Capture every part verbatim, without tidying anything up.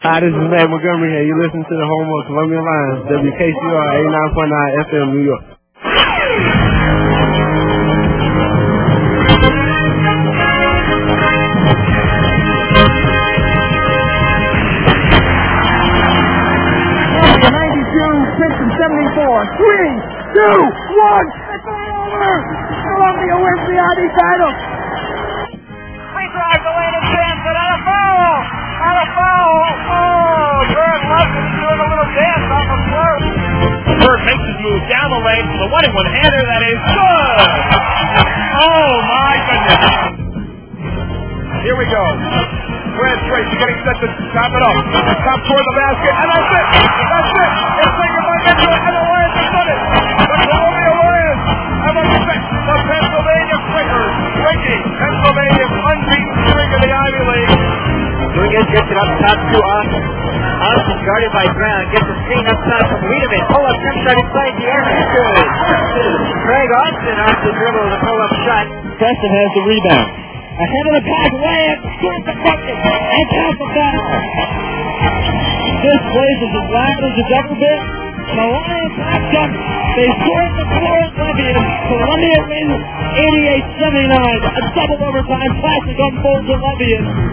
Hi, this is Matt Montgomery here. You listen to the home of Columbia Lions, W K C R eighty-nine point nine F M, New York. ninety-two, six, and seventy-four. Three, two, one. It's all over. Columbia wins the I D title. Three drives away to Jansen on a foul. On a foul. Oh, Bird Lufkin doing a little dance on the floor. Bird makes his move down the lane for the one and one hander. That is good. Oh my goodness. Here we go. Brad Tracy getting set to top it up. Top toward the basket, and that's it. That's it. It's taken by Mitchell, and the Lions have done it. The Columbia Lions have upset the Pennsylvania Quakers, breaking Pennsylvania's unbeaten streak in the Ivy League. Rodriguez gets it up top to Austin. Austin guarded by Brown. Gets a screen up top from Wiedemann. Pull-up jump shot inside the air. Good. Craig Austin off the dribble with a pull-up shot. Preston has the rebound. Ahead of the pack, layup, scores the bucket, and counts the foul. This place is as loud as it's ever been. The Lions backed up. They scored the floor at Levy. Columbia wins eighty-eight seventy-nine. A double overtime classic unfolds at Levy.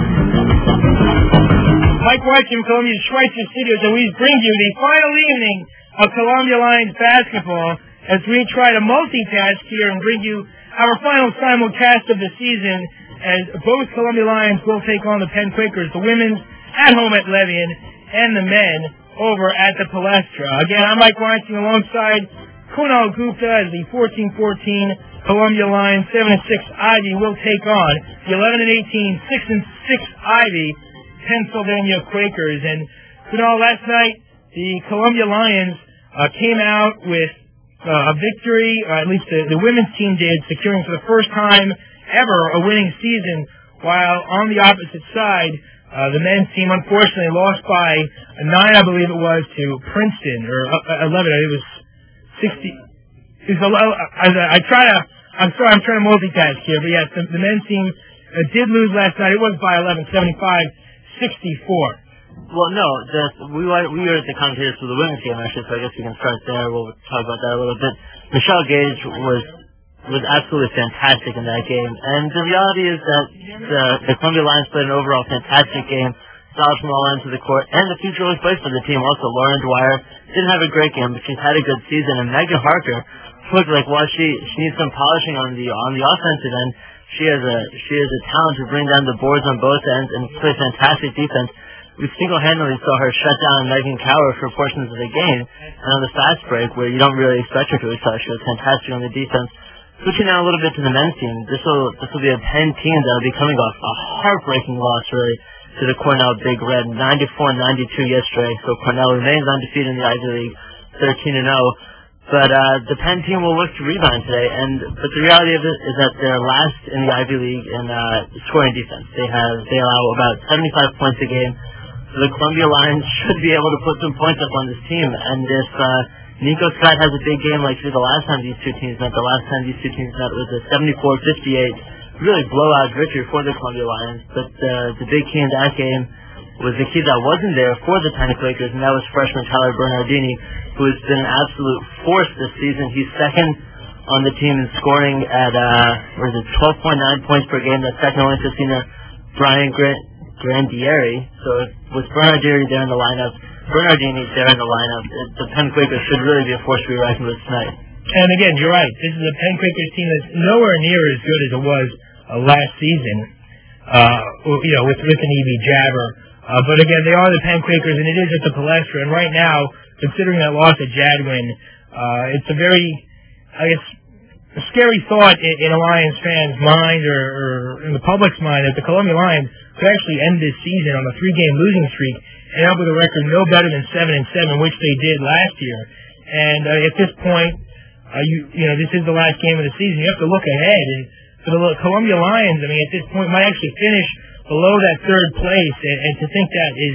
Mike White from Columbia Schweitzer Studios, and we bring you the final evening of Columbia Lions basketball as we try to multitask here and bring you our final simulcast of the season, as both Columbia Lions will take on the Penn Quakers, the women's at home at Levien, and the men over at the Palestra. Again, I'm Mike Weinstein alongside Kunal Gupta as the fourteen fourteen Columbia Lions seven and six Ivy will take on the eleven and eighteen six and six Ivy Pennsylvania Quakers. And Kunal, last night the Columbia Lions uh, came out with uh, a victory, or at least the, the women's team did, securing for the first time ever a winning season, while on the opposite side, uh, the men's team unfortunately lost by nine, I believe it was, to Princeton, or uh, eleven. It was sixty. It was a, I, I try to. I'm sorry, I'm trying to multitask here, but yes, the, the men's team uh, did lose last night. It was by eleven, seventy-five sixty-four. Well, no, the, we were we were at the commentators for the women's game actually, so I guess we can start there. We'll talk about that a little bit. Michelle Gage was. was absolutely fantastic in that game. And the reality is that the, the Columbia Lions played an overall fantastic game, solid from all ends of the court, and the future was placed for the team. Also, Lauren Dwyer didn't have a great game, but she's had a good season. And Megan Harker looked like while she, she needs some polishing on the on the offensive end, she has a she has a talent to bring down the boards on both ends and play fantastic defense. We single-handedly saw her shut down Megan Cower for portions of the game, and on the fast break, where you don't really expect her to excel, she was fantastic on the defense. Switching now a little bit to the men's team, this will this will be a Penn team that will be coming off a heartbreaking loss, really, to the Cornell Big Red, ninety-four ninety-two yesterday. So Cornell remains undefeated in the Ivy League, thirteen and oh. But uh, the Penn team will look to rebound today, and but the reality of it is that they're last in the Ivy League in uh, scoring defense. They have they allow about seventy-five points a game. So the Columbia Lions should be able to put some points up on this team, and if uh, Nico Scott has a big game like the last time these two teams met. The last time these two teams met was a seventy-four fifty-eight, really blowout victory for the Columbia Lions. But uh, the big key in that game was the key that wasn't there for the Penn Quakers, and that was freshman Tyler Bernardini, who has been an absolute force this season. He's second on the team in scoring at uh, what is it, twelve point nine points per game. That's second only to senior Brian Grant- Grandieri. So with Bernardini there in the lineup, Bernardini there in the lineup, the Penn Quakers should really be a force to be reckoned with tonight. And again, you're right. This is a Penn Quakers team that's nowhere near as good as it was uh, last season, uh, you know, with Rick and Evie Jabber. Uh, but again, they are the Penn Quakers, and it is at the Palestra. And right now, considering that loss at Jadwin, uh, it's a very, I guess, a scary thought in, in a Lions fan's mind or, or in the public's mind that the Columbia Lions could actually end this season on a three-game losing streak and up with a record no better than seven and seven, which they did last year. And uh, at this point, uh, you you know, this is the last game of the season. You have to look ahead, and for the Columbia Lions, I mean, at this point, might actually finish below that third place, and, and to think that is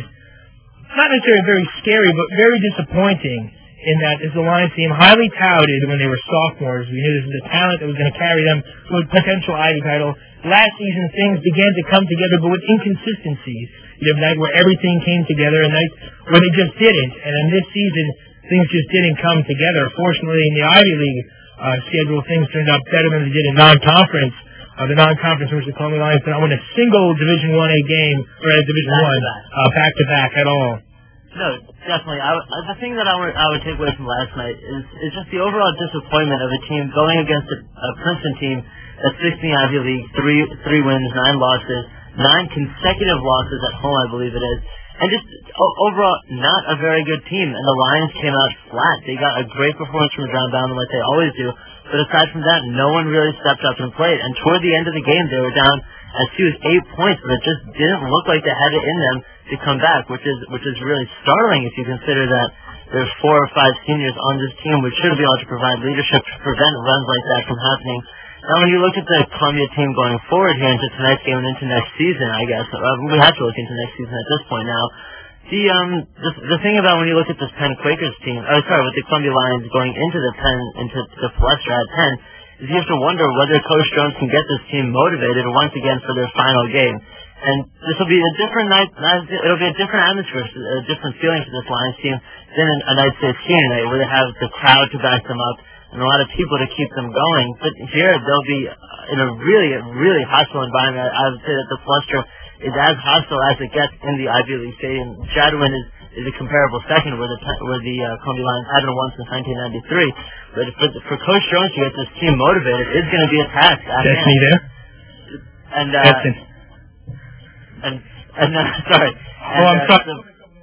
not necessarily very scary, but very disappointing. In that this is a Lions team highly touted when they were sophomores. We knew this was a talent that was going to carry them to a potential Ivy title. Last season, things began to come together, but with inconsistencies. You have a night where everything came together, a night where they just didn't. And in this season, things just didn't come together. Fortunately, in the Ivy League uh, schedule, things turned out better than they did in non-conference. Uh, the non-conference in which the Columbia Lions did not win a single Division one A game, or a Division one, uh, back-to-back at all. No, definitely. I, w- the thing that I would, I would take away from last night is, is just the overall disappointment of a team going against a, a Princeton team that's sixth in the Ivy League, three three wins, nine losses, nine consecutive losses at home, I believe it is, and just o- overall not a very good team. And the Lions came out flat. They got a great performance from John Bauman, like they always do. But aside from that, no one really stepped up and played. And toward the end of the game, they were down as few as eight points, but it just didn't look like they had it in them to come back, which is which is really startling if you consider that there's four or five seniors on this team which should be able to provide leadership to prevent runs like that from happening. Now, when you look at the Columbia team going forward here into tonight's game and into next season, I guess, uh, we have to look into next season at this point now. The um the, the thing about when you look at this Penn Quakers team, oh sorry, with the Columbia Lions going into the Penn into the Palestra at Penn, is you have to wonder whether Coach Jones can get this team motivated once again for their final game. And this will be a different night. It'll be a different atmosphere, a different feeling for this Lions team than a night say senior night where they have the crowd to back them up and a lot of people to keep them going. But here they'll be in a really, really hostile environment. I would say that the Palestra is as hostile as it gets in the Ivy League Stadium. Jadwin is, is a comparable second where the where the uh, Columbia Lions haven't won since nineteen ninety-three. But for, for Coach Jones to get this team motivated, it's going to be a task. That's me there. And uh, That's it. and and uh, sorry. And, oh, I'm uh, sorry. so,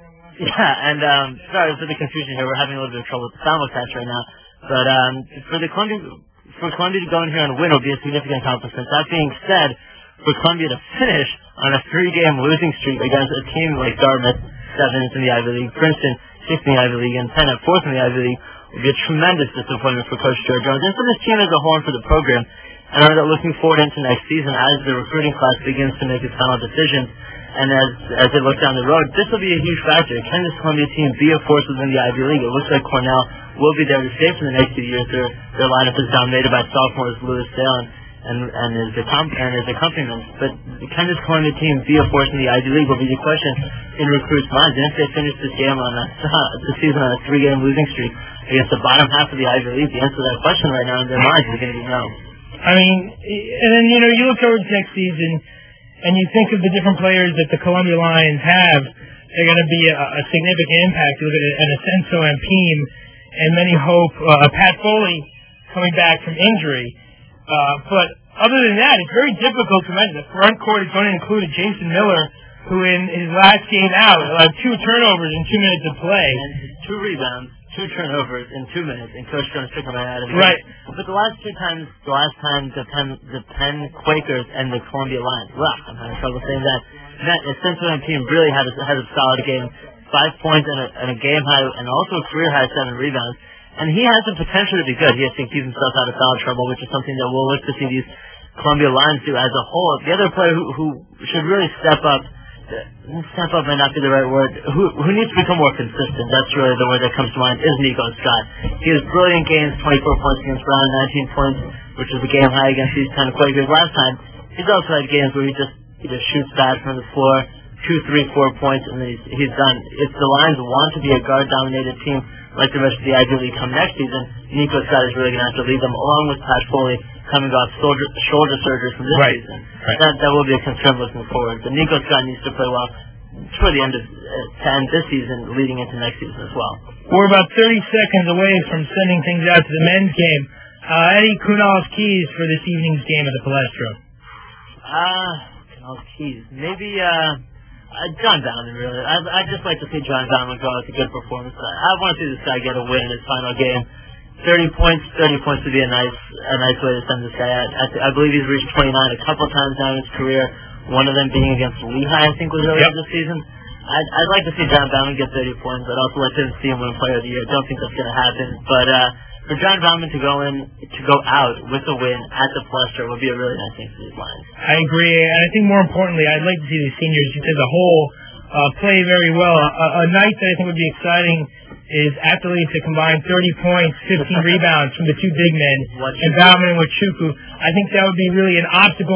yeah, and um, sorry for the confusion here. We're having a little bit of trouble with the simulcast right now. But um, for the Columbia for Columbia to go in here and win will be a significant accomplishment. That being said, for Columbia to finish on a three-game losing streak against a team like Dartmouth, seventh in the Ivy League, Princeton, sixth in the Ivy League, and Penn at fourth in the Ivy League, would be a tremendous disappointment for Coach Joe Jones and for this team as a whole and for the program. And I know that looking forward into next season as the recruiting class begins to make its final decisions and as as they look down the road, this will be a huge factor. Can this Columbia team be a force within the Ivy League? It looks like Cornell will be there to stay for the next few years. Their, their lineup is dominated by sophomores Lewis Dale and, and, and, his, and his accompaniments. But can this Columbia team be a force in the Ivy League will be the question in recruits' minds. And if they finish this game on a, the season on a three-game losing streak against the bottom half of the Ivy League, the answer to that question right now in their minds is going to be no. I mean, and then, you know, you look towards next season, and you think of the different players that the Columbia Lions have, they're going to be a, a significant impact. You look at an Asenso and Peem, and many hope uh, Pat Foley coming back from injury. Uh, but other than that, it's very difficult to mention. The front court is going to include Jason Miller, who in his last game out allowed two turnovers in two minutes of play. And two rebounds. Two turnovers in two minutes, and Coach Jones took them out of the game. Right. But the last two times, the last time the Penn, the Penn Quakers and the Columbia Lions, well, I'm having trouble saying that. That Central team really had a, had a solid game, five points and a, and a game high, and also a career high seven rebounds. And he has the potential to be good. He has to keep himself out of foul trouble, which is something that we'll look to see these Columbia Lions do as a whole. The other player who, who should really step up. Step up may not be the right word. Who who needs to become more consistent? That's really the word that comes to mind. Is Nico Scott? He has brilliant games, twenty-four points against Brown, nineteen points, which is a game high against these kind of Quakers. Last time, he's also had games where he just he just shoots bad from the floor, two, three, four points, and then he's he's done. If the Lions want to be a guard-dominated team like the rest of the Ivy League come next season, Nico Scott is really going to have to lead them, along with Pat Foley coming off shoulder, shoulder surgery from this right. season. Right. That that will be a concern looking forward. But Nico Scott needs to play well toward the end of uh, to end this season, leading into next season as well. We're about thirty seconds away from sending things out to the men's game. Uh, any Kunal's keys for this evening's game at the Palestra? Ah, uh, Kunal's keys. Maybe uh, uh, John Bauman, really. I'd, I'd just like to see John Bauman go out with a good performance. I, I want to see this guy get a win in his final game. Thirty points, thirty points would be a nice, a nice way to send this guy out. I, I believe he's reached twenty-nine a couple times now in his career. One of them being against Lehigh, I think, was earlier yep. this season. I'd, I'd like to see John Bauman get thirty points. I'd also like to see him win Player of the Year. I don't think that's going to happen. But uh, for John Bauman to go in, to go out with a win at the Palestra would be a really nice thing for these Lions. I agree, and I think more importantly, I'd like to see the seniors just as a whole uh, play very well. A, a night that I think would be exciting is athletes to combine thirty points, fifteen rebounds from the two big men, and Bauman and Wachuku. I think that would be really an optimal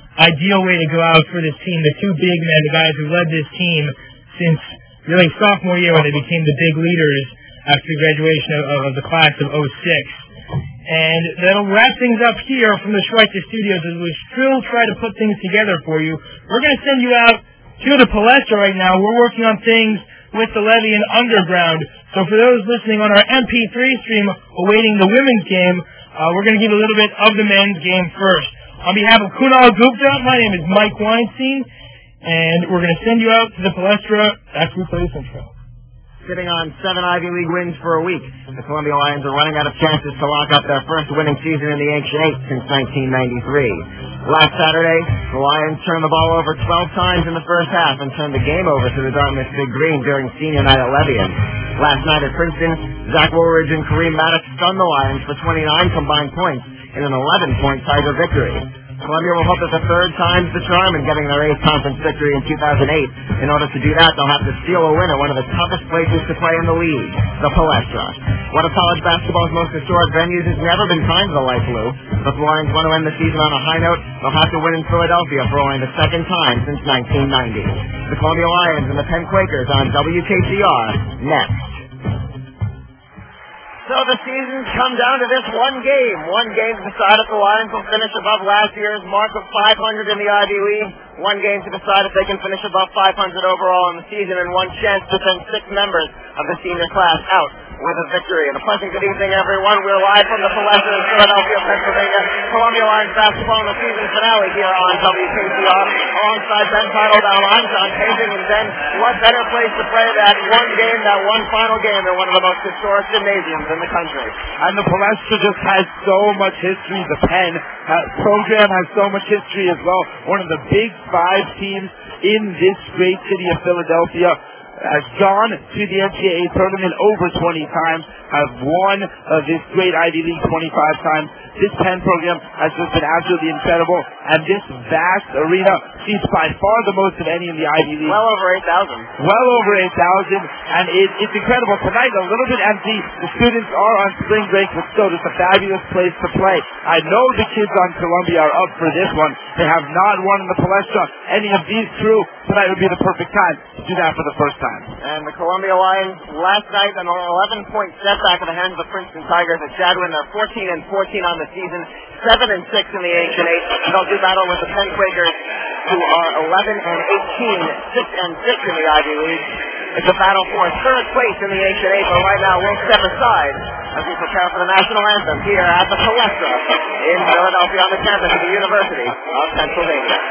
ideal way to go out for this team. The two big men, the guys who led this team since really sophomore year when they became the big leaders after the graduation of, of the class of oh six. And that'll wrap things up here from the Schweitzer Studios as we still try to put things together for you. We're going to send you out to the Palestra right now. We're working on things with the Levy and Underground. So for those listening on our M P three stream awaiting the women's game, uh, we're going to give a little bit of the men's game first. On behalf of Kunal Gupta, my name is Mike Weinstein, and we're going to send you out to the Palestra after we play this intro. Sitting on seven Ivy League wins for a week, the Columbia Lions are running out of chances to lock up their first winning season in the Ancient Eight since nineteen ninety-three. Last Saturday, the Lions turned the ball over twelve times in the first half and turned the game over to the Dartmouth Big Green during senior night at Levien. Last night at Princeton, Zach Woolridge and Kareem Maddox stunned the Lions for twenty-nine combined points in an eleven-point Tiger victory. Columbia will hope that the third time's the charm in getting their eighth conference victory in two thousand eight. In order to do that, they'll have to steal a win at one of the toughest places to play in the league, the Palestra. One of college basketball's most historic venues has never been kind to the Light Blue. But the Lions want to end the season on a high note. They'll have to win in Philadelphia for only the second time since nineteen ninety. The Columbia Lions and the Penn Quakers on W K C R next. So the season's come down to this one game. One game to decide if the Lions will finish above last year's mark of five hundred in the Ivy League. One game to decide if they can finish above five hundred overall in the season, and one chance to send six members of the senior class out with a victory. And a pleasant good evening, everyone. We're live from the Palestra in Philadelphia, Pennsylvania. Columbia Lions basketball in the season finale here on W K C R. Alongside Ben Title, down line, John Paging, and Ben, what better place to play that one game, that one final game in one of the most historic gymnasiums in the country. And the Palestra just has so much history. The Penn uh, program has so much history as well. One of the big five teams in this great city of Philadelphia has gone to the N C double A tournament over twenty times, have won uh, this great Ivy League twenty-five times. This Penn program has just been absolutely incredible, and this vast arena seats by far the most of any in the Ivy League. Well over eight thousand. Well over eight thousand, and it, it's incredible. Tonight, a little bit empty. The students are on spring break, but still, it's a fabulous place to play. I know the kids on Columbia are up for this one. They have not won in the Palestra. Any of these true, tonight would be the perfect time to do that for the first time. And the Columbia Lions last night an eleven-point setback in the hands of the Princeton Tigers at Chadwin. They're fourteen and fourteen on the season, seven and six in the Ancient Eight. They'll do battle with the Penn Quakers, who are eleven and eighteen, six and six in the Ivy League. It's a battle for third place in the Ancient Eight, but right now we'll step aside as we prepare for the national anthem here at the Palestra in Philadelphia on the campus of the University of Pennsylvania.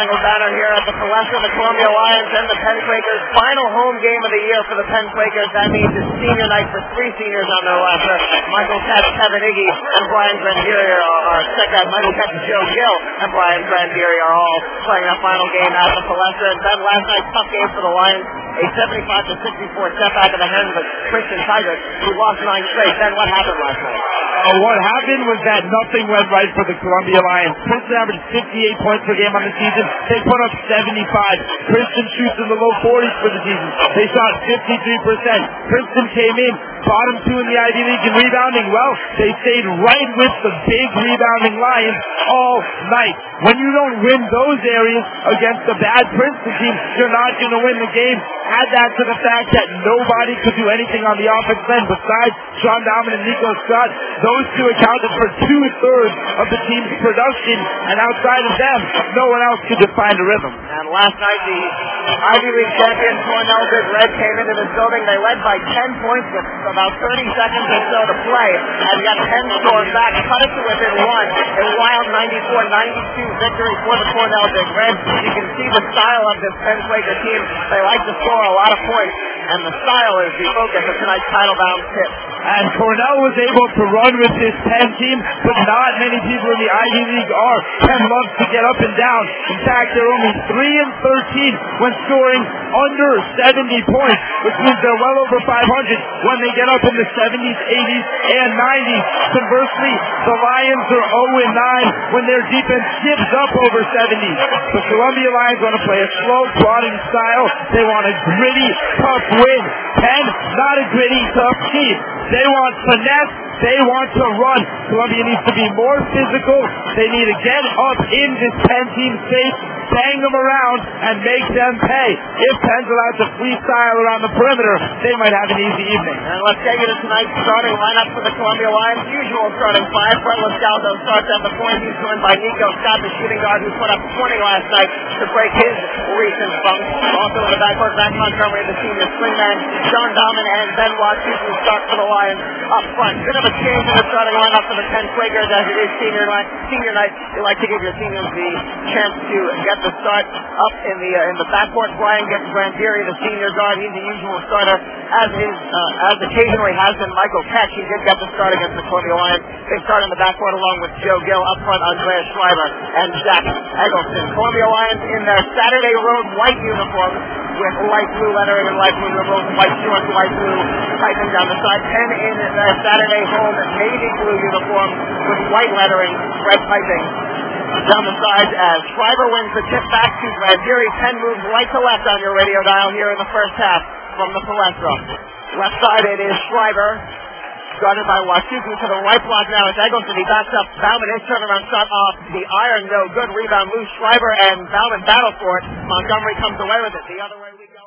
Triangle banner here at the Palestra. The Columbia Lions and the Penn Quakers. Final home game of the year for the Penn Quakers. That means it's senior night for three seniors on their roster. Michael Katz, Kevin Iggy, and Brian Grandieri are, are check out. Michael Katz, Joe Gill, and Brian Grandieri are all playing that final game at the Palestra. And then last night's tough game for the Lions. A seventy-five to sixty-four setback in the hands of Christian Tigers, who lost nine straight. Then what happened last night? Uh, what happened was that nothing went right for the Columbia Lions. Princeton averaged fifty-eight points per game on the season. They put up seventy-five. Princeton shoots in the low forties for the season. They shot fifty-three percent. Princeton came in bottom two in the Ivy League in rebounding. Well, they stayed right with the big rebounding Lions all night. When you don't win those areas against a bad Princeton team, you're not going to win the game. Add that to the fact that nobody could do anything on the offensive end besides Sean Domin and Nico Scott. Those two accounted for two-thirds of the team's production, and outside of them, no one else could define the rhythm. And last night, the Ivy League champion Cornell Big Red came into this building. They led by ten points with about thirty seconds or so to play, and got ten scores back, cut it to within one. A wild ninety-four ninety-two victory for the Cornell Big Red. You can see the style of this Penn Quaker team. They like to score a lot of points, and the style is the focus of tonight's title-bound tip. And Cornell was able to run with this Penn team, but not many people in the Ivy League are. Penn loves to get up and down. In fact, they're only three and thirteen when scoring under seventy points, which means they're well over five hundred when they get up in the seventies, eighties, and nineties. Conversely, the Lions are oh and nine when their defense gives up over seventies. The Columbia Lions want to play a slow, plodding style. They want a gritty, tough win. Penn, not a gritty, tough team. They want finesse. They want to run. Columbia needs to be more physical. They need to get up in this Penn team's face, bang them around, and make them pay. If Penn's allowed to freestyle around the perimeter, they might have an easy evening. And let's take you to tonight's starting lineup for the Columbia Lions. Usual starting five. Brett Lascalzo starts at the point. He's joined by Nico Scott, the shooting guard, who put up twenty last night to break his recent funk. Also in the backcourt, Matt Montgomery, the senior swingman, Sean Domin, and Ben Watts, who starts for the Lions up front. Bit of a change in the starting lineup for the Penn Quakers as it is senior night. Senior night, they like to give your seniors the chance to get the start up in the uh, in the backcourt. Brian gets Grandieri, the senior guard. He's the usual starter, as is uh, as occasionally has been Michael Ketch. He did get the start against the Columbia Lions. They start in the backcourt along with Joe Gill up front, Andreas Schreiber and Jack Eggleston. Columbia Lions in their Saturday road white uniforms with light blue lettering and light blue numerals, white shorts, white blue piping down the side. Penn in their Saturday home navy blue uniform with white lettering, red piping down the sides as Schreiber wins the tip back to Grandieri. Penn moves right to left on your radio dial here in the first half from the Palestra. Left side it is Schreiber, guarded by Washuku. To the right block now is Eggleston. He backs up Bauman. His turnaround shot off the iron. No good. Rebound loose. Schreiber and Bauman battle for it. Montgomery comes away with it. The other way we go.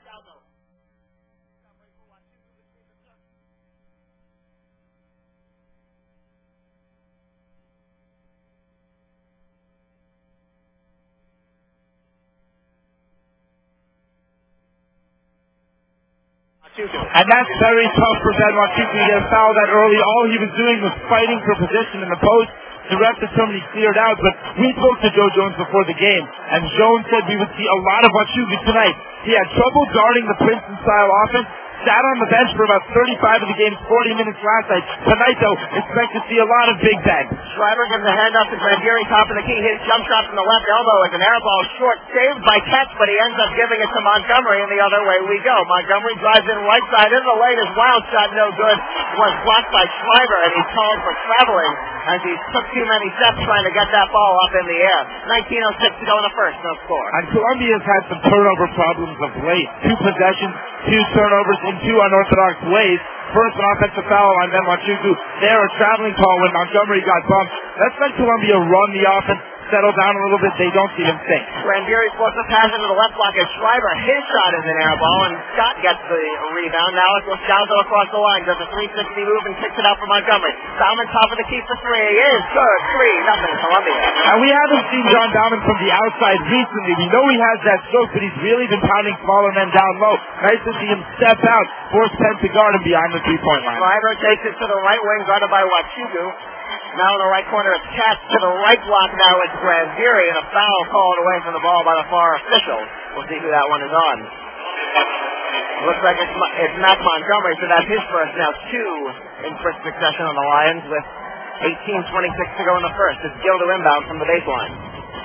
And that's very tough for Ben Wachuku to get a foul that early. All he was doing was fighting for position in the post. The ref determined he cleared out, but we spoke to Joe Jones before the game, and Jones said we would see a lot of Wachuku tonight. He had trouble guarding the Princeton-style offense, sat on the bench for about thirty-five of the game's forty minutes last night. Tonight, though, expect to see a lot of Big Ben. Schreiber gives a handoff to Grandieri, top of the key. His jump shot from the left elbow is an air ball short, saved by Ketch, but he ends up giving it to Montgomery, and the other way we go. Montgomery drives in right side into the lane. His wild shot, no good, was blocked by Schreiber, and he's called for traveling as he took too many steps trying to get that ball up in the air. nineteen oh six to go in the first, no score. And Columbia's had some turnover problems of late. Two possessions, two turnovers in two unorthodox ways. First, an offensive foul on Ben Wachuku. There, a traveling call when Montgomery got bumped. Let's let Columbia run the offense, settle down a little bit. They don't see him sink. Grandieri forced a pass into the left block as Schreiber. His shot is an air ball, and Scott gets the rebound. Now it's Lascalzo across the line. Does a three sixty move and kicks it out for Montgomery. Bauman top of the key for three. He is good. Three, nothing, Columbia. And we haven't seen John Bauman from the outside recently. We know he has that stroke, but he's really been pounding smaller men down low. Nice to see him step out, force Penn to guard him behind the three-point line. Schreiber takes it to the right wing, guarded by Wachuku. Now in the right corner, it's Katz to the right block. Now it's Grandieri, and a foul called away from the ball by the far official. We'll see who that one is on. Looks like it's, it's Matt Montgomery, so that's his first. Now two in quick succession on the Lions with eighteen twenty-six to go in the first. It's Gill to inbound from the baseline.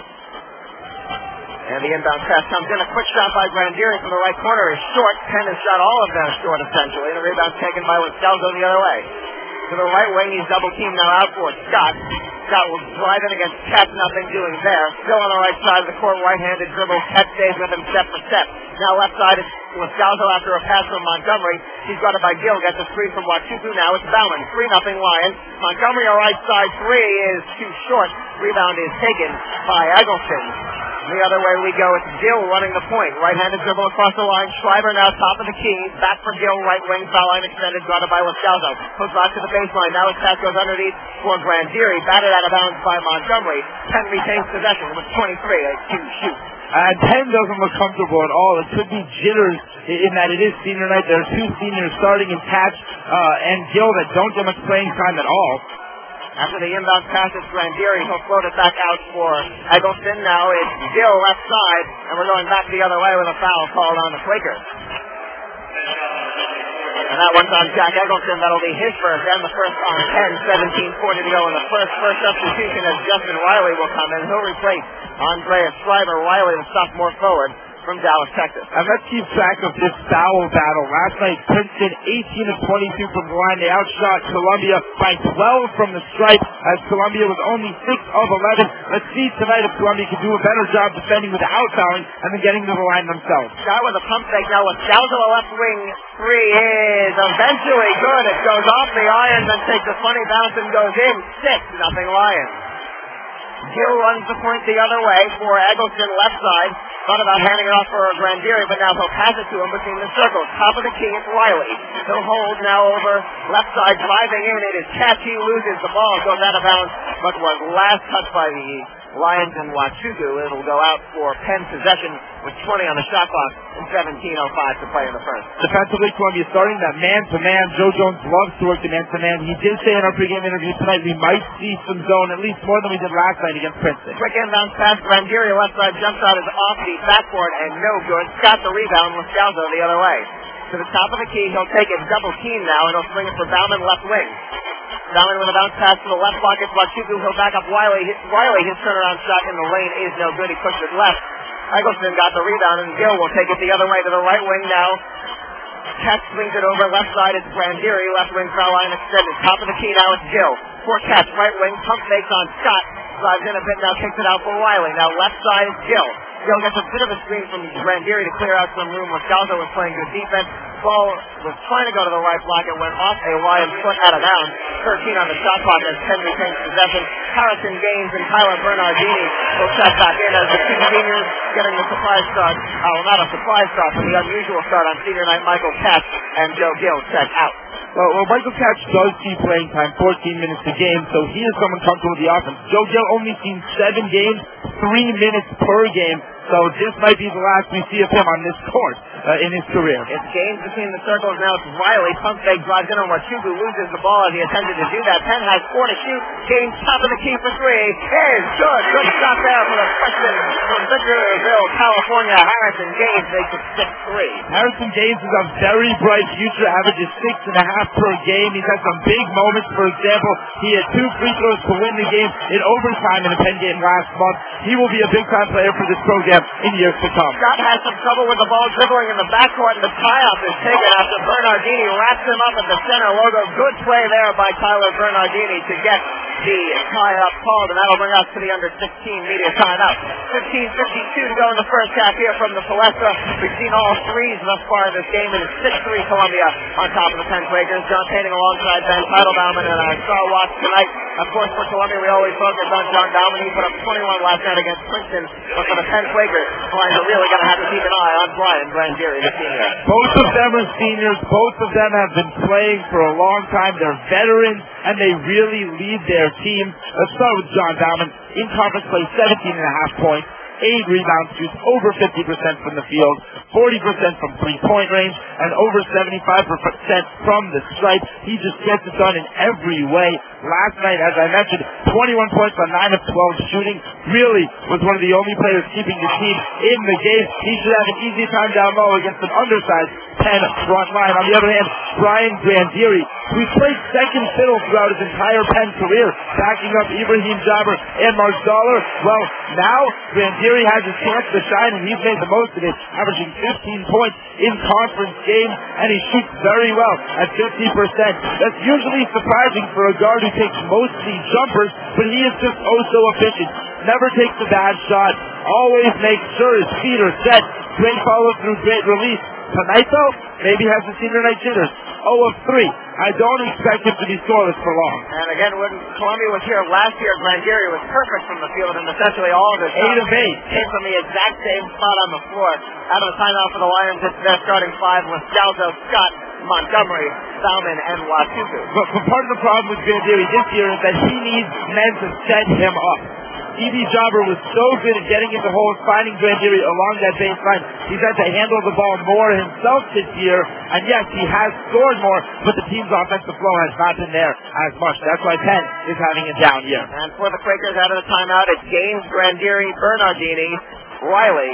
And the inbound pass comes in. A quick shot by Grandieri from the right corner is short. Penn has shot all of them short, essentially. The rebound taken by Lascalzo the other way. To the right wing, he's double teamed now out for Scott. Scott will drive in against Katz, nothing doing there. Still on the right side of the court, right-handed dribble. Katz stays with him step for step. Now left side is Lascalzo after a pass from Montgomery. He's got it by Gill, gets a screen from Wachuku. Now it's Bauman, three nothing Lions. Montgomery on right side, three is too short. Rebound is taken by Eggleston. The other way we go, it's Gill running the point. Right-handed dribble across the line. Schreiber now top of the key. Back for Gill, right wing, foul line extended, guarded by Lascalzo. Puts back to the baseline. Now his pass goes underneath for Grandieri. Batted out of bounds by Montgomery. Penn retains possession with twenty-three to shoot. And Penn doesn't look comfortable at all. It could be jitters in that it is senior night. There are two seniors starting in Katz uh, and Gill that don't get much playing time at all. After the inbound pass, it's Grandieri. He'll float it back out for Eggleston. Now it's Gill left side, and we're going back the other way with a foul called on the Quakers. And that one's on Jack Eggleston. That'll be his first, and the first on ten, seventeen forty to go in the first. First substitution as Justin Riley will come in. He'll replace Andreas Schreiber. Riley, the sophomore forward from Dallas, Texas. And let's keep track of this foul battle. Last night, Princeton eighteen of twenty-two from the line. They outshot Columbia by twelve from the stripe, as Columbia was only six of eleven. Let's see tonight if Columbia can do a better job defending without fouling and then getting to the line themselves. Shot with a pump fake now with Scalzo, a left wing three is eventually good. It goes off the irons and takes a funny bounce and goes in. Six nothing Lions. Gill runs the point the other way for Eggleston left side. Thought about handing it off for Grandieri, but now he'll pass it to him between the circles. Top of the key, it's Riley. He'll hold now over left side, driving in. It is Katz. He loses the ball, goes out of bounds, but was last touched by the Lions and Wachuku. It'll go out for Penn possession with twenty on the shot clock and seventeen oh five to play in the first. Defensively, Columbia starting that man-to-man. Joe Jones loves to work the man-to-man. He did say in our pregame interview tonight we might see some zone, at least more than we did last night against Princeton. Quick inbound pass. Grandieri left side jump shot is off the backboard and no good. Scott the rebound with Scalzo the other way. To the top of the key, he'll take it double team now, and he'll swing it for Bauman left wing. Bauman with a bounce pass to the left block. It's Wachuku. He'll back up Wiley. Wiley, his turnaround shot in the lane is no good. He pushed it left. Eggleston got the rebound, and Gill will take it the other way to the right wing now. Katz swings it over left side. It's Grandieri. Left wing foul line extended. Top of the key now. It's Gill. For Katz, right wing. Pump fakes on Scott. Drives in a bit now. Kicks it out for Wiley. Now left side is Gill. Gill gets a bit of a screen from Grandieri to clear out some room. Lascalzo was playing good defense. Ball was trying to go to the right block. It went off a Lions foot out of bounds. thirteen on the shot clock as Penn retains possession. Harrison Gaines and Tyler Bernardini will check back in as the two seniors getting the surprise start. Oh, well, not a surprise start, but the unusual start on senior night. Michael Katz and Joe Gill check out. Well, well, Michael Katz does see playing time, fourteen minutes a game, so he is someone comfortable with the offense. Joe Gill only seen seven games, three minutes per game, so this might be the last we see of him on this court uh, in his career. It's Gaines between the circles. Now it's Riley. Pump fake drives in on Wachuku, loses the ball as he attempted to do that. Penn has four to shoot. Gaines top of the key for three. Is good. Good shot there for the freshman from Victorville, California. Harrison Gaines makes it six three. Harrison Gaines is a very bright future, averages six and a half per game. He's had some big moments. For example, he had two free throws to win the game in overtime in a Penn game last month. He will be a big-time player for this program in years to come. Scott has some trouble with the ball dribbling in the backcourt, and the tie-up is taken after Bernardini wraps him up at the center logo. Good play there by Tyler Bernardini to get the tie-up called, and that'll bring us to the under sixteen media timeout. fifteen fifty-two to go in the first half here from the Palestra. We've seen all threes thus far in this game, and it's six three Columbia on top of the Penn Quakers. John Painting alongside Ben Teitelbauman and our star watch tonight. Of course, for Columbia, we always focus on John Bauman. He put up twenty-one last night against Princeton, but for the Penn Quakers, Lions are really going to have to keep an eye on Brian Grandieri, the senior. Both of them are seniors. Both of them have been playing for a long time. They're veterans, and they really lead their team. Let's start with John Bauman. In conference play, seventeen and a half points. eight rebounds, shoots over fifty percent from the field, forty percent from three-point range, and over seventy-five percent from the stripe. He just gets it done in every way. Last night, as I mentioned, twenty-one points on nine of twelve shooting. Really was one of the only players keeping the team in the game. He should have an easy time down low against an undersized Penn front line. On the other hand, Brian Grandieri, who played second fiddle throughout his entire Penn career, backing up Ibrahim Jabber and Mark Dollar. Well, now Grandieri has his chance to shine, and he's made the most of it, averaging fifteen points in conference games, and he shoots very well at fifty percent. That's usually surprising for a guard who takes mostly jumpers, but he is just oh so efficient. Never takes a bad shot, always makes sure his feet are set. Great follow through, great release. Tonight, though, maybe has the senior night jitters. oh of three. I don't expect him to be scoreless for long. And again, when Columbia was here last year, Grandieri was perfect from the field, and essentially all of his eight of eight came from the exact same spot on the floor. Out of the timeout for the Lions, it's their starting five with Scalzo, Scott, Montgomery, Bauman, and Watuku. But, but part of the problem with Grandieri this year is that he needs men to set him up. E B Jobber was so good at getting into holes, finding Grandieri along that baseline. He's had to handle the ball more himself this year, and yes, he has scored more, but the team's offensive flow has not been there as much. That's why Penn is having a down year. And for the Quakers out of the timeout, it's Gaines, Grandieri, Bernardini, Riley,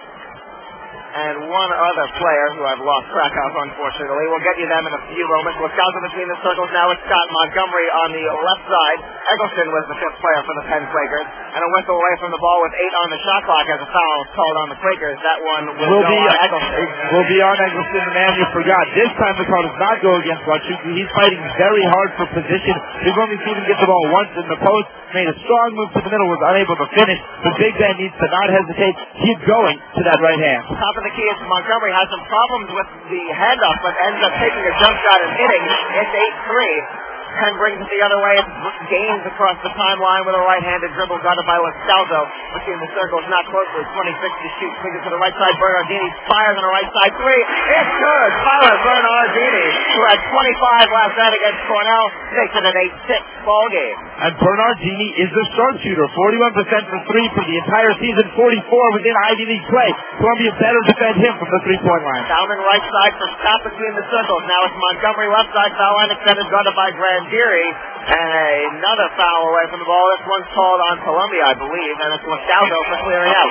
and one other player who I've lost track of, unfortunately. We'll get you them in a few moments. Wisconsin between the circles now with Scott Montgomery on the left side. Eggleston was the fifth player for the Penn Quakers. And a whistle away from the ball with eight on the shot clock as a foul called on the Quakers. That one will, will go be, on Eggleston. Will be on Eggleston, the man you forgot. This time the call does not go against Watuku. He's fighting very hard for position. We've only seen him get the ball once in the post. Made a strong move to the middle, was unable to finish. The big man needs to not hesitate. Keep going to that right hand. Top of the key is Montgomery has some problems with the handoff, but ends up taking a jump shot and hitting. It's eight three. Penn brings it the other way. It's Gaines across the timeline with a right-handed dribble guarded by Lascalzo. Between the circles, not closely. twenty-six to shoot. Swings it to the right side. Bernardini fires on the right side. Three. It's good. Tyler Bernardini, who had twenty-five last night against Cornell, makes it an eight six ball game. And Bernardini is a sharpshooter. forty-one percent for three for the entire season. forty-four within Ivy League play. Columbia better defend him from the three-point line. Bauman right side for Scott between the circles. Now it's Montgomery left side. Foul line extended, guarded by Grandieri. And another foul away from the ball. This one's called on Columbia, I believe. And it's Lascalzo for clearing out.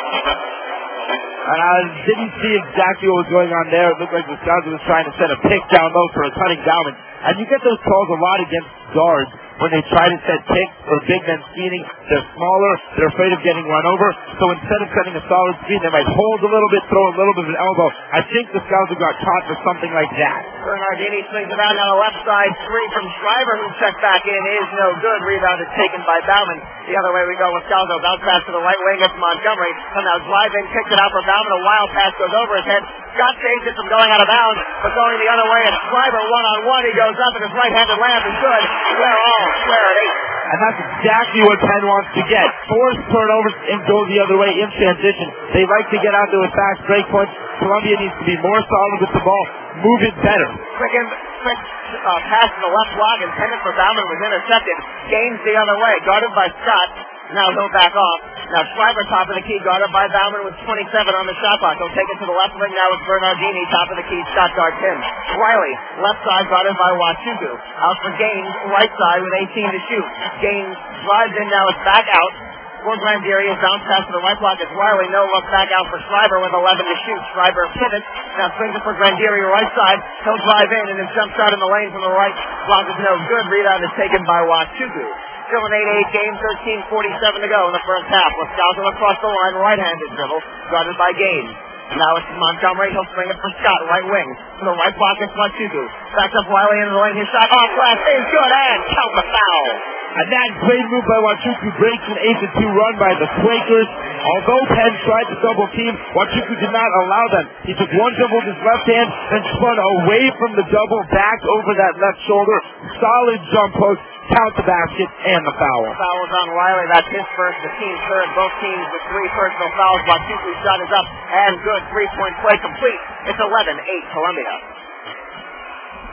And I didn't see exactly what was going on there. It looked like Lascalzo was trying to set a pick down low for a cutting Bauman. And you get those calls a lot against guards when they try to set picks or big men screening. They're smaller, they're afraid of getting run over, so instead of setting a solid screen, they might hold a little bit, throw a little bit of an elbow. I think the Scouts got caught for something like that. Bernardini swings it out on the left side, three from Schreiber, who checked back in, is no good. Rebound is taken by Bauman. The other way we go with Scalzo, bounce pass to the right wing, it's Montgomery. Somehow drive in, kicks it out for Bauman, a wild pass goes over his head. Scott saves it from going out of bounds, but going the other way, it's Schreiber one-on-one. He goes up, and his right-handed layup is good. We're all square at eight. And that's exactly what Penn wants to get. Force turnovers and go the other way in transition. They like to get out to a fast break point. Columbia needs to be more solid with the ball. Move it better. Quick, in, quick uh, pass to the left block intended for Bauman was intercepted. Gaines the other way, guarded by Scott. Now he'll back off. Now Schreiber top of the key, guarded by Bauman with twenty-seven on the shot clock. He'll take it to the left wing now with Bernardini, top of the key, Scott guards him. Riley, left side, guarded by Watuku. Out for Gaines, right side with eighteen to shoot. Gaines drives in, now it's back out. For Grandieri, is bounce pass to the right block. It's Riley, no look back out for Schreiber with eleven to shoot. Schreiber pivots, now swings it for Grandieri, right side. He'll drive in and then jump shot in the lane from the right block is no good. Rebound is taken by Watuku. Still an eight eight game, thirteen forty-seven to go in the first half. Lascalzo across the line, right-handed dribble, guarded by Gaines. Now it's Montgomery, he'll swing it for Scott, right wing. To the right block, it's Watuku. Backs up Wiley into the lane, his shot off glass, is good, and count the foul. And that great move by Watuku breaks an eight to two run by the Quakers. Although Penn tried to double team, Watuku did not allow them. He took one dribble with his left hand, then spun away from the double, back over that left shoulder. Solid jump post. Count the basket and the foul. Foul is on Riley. That's his first, the team's third. Both teams with three personal fouls. Watuku's shot is up and good. Three-point play complete. It's eleven eight Columbia.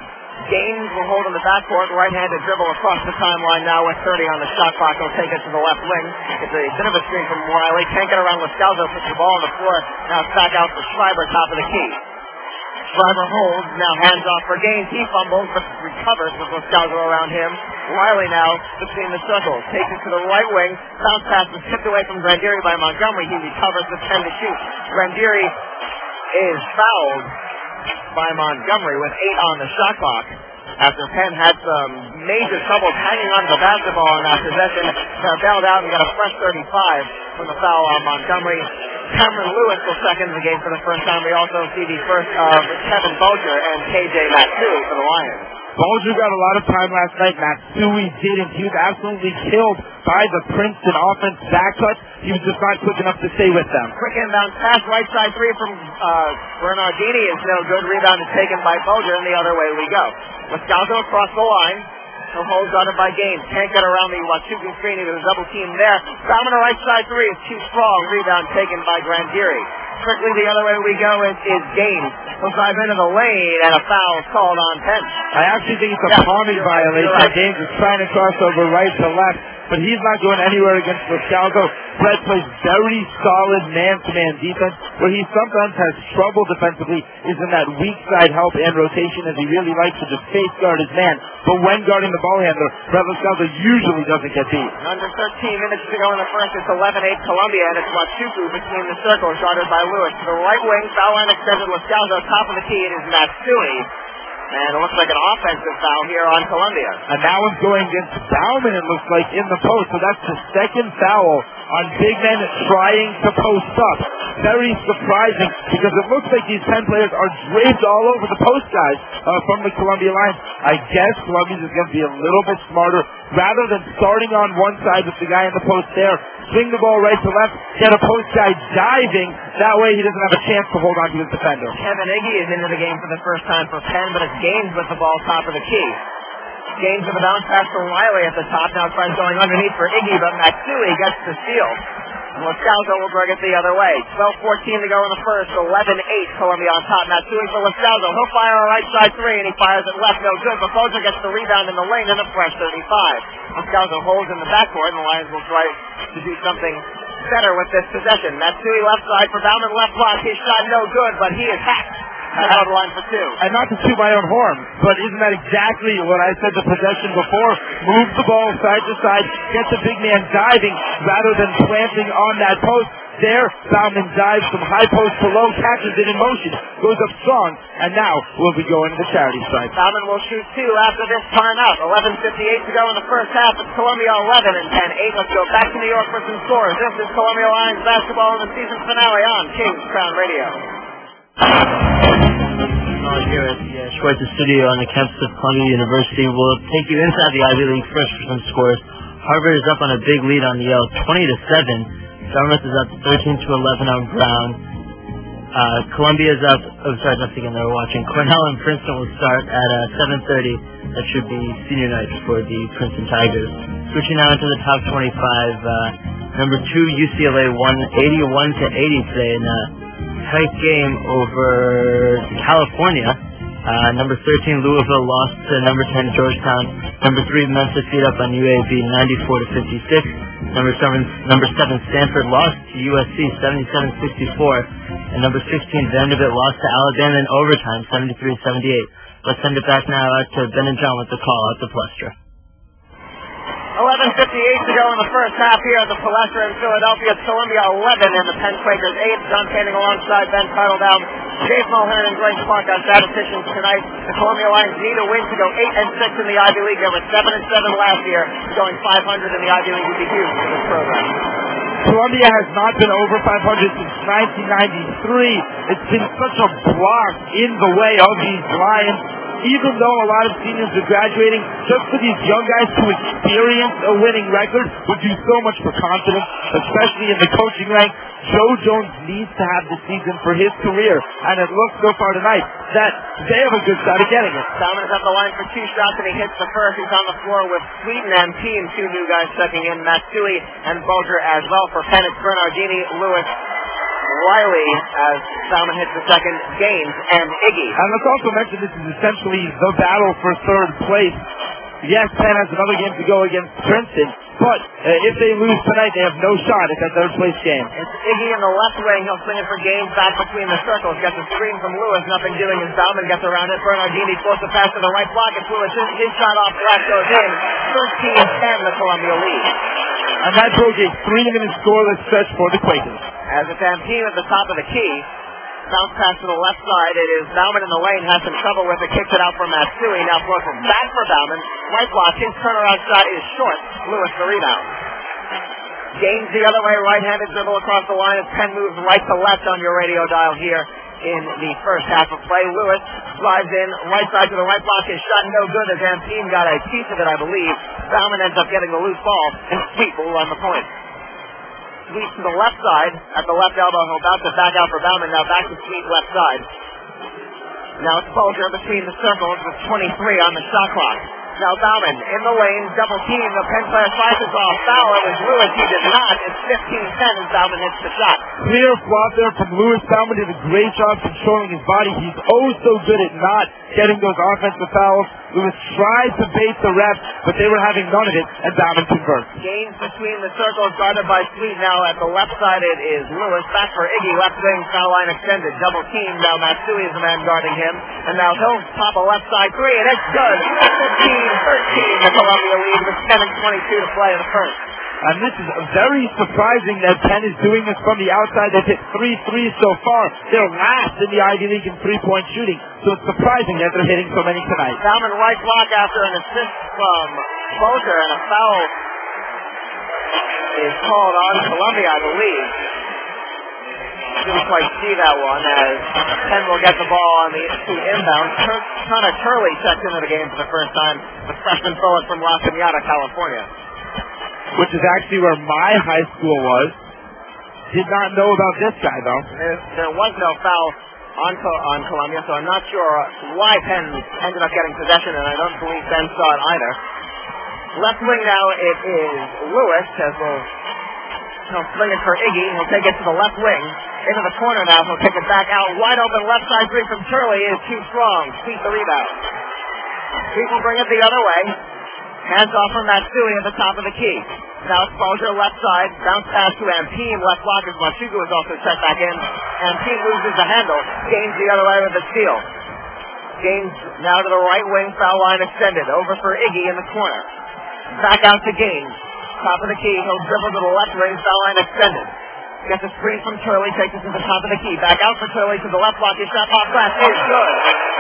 Gaines will hold in the backcourt. Right-handed dribble across the timeline now with thirty on the shot clock. He'll take it to the left wing. It's a bit of a screen from Wiley. Can't get around Lascalzo. Puts the ball on the floor. Now it's back out for Schreiber, top of the key. Schreiber holds. Now hands off for Gaines. He fumbles but recovers with Lascalzo around him. Wiley now between the circles. Takes it to the right wing. Bounce pass is tipped away from Grandieri by Montgomery. He recovers with ten to shoot. Grandieri is fouled by Montgomery with eight on the shot clock. After Penn had some major troubles hanging on the basketball in that possession, they're bailed out and got a fresh thirty-five from the foul on Montgomery. Cameron Lewis will second the game for the first time. We also see the first of Kevin Bulger and K J Matsui for the Lions. Bulger got a lot of time last night. Matsui didn't. He was absolutely killed by the Princeton offense back cut. He was just not quick enough to stay with them. Quick inbound pass, right side three from uh, Bernardini is no good. Rebound is taken by Bulger, and the other way we go. Lascalzo across the line. He'll hold guarded by Gaines. Can't get around the Wachukwu screen. He was a double team there. Foul on the right side three is too strong. Rebound taken by Grandieri. Quickly the other way we go is, is Gaines. He'll drive into the lane, and a foul called on Penn. I actually think it's a yeah, palming violation. Right. Gaines is trying to cross over right to left, but he's not going anywhere against Lascalzo. Brett plays very solid man-to-man defense. Where he sometimes has trouble defensively is in that weak side help and rotation, as he really likes to just face guard his man. But when guarding the ball handler, Brett Lascalzo usually doesn't get beat. Under thirteen minutes to go in the first, it's eleven eight Columbia, and it's Wachukwu between the circles, guarded by Lewis. To the right wing, foul line extended. Lascalzo, top of the key. It is Matsui. And it looks like an offensive foul here on Columbia. And that one's going against Bauman, it looks like, in the post. So that's the second foul on big men trying to post up. Very surprising, because it looks like these Penn players are draped all over the post guys uh, from the Columbia line. I guess Columbia's is going to be a little bit smarter. Rather than starting on one side with the guy in the post there, swing the ball right to left, get a post guy diving. That way he doesn't have a chance to hold on to his defender. Kevin Iggy is into the game for the first time for Penn, but it's Gaines with the ball top of the key. Gaines with the bounce pass from Wiley at the top. Now tries going underneath for Iggy, but Matsui gets the steal. Lascalzo will bring it the other way. twelve fourteen to go in the first. eleven eight Columbia on top. Matsui for Lascalzo. He'll fire a right side three, and he fires it left. No good, but Bulger gets the rebound in the lane and a fresh thirty-five. Lascalzo holds in the backcourt, and the Lions will try to do something better with this possession. Matsui left side for Bauman, left block. His shot no good, but he is hacked. Out of the line for two. And not to toot my own horn, but isn't that exactly what I said the possession before? Move the ball side to side, get the big man diving rather than planting on that post. There, Bauman dives from high post to low, catches it in motion, goes up strong, and now we'll be going to the charity stripe. Bauman will shoot two after this timeout. eleven fifty-eight to go in the first half. It's Columbia eleven and Penn eight. Let's go back to New York for some scores. This is Columbia Lions basketball in the season finale on Kings Crown Radio. Here at the uh, Schweitzer Studio on the campus of Columbia University. We'll take you inside the Ivy League first for some scores. Harvard is up on a big lead on Yale, twenty to seven. Dartmouth is up thirteen to eleven on Brown. Uh, Columbia is up. Oh, sorry, once again, they're watching. Cornell and Princeton will start at uh, seven thirty. That should be senior night for the Princeton Tigers. Switching now into the top twenty-five. Uh, number two, U C L A won eighty-one to eighty today in a tight game over California. Uh, number thirteen, Louisville lost to number ten, Georgetown. Number three, Memphis beat up on U A B ninety-four to fifty-six. Number seven, number seven, Stanford lost to U S C seventy-seven sixty-four. And number sixteen, Vanderbilt lost to Alabama in overtime seventy-three seventy-eight. Let's send it back now out to Ben and John with the call out to Palestra. eleven fifty-eight to go in the first half here at the Palestra in Philadelphia. It's Columbia eleven and the Penn Quakers eight. John Canning alongside Ben Teitelbaum. Dave Mulhern and Greg Clark on statisticians tonight. The Columbia Lions need a win to go eight and six in the Ivy League. They were seven and seven last year. Going five hundred in the Ivy League would be huge for this program. Columbia has not been over five hundred since nineteen ninety-three. It's been such a block in the way of these Lions. Even though a lot of seniors are graduating, just for these young guys to experience a winning record would do so much for confidence, especially in the coaching rank. Joe Jones needs to have the season for his career, and it looks so far tonight that they have a good shot at getting it. Salmon is up the line for two shots, and he hits the first. He's on the floor with Sweeten and Team, two new guys checking in, Matsui and Bulger as well. For Penn, it's Bernardini, Lewis, Riley as Bauman hits the second, Gaines and Iggy. And let's also mention this is essentially the battle for third place. Yes, Penn has another game to go against Princeton, but uh, if they lose tonight, they have no shot at that third place game. It's Iggy in the left wing. He'll swing it for Gaines back between the circles. Gets a screen from Lewis. Nothing doing as Bauman gets around it. Bernardini forced a pass to the right block. It's Lewis. His, his shot off left goes in. thirteen ten, the Columbia lead. And that broke a three-minute scoreless stretch for the Quakers. As it's Ampine at the top of the key. Bounce pass to the left side. It is Bauman in the lane. Has some trouble with it. Kicks it out for Matsui. Now throws from back for Bauman. Right block. His turnaround shot is short. Lewis the rebound. Gaines the other way. Right-handed dribble across the line. As Penn moves right to left on your radio dial here in the first half of play. Lewis slides in. Right side to the right block. His shot no good as Ampine got a piece of it, I believe. Bauman ends up getting the loose ball. And Sweet will run the point. Sweet to the left side, at the left elbow, he'll bounce it back out for Bauman, now back to Sweet left side. Now it's Bulger between the circles with twenty-three on the shot clock. Now Bauman in the lane, double team, the Penn player tries to draw a foul, it was Lewis, he did not, it's fifteen ten as Bauman hits the shot. Clear flop there from Lewis. Bauman did a great job controlling his body. He's oh so good at not getting those offensive fouls. Lewis tried to bait the refs, but they were having none of it, and Bauman converts. Gaines between the circles, guarded by Sweet. Now at the left side it is Lewis. Back for Iggy, left wing, foul line extended. Double team, now Matsui is the man guarding him. And now he'll pop a left side three, and it's good. fifteen thirteen, the Columbia lead with seven twenty-two to play in the first. And this is very surprising that Penn is doing this from the outside. They've hit three threes so far. They're last in the Ivy League in three-point shooting. So it's surprising that they're hitting so many tonight. Bauman right block after an assist from Bulger, and a foul is called on Columbia, I believe. Didn't quite see that one as Penn will get the ball on the, the inbound. Tur- Connor Turley checked into the game for the first time. The freshman forward from La Cañada, California. Which is actually where my high school was. Did not know about this guy, though. There, there was no foul on, on Columbia, so I'm not sure why Penn ended up getting possession, and I don't believe Ben saw it either. Left wing now, it is Lewis, as we'll he'll swing it for Iggy. He'll take it to the left wing. Into the corner now, he'll take it back out. Wide open left side three from Turley is too strong. Sweet the rebound. Sweet will bring it the other way. Hands off from Matsui at the top of the key. Now it's Bulger left side. Bounce pass to Ampine. Left block as Machugu is also set back in. Ampine loses the handle. Gaines the other way with the steal. Gaines now to the right wing. Foul line extended. Over for Iggy in the corner. Back out to Gaines. Top of the key. He'll dribble to the left wing. Foul line extended. Gets a screen from Turley. Takes it to the top of the key. Back out for Turley to the left block. His shot off glass is good.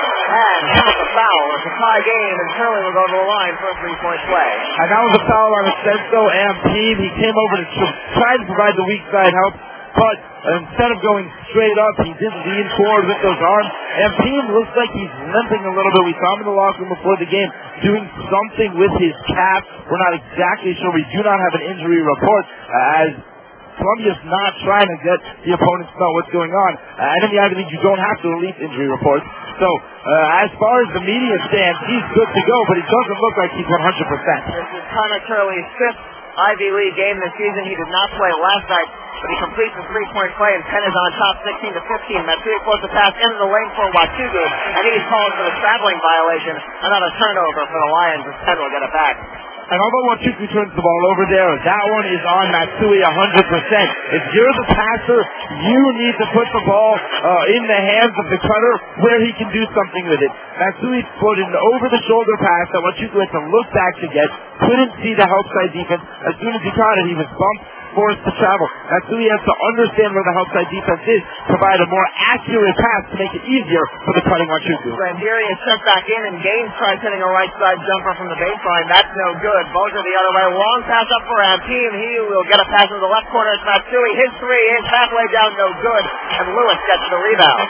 And counts a foul. It's a tie game, and Turley will go to the line for a three-point play. And that was a foul on Asenso Ampine. He came over to try to provide the weak side help, but instead of going straight up, he did lean forward with those arms. Ampine looks like he's limping a little bit. We saw him in the locker room before the game doing something with his calf. We're not exactly sure. We do not have an injury report, uh, as Columbia's not trying to get the opponents to know what's going on. Uh, and in the Ivy League, you don't have to release injury reports. So, uh, as far as the media stands, he's good to go, but it doesn't look like he's one hundred percent. This is Connor Turley's fifth Ivy League game this season. He did not play last night, but he completes a three-point play, and Penn is on top sixteen to fifteen. Matsui forced the pass into the lane for Wachugu, and he's called for the traveling violation. Another turnover for the Lions, as Penn will get it back. And although Wachugu turns the ball over there, that one is on Matsui one hundred percent. If you're the passer, you need to put the ball uh, in the hands of the cutter where he can do something with it. Matsui put an over-the-shoulder pass that Wachugu had to look back to get. Couldn't see the help side defense. As soon as he caught it, he was bumped, forced to travel. Matsui has to understand where the help side defense is, provide a more accurate pass to make it easier for the cutting Wachugu. Grandieri is set back in, and Gaines tries hitting a right side jumper from the baseline. That's no good. Bulger the other way. Long pass up for Ampine. He will get a pass into the left corner. It's Matsui. His three is halfway down, no good. And Lewis gets the rebound.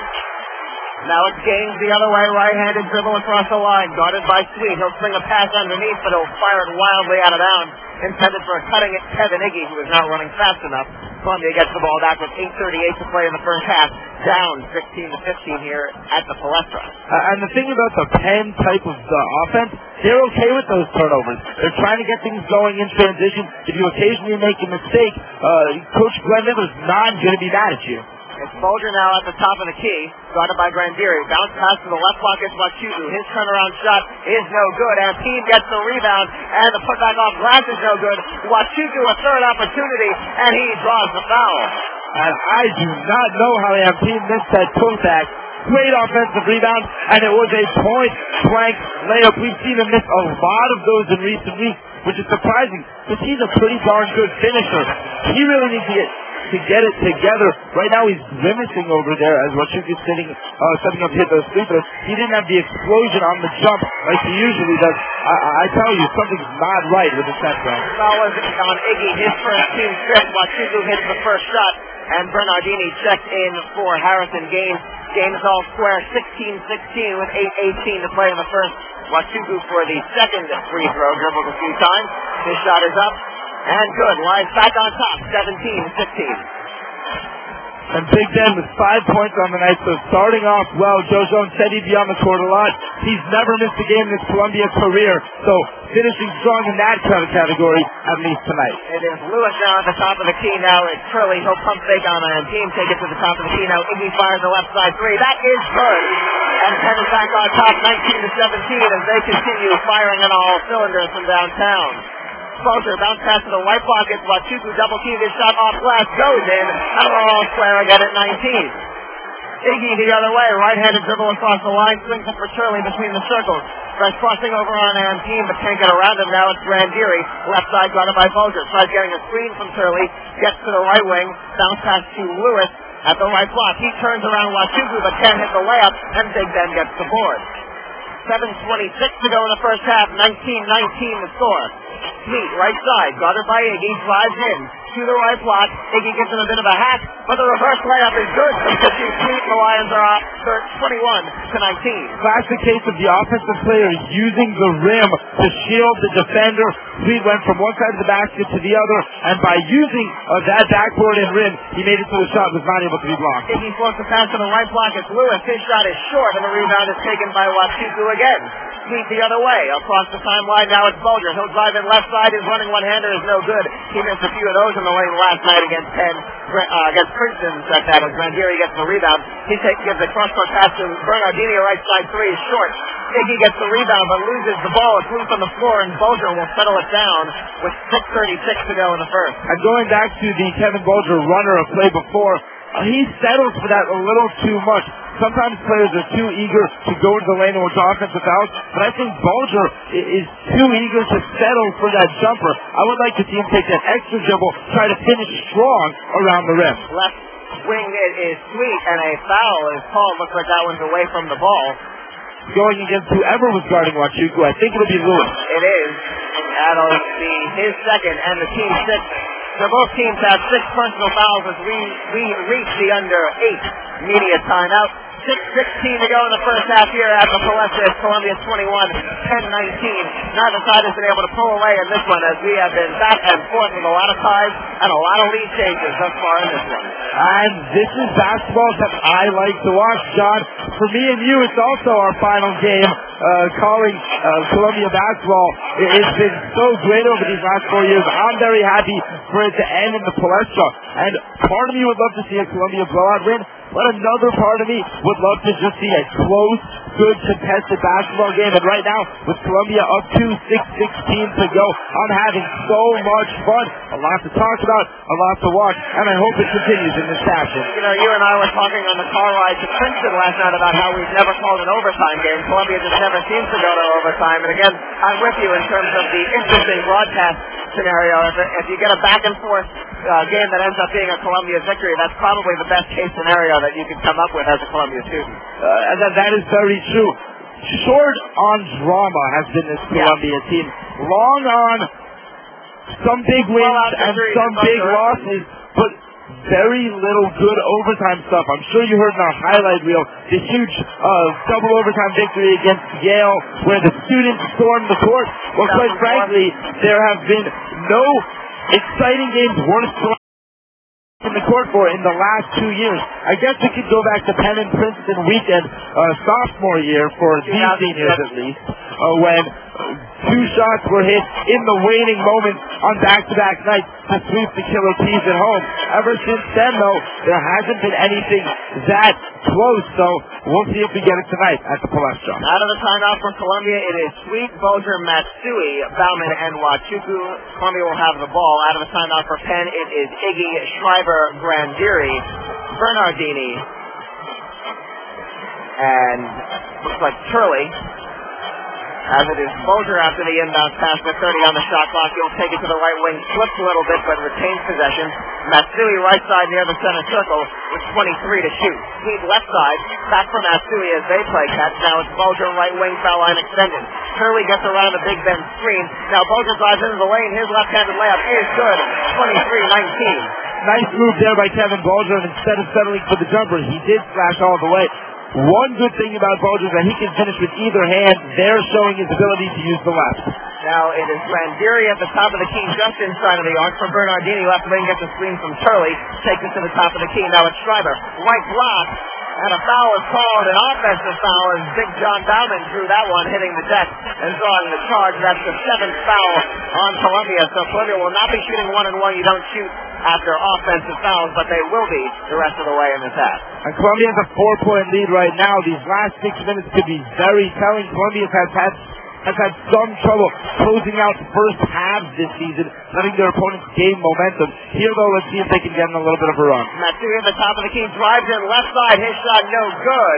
Now it's Gaines the other way, right-handed dribble across the line, guarded by Sweet. He'll swing a pass underneath, but he'll fire it wildly out of bounds, intended for a cutting at Kevin Iggy, who is not running fast enough. Columbia gets the ball back with eight thirty-eight to play in the first half, down sixteen to fifteen here at the Palestra. Uh, and the thing about the Penn type of uh, offense, they're okay with those turnovers. They're trying to get things going in transition. If you occasionally make a mistake, uh, Coach Glenn Miller's not going to be mad at you. It's Bulger now at the top of the key, guarded by Grandieri. Bounce pass to the left block is Wachugu. His turnaround shot is no good. Ampine gets the rebound, and the putback off glass is no good. Wachugu a third opportunity, and he draws the foul. And I do not know how Ampine missed that putback. Great offensive rebound, and it was a point-blank layup. We've seen him miss a lot of those in recent weeks, which is surprising, because he's a pretty darn good finisher. He really needs to get to get it together. Right now he's grimacing over there as Wachugu's sitting, uh, setting up to hit those free throws. He didn't have the explosion on the jump like he usually does. I, I tell you, something's not right with the set round. Foul was on Iggy, his first team fifth. Wachugu hits the first shot, and Bernardini checked in for Harrison Gaines. Gaines all square, sixteen sixteen with eight eighteen to play in the first. Wachugu for the second free throw, dribbled a few times. His shot is up, and good. Lions back on top, seventeen sixteen. And Big Ben with five points on the night, so starting off well. Joe Jones said he'd be on the court a lot. He's never missed a game in his Columbia career, so finishing strong in that kind of category, at least tonight. It is Lewis now at the top of the key now. It's Curley. He'll pump fake on a team, take it to the top of the key now. Iggy fires the left side three. That is good. And Penn is back on top, nineteen to seventeen, as they continue firing on all cylinders from downtown. Bulger bounce pass to the right pocket. Wachugu double key. His shot off glass goes in. And we're all square again at nineteen. Iggy the other way. Right-handed dribble across the line. Swings it for Turley between the circles. Tries crossing over on Ampine, but can't get around him. Now it's Grandieri. Left side guarded by Bulger. Tries getting a screen from Turley. Gets to the right wing. Bounce pass to Lewis at the right block. He turns around Wachugu, but can't hit the layup. And Big Ben gets the board. seven twenty-six to go in the first half. nineteen nineteen the score. Sweet, right side, guarded by Iggy, drives in to the right block. Iggy gives him a bit of a hack, but the reverse layup is good. Sweet, the Lions are up twenty-one to nineteen. Classic case of the offensive player using the rim to shield the defender. Sweet went from one side of the basket to the other, and by using uh, that backboard and rim, he made it to the shot, was not able to be blocked. Iggy floats the pass to the right block. It's Lewis. His shot is short, and the rebound is taken by Wachugu again. Sweet the other way. Across the timeline, now it's Bulger. He'll drive in left side. His running one-hander is no good. He missed a few of those in the lane last night against Penn, uh, against Princeton. Set that as Grandieri gets the rebound. He takes, gives a cross-court pass to Bernardini. Right side three is short. Iggy gets the rebound, but loses the ball. It's loose on the floor, and Bulger will settle it down with six thirty-six to go in the first. And going back to the Kevin Bulger runner of play before, uh, he settles for that a little too much. Sometimes players are too eager to go into the lane and with offensive fouls, but I think Bulger is too eager to settle for that jumper. I would like to see him take that extra dribble, try to finish strong around the rim. Left wing it is Sweet, and a foul is called. Looks like that one's away from the ball. Going against whoever was guarding Wachugu, I think it'll be Lewis. It is. That'll be his second, and the team six. So both teams have six personal fouls as we, we reach the under eight media timeout. six sixteen to go in the first half here at the Palestra. Columbia twenty-one, Penn nineteen. Neither side has been able to pull away in this one as we have been back and forth with a lot of ties and a lot of lead changes thus far in this one. And this is basketball that I like to watch, John. For me and you, it's also our final game uh, calling uh, Columbia basketball. It's been so great over these last four years. I'm very happy for it to end in the Palestra. And part of me would love to see a Columbia blowout win, but another part of me would love to just see a close, good, contested basketball game. And right now, with Columbia up to six sixteen to go, I'm having so much fun. A lot to talk about, a lot to watch, and I hope it continues in this fashion. You know, you and I were talking on the car ride to Princeton last night about how we've never called an overtime game. Columbia just never seems to go to overtime. And again, I'm with you in terms of the interesting broadcast scenario. If, if you get a back and forth uh, game that ends up being a Columbia victory, that's probably the best case scenario that you can come up with as a Columbia student. Uh, and that, that is very true. Short on drama has been this Columbia yeah. team. Long on some big wins well, and some big losses, but very little good overtime stuff. I'm sure you heard in our highlight reel the huge uh, double overtime victory against Yale where the students stormed the court. Well, quite frankly, there have been no exciting games worth in the court for in the last two years. I guess we could go back to Penn and Princeton weekend, uh, sophomore year for these seniors at least, uh, when Two shots were hit in the waning moments on back-to-back nights to sweep the Killer Bees at home. Ever since then, though, there hasn't been anything that close, so we'll see if we get it tonight at the Palestra. Out of the timeout for Columbia, it is Sweet, Bolger, Matsui, Bauman, and Wachuku. Columbia will have the ball. Out of the timeout for Penn, it is Iggy, Schreiber, Grandieri, Bernardini, and looks like Turley. As it is Bolger after the inbound pass with thirty on the shot clock. He'll take it to the right wing, slips a little bit, but retains possession. Matsui right side near the center circle with twenty-three to shoot. Heat left side, back from Matsui as they play catch. Now it's Bolger right wing, foul line extended. Turley gets around the Big Ben screen. Now Bolger drives into the lane. His left-handed layup is good. twenty-three nineteen. Nice move there by Kevin Bolger, and instead of settling for the jumper, he did flash all the way. One good thing about Bolger is that he can finish with either hand. They're showing his ability to use the left. Now it is Grandieri at the top of the key, just inside of the arc for Bernardini. Left wing gets a screen from Turley. Takes it to the top of the key. Now it's Schreiber. Right block. And a foul is called, an offensive foul, as Big John Bauman drew that one, hitting the deck and drawing the charge. That's the seventh foul on Columbia. So Columbia will not be shooting one and one. You don't shoot after offensive fouls, but they will be the rest of the way in this half. And Columbia has a four-point lead right now. These last six minutes could be very telling. Columbia has had has had some trouble closing out the first half this season, letting their opponents gain momentum. Here, though, let's see if they can get in a little bit of a run. Matsui at the top of the key, drives in left side. His shot no good.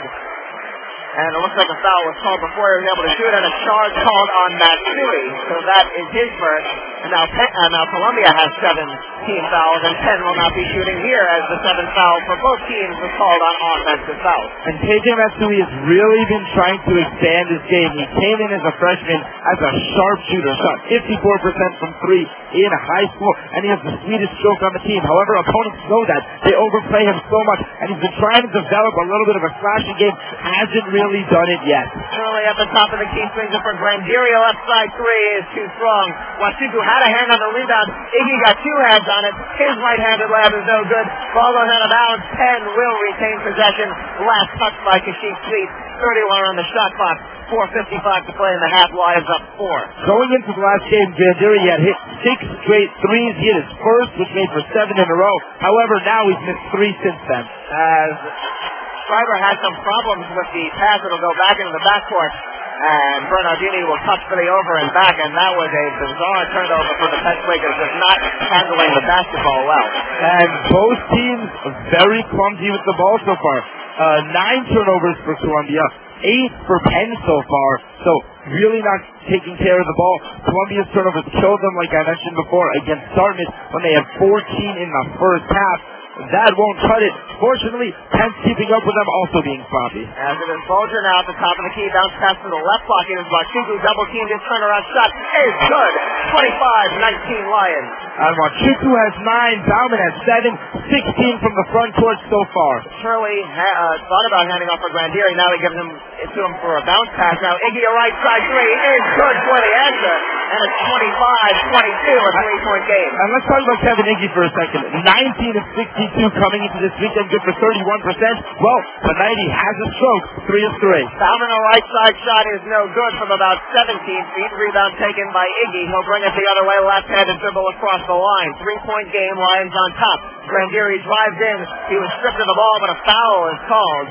And it looks like a foul was called before he was able to shoot, and a charge called on Matsui. So that is his first. And now, Penn, uh, now Columbia has seven team fouls, and Penn will not be shooting here as the seventh foul for both teams was called on offensive fouls. And K J Matsui has really been trying to expand his game. He came in as a freshman as a sharpshooter, shot fifty-four percent from three in high school, and he has the sweetest stroke on the team. However, opponents know that. They overplay him so much, and he's been trying to develop a little bit of a slashing game. Hasn't really done it yet. Turley at the top of the key, swings it for Grandieri. Left side three is too strong. Wachuku had a hand on the rebound. Iggy got two hands on it. His right-handed layup is no good. Ball goes out of bounds. Penn will retain possession. Last touch by Kashif Sweet. thirty-one on the shot clock. four fifty-five to play in the half. Lions up four. Going into the last game, Grandieri had hit six straight threes. He hit his first, which made for seven in a row. However, now he's missed three since then. As Schreiber had some problems with the pass. It'll go back into the backcourt. And Bernardini will touch for the over and back, and that was a bizarre turnover for the Penn Quakers, just not handling the basketball well. And both teams very clumsy with the ball so far. Uh, nine turnovers for Columbia, eight for Penn so far. So really not taking care of the ball. Columbia's turnovers killed them, like I mentioned before, against Dartmouth when they had fourteen in the first half. That won't cut it. Fortunately, Penn's keeping up with them, also being sloppy. As it is Bolger now at the top of the key, bounce pass to the left pocket. It is Wachuku, double teamed, his turnaround shot is good. twenty-five nineteen Lions. And Wachuku has nine, Bauman has seven, sixteen from the front court so far. Shirley ha- uh, thought about handing off for Grandieri. Now he gives him it to him for a bounce pass. Now Iggy, a right side three is good for the answer. And it's twenty-five twenty-two, a three-point game. And let's talk about Kevin Iggy for a second. nineteen of sixty-two coming into this weekend, good for thirty-one percent. Well, tonight he has a stroke, three of three. Bauman, a right side shot is no good from about seventeen feet. Rebound taken by Iggy. He'll bring it the other way, left-handed dribble across the line. Three-point game, Lions on top. Grandieri drives in. He was stripped of the ball, but a foul is called.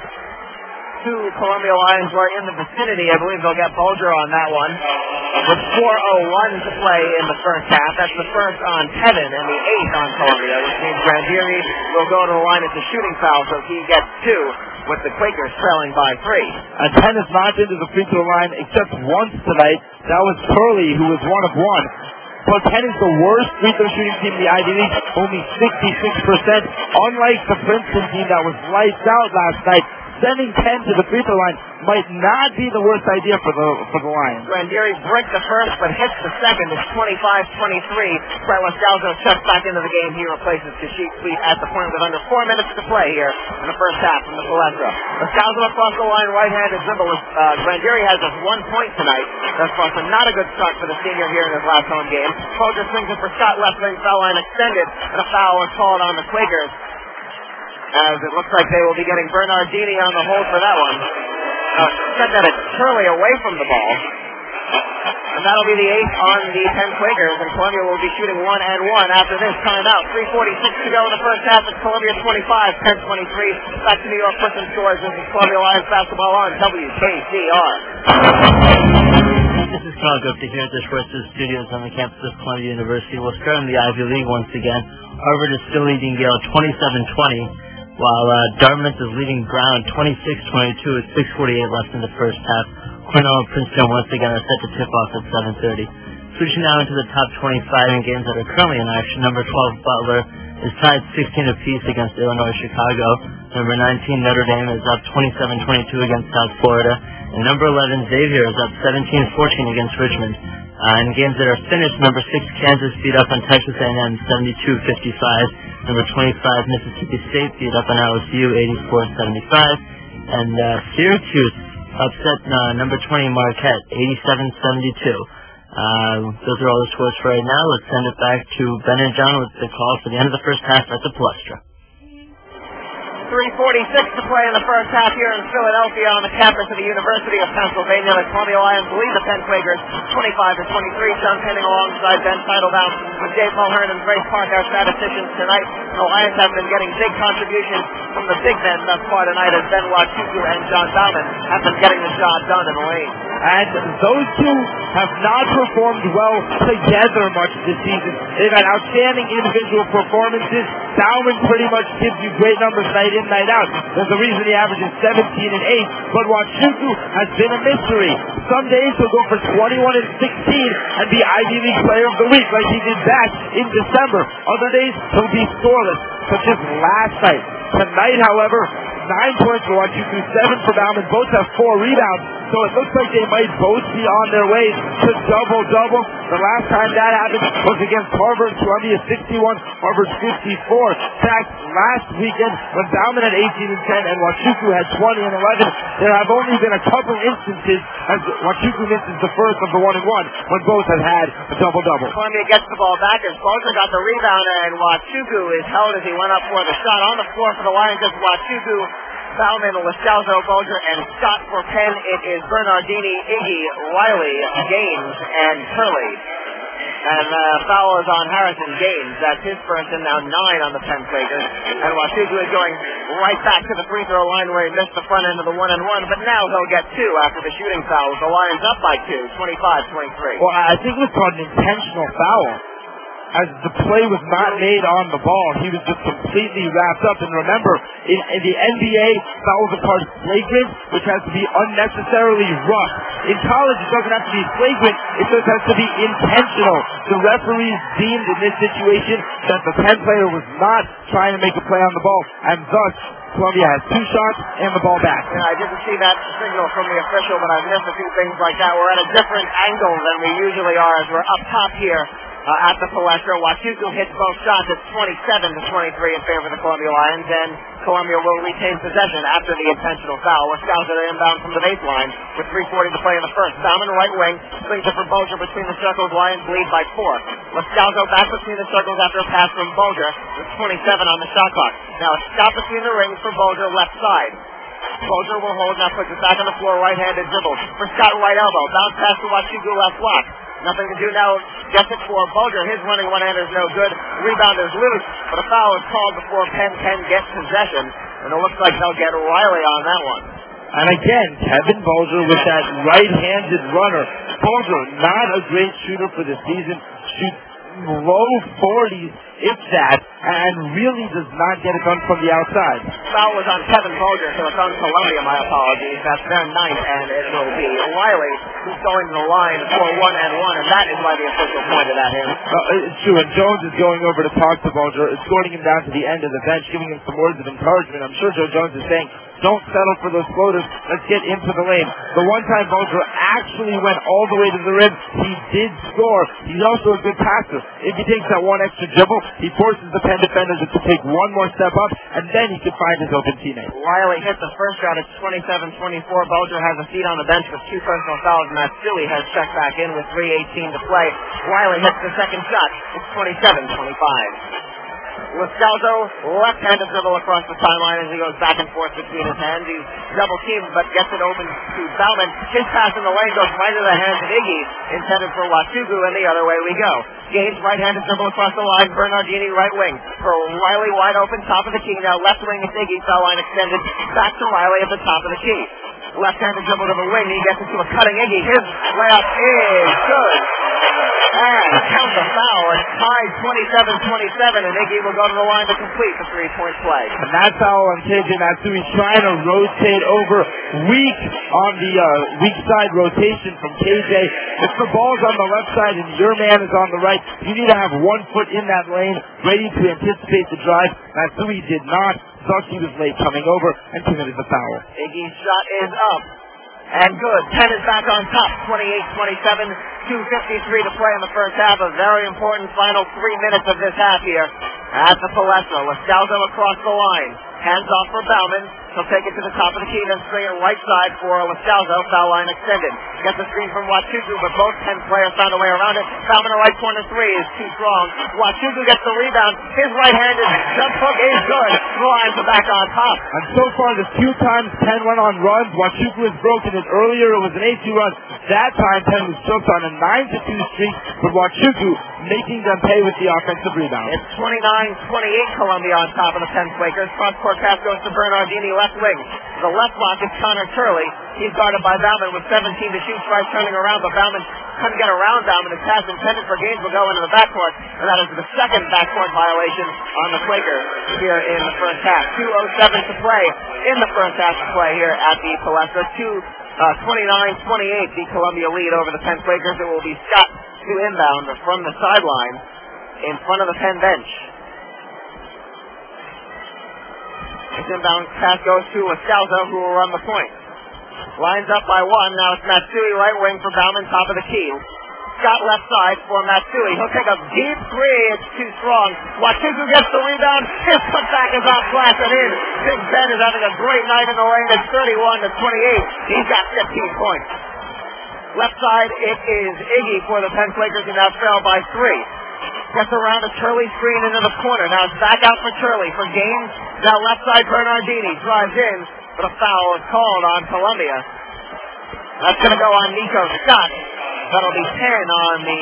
Two Columbia Lions were in the vicinity. I believe they'll get Bolger on that one. With four oh one to play in the first half. That's the first on Kevin and the eighth on Columbia, which means Grandieri will go to the line. It's a shooting foul, so he gets two, with the Quakers trailing by three. And Penn has not been to the free throw line except once tonight. That was Turley, who was one of one. But Penn is the worst free throw shooting team in the Ivy League, only sixty-six percent. Unlike the Princeton team that was lights out last night, sending Penn to the free throw line might not be the worst idea for the for the Lions. Grandieri breaks the first but hits the second. It's twenty-five twenty-three. Brett Lascalzo checks back into the game. He replaces Kashif Sweet at the point with under four minutes to play here in the first half from the Palestra. Lascalzo across the line, right-handed dribble. Uh, Grandieri has just one point tonight. That's far from not a good start for the senior here in his last home game. Bolger swings it for shot, left wing foul line extended, and a foul is called on the Quakers, as it looks like they will be getting Bernardini on the hold for that one. Uh, set that at Turley away from the ball. And that'll be the eighth on the Penn Quakers, and Columbia will be shooting one and one after this timeout. three forty-six to go in the first half. It's Columbia twenty-five, Penn twenty-three. Back to New York Pushing Scores. This is Columbia Lions basketball on W K C R. This is Carl Gupta here at the Schweitzer Studios on the campus of Columbia University. We'll start in the Ivy League once again. Harvard is still leading Yale twenty-seven twenty, while uh, Dartmouth is leading Brown twenty-six twenty-two with six forty-eight left in the first half. Cornell and Princeton once again are set to tip off at seven thirty. Switching now into the top twenty-five in games that are currently in action. Number twelve, Butler, is tied sixteen apiece against Illinois Chicago. Number nineteen, Notre Dame, is up twenty-seven twenty-two against South Florida. And number eleven, Xavier, is up seventeen fourteen against Richmond. Uh, in games that are finished, number six, Kansas beat up on Texas A and M seventy-two fifty-five. Number twenty-five, Mississippi State beat up on L S U eighty-four seventy-five. And uh, Syracuse upset uh, number twenty, Marquette eighty-seven seventy-two. Uh, those are all the scores for right now. Let's send it back to Ben and John with the call for the end of the first half at the Palestra. three forty-six to play in the first half here in Philadelphia on the campus of the University of Pennsylvania. The Columbia Lions lead the Penn Quakers twenty-five to twenty-three. John Penning alongside Ben Teitelbaum with Dave Mulhern and Grace Park, our statisticians tonight. The Lions have been getting big contributions from the big men thus far tonight as Ben Wachuku and John Bauman have been getting the job done in the lane. And those two have not performed well together much this season. They've had outstanding individual performances. Bauman pretty much gives you great numbers night in, night out. There's a reason he averages seventeen and eight, but Wachuku has been a mystery. Some days he'll go for twenty-one and sixteen and be Ivy League Player of the Week like he did back in December. Other days he'll be scoreless, such as last night. Tonight, however, nine points for Wachuku, seven for Bauman. Both have four rebounds, so it looks like they might both be on their way to double-double. The last time that happened was against Harvard. Columbia sixty-one, Harvard fifty-four. In fact, last weekend when Bauman had eighteen and ten and Wachuku had twenty and eleven, there have only been a couple instances as Wachuku misses the first of the one and one when both have had a double-double. Columbia gets the ball back as Bulger got the rebound, and Wachuku is held as he went up for the shot. On the floor for the Lions is Wachuku, Bauman, Lascalzo, Bulger, and Scott for Penn. It is Bernardini, Iggy, Riley, Gaines, and Turley. And uh, foul is on Harrison Gaines. That's his first, and now nine on the Penn Quakers. And Wachuku is going right back to the free throw line where he missed the front end of the one and one, but now he'll get two after the shooting foul. The Lions up by two, twenty-five twenty-three. Well, I think it was called an intentional foul, as the play was not made on the ball. He was just completely wrapped up. And remember, in, in the N B A, fouls are called flagrant, which has to be unnecessarily rough. In college, it doesn't have to be flagrant. It just has to be intentional. The referees deemed in this situation that the Penn player was not trying to make a play on the ball, and thus Columbia has two shots and the ball back. Yeah, I didn't see that signal from the official, but I've missed a few things like that. We're at a different angle than we usually are as we're up top here uh, at the Palestra. Wachuku hits both shots. It's twenty-seven to twenty-three in favor of the Columbia Lions, and Columbia will retain possession after the intentional foul. Lascalzo to inbound from the baseline with three forty to play in the first. Bauman right wing, swings it for Bulger between the circles. Lions lead by four. Lascalzo back between the circles after a pass from Bulger with twenty-seven on the shot clock. Now a stop between the rings for Bulger left side. Bulger will hold, now puts it back on the floor, right-handed dribble. For Scott, right elbow. Bounce pass to Wachuku, left block. Nothing to do now. Gets it for Bulger. His running one-hander is no good. Rebound is loose, but a foul is called before Penn can get possession. And it looks like they'll get Riley on that one. And again, Kevin Bulger with that right-handed runner. Bulger, not a great shooter for the season. Shoots low forties, if that, and really does not get it done from the outside. Foul was on Kevin Bulger, so it's on Columbia, my apologies. That's their ninth, and it will be Riley who's going to the line for one and one, and that is why the official pointed at him. Uh, it's true, and Jones is going over to talk to Bulger, escorting him down to the end of the bench, giving him some words of encouragement. I'm sure Joe Jones is saying, don't settle for those floaters. Let's get into the lane. The one time Bulger actually went all the way to the rim, he did score. He's also a good passer. If he takes that one extra dribble, he forces the Penn defenders to take one more step up, and then he can find his open teammate. Riley hit the first shot. It's twenty-seven twenty-four. Bulger has a seat on the bench with two personal fouls. Matt Stewie has checked back in with three eighteen to play. Riley hits the second shot. It's twenty-seven twenty-five. Lascalzo, left-handed dribble across the timeline as he goes back and forth between his hands. He's double-teamed, but gets it open to Bauman. His pass in the lane goes right into the hands of Iggy, intended for Watugu, and the other way we go. Gaines, right-handed dribble across the line. Bernardini, right wing. For Riley, wide open, top of the key. Now left wing is Iggy, foul line extended. Back to Riley at the top of the key. Left-handed dribble to the wing. He gets into a cutting Iggy. His layup is good. And count the foul. It's tied twenty-seven twenty-seven, and Iggy will go to the line to complete the three-point play. And that's how on K J Matsui trying to rotate over. Weak on the uh, weak side rotation from K J. If the ball's on the left side and your man is on the right, you need to have one foot in that lane, ready to anticipate the drive. Matsui did not. Thought he was late coming over and committed the foul. Iggy's shot is up. And good. Ten is back on top. twenty-eight twenty-seven. two fifty-three to play in the first half. A very important final three minutes of this half here at the Palestra. Lascalzo across the line. Hands off for Bauman. He'll take it to the top of the key, then straight right side for Lascalzo. Foul line extended. Gets the screen from Watugu, but both ten players found a way around it. Bauman a right corner three is too strong. Watugu gets the rebound. His right-handed jump hook is good. The lines are back on top. And so far, the few times Penn went on runs, Watugu has broken it. Earlier, it was an eight two run. That time, Penn was choked on a nine to two streak, but Watugu making them pay with the offensive rebound. It's twenty-nine twenty-eight Columbia on top of the Penn Quakers. Front court pass goes to Bernardini, left wing. The left block is Connor Turley. He's guarded by Bauman with seventeen to shoot, tries turning around, but Bauman couldn't get around Bauman. His pass intended for Gaines will go into the backcourt, and that is the second backcourt violation on the Quakers here in the first half. two oh seven to play in the first half to play here at the Palestra. Two, uh, twenty-nine twenty-eight, the Columbia lead over the Penn Quakers. It will be Scott to inbound from the sideline in front of the Penn bench. This inbound pass goes to Lascalzo, who will run the point. Lines up by one. Now it's Matsui, right wing for Bauman, top of the key. Scott left side for Matsui. He'll take a deep three. It's too strong. Watugu gets the rebound. His putback is off glass and in. Big Ben is having a great night in the lane. It's thirty-one to twenty-eight. He's got fifteen points. Left side, it is Iggy for the Penn Quakers, and now trail by three. Gets around a Turley screen into the corner. Now it's back out for Turley. For Gaines, now left side Bernardini. Drives in, but a foul is called on Columbia. That's going to go on Nico Scott. That'll be ten on the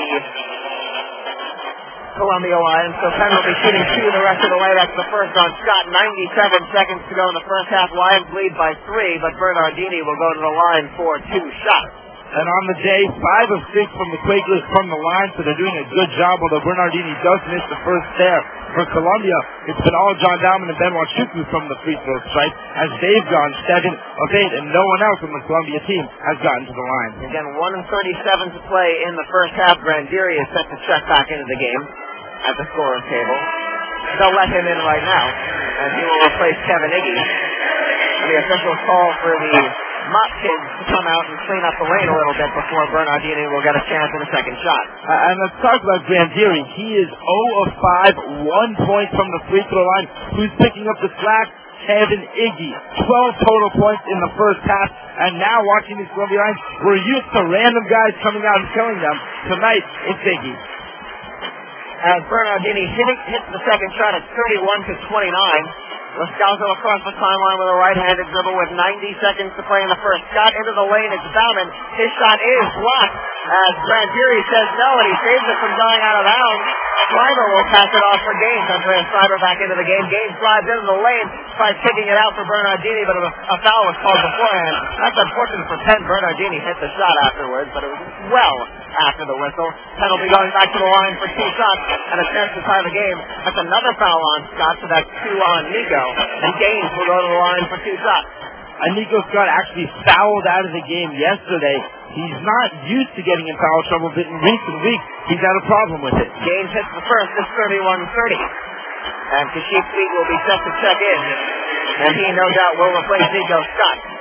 Columbia Lions. So Penn will be shooting two the rest of the way. That's the first on Scott. ninety-seven seconds to go in the first half. Lions lead by three, but Bernardini will go to the line for two shots. And on the day, five of six from the Quakers from the line, so they're doing a good job, although Bernardini does miss the first there. For Columbia, it's been all John Dowman and Ben Watugu from the free throw stripe, as they've gone seven of eight, and no one else on the Columbia team has gotten to the line. Again, one and thirty-seven to play in the first half. Grandieri is set to check back into the game at the scorer's table. They'll let him in right now, and he will replace Kevin Iggy. The officials call for the Mott kids to come out and clean up the lane a little bit before Bernardini will get a chance in the second shot. Uh, and let's talk about Grandieri. He is zero of five, one point from the free throw line. Who's picking up the slack? Kevin Iggy. twelve total points in the first half. And now watching these Columbia lines, we're used to random guys coming out and killing them. Tonight, it's Iggy. As Bernardini hit, hits the second shot at thirty-one to twenty-nine. Lascalzo across the timeline with a right-handed dribble with ninety seconds to play in the first. Scott into the lane. It's Bauman. His shot is blocked as Grandieri says no, and he saves it from going out of bounds. Schreiber will pass it off for Gaines. Andreas Schreiber back into the game. Gaines drives into the lane, tries kicking it out for Bernardini, but a, a foul was called beforehand. That's unfortunate for Penn. Bernardini hit the shot afterwards, but it was well after the whistle. Penn will be going back to the line for two shots and a chance to tie the game. That's another foul on Scott, so that's two on Nico. And Gaines will go to the line for two shots. And Nico Scott actually fouled out of the game yesterday. He's not used to getting in foul trouble, but in recent weeks, he's had a problem with it. Gaines hits the first. It's thirty-one thirty. And Kashif Feet will be set to check in. And he, no doubt, will replace Nico Scott.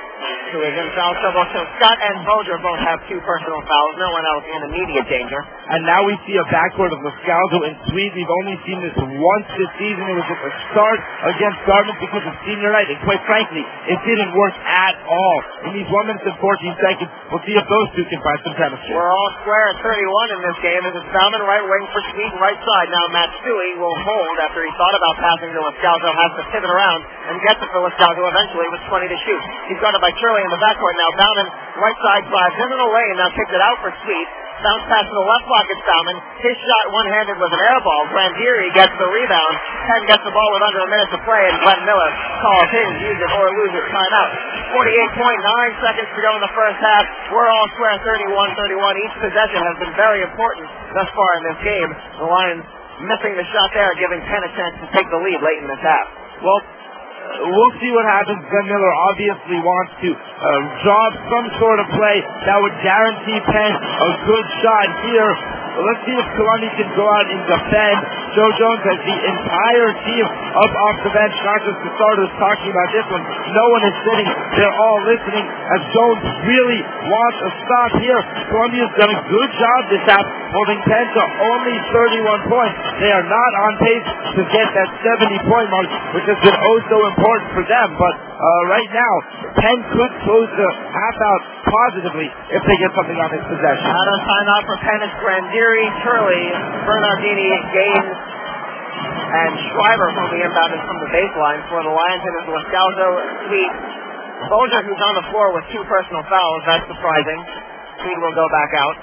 who is in foul trouble. So Scott and Bolger both have two personal fouls. No one else in immediate danger. And now we see a backcourt of Moscalzo and Sweet. We've only seen this once this season. It was at the start against Dartmouth because of senior night. And quite frankly, it didn't work at all. In these one minute and fourteen seconds, we'll see if those two can find some chemistry. We're all square at thirty-one in this game. This is Bauman, right wing for Sweet, right side. Now Matt Stewie will hold after he thought about passing to Moscalzo. Has to pivot around and get to Moscalzo eventually with twenty to shoot. He's guarded by Shirley in the backcourt now. Bauman, right side drives into the lane. Now kicks it out for Sweet. Bounce pass to the left pocket, Bauman. His shot one-handed was an air ball. Grandieri gets the rebound. Penn gets the ball with under a minute to play, and Glenn Miller calls his use it or lose it timeout. forty-eight point nine seconds to go in the first half. We're all square thirty-one thirty-one. Each possession has been very important thus far in this game. The Lions missing the shot there, giving Penn a chance to take the lead late in this half. Well, we'll see what happens. Glenn Miller obviously wants to uh, job some sort of play that would guarantee Penn a good shot here. Let's see if Columbia can go out and defend. Joe Jones has the entire team up off the bench, not just the starters talking about this one. No one is sitting. They're all listening as Jones really wants a stop here. Columbia's done a good job this half, holding Penn to only thirty-one points. They are not on pace to get that seventy point mark, which has been oh so important for them. But uh, right now, Penn could close the half out positively if they get something on this possession. Out of timeout for Penn is Grandieri, Turley, Bernardini, Gaines, and Schreiber from the inbound and from the baseline. For the Lions, it is Moscalzo, Sweet, Bolger, who's on the floor with two personal fouls. That's surprising. Sweet will go back out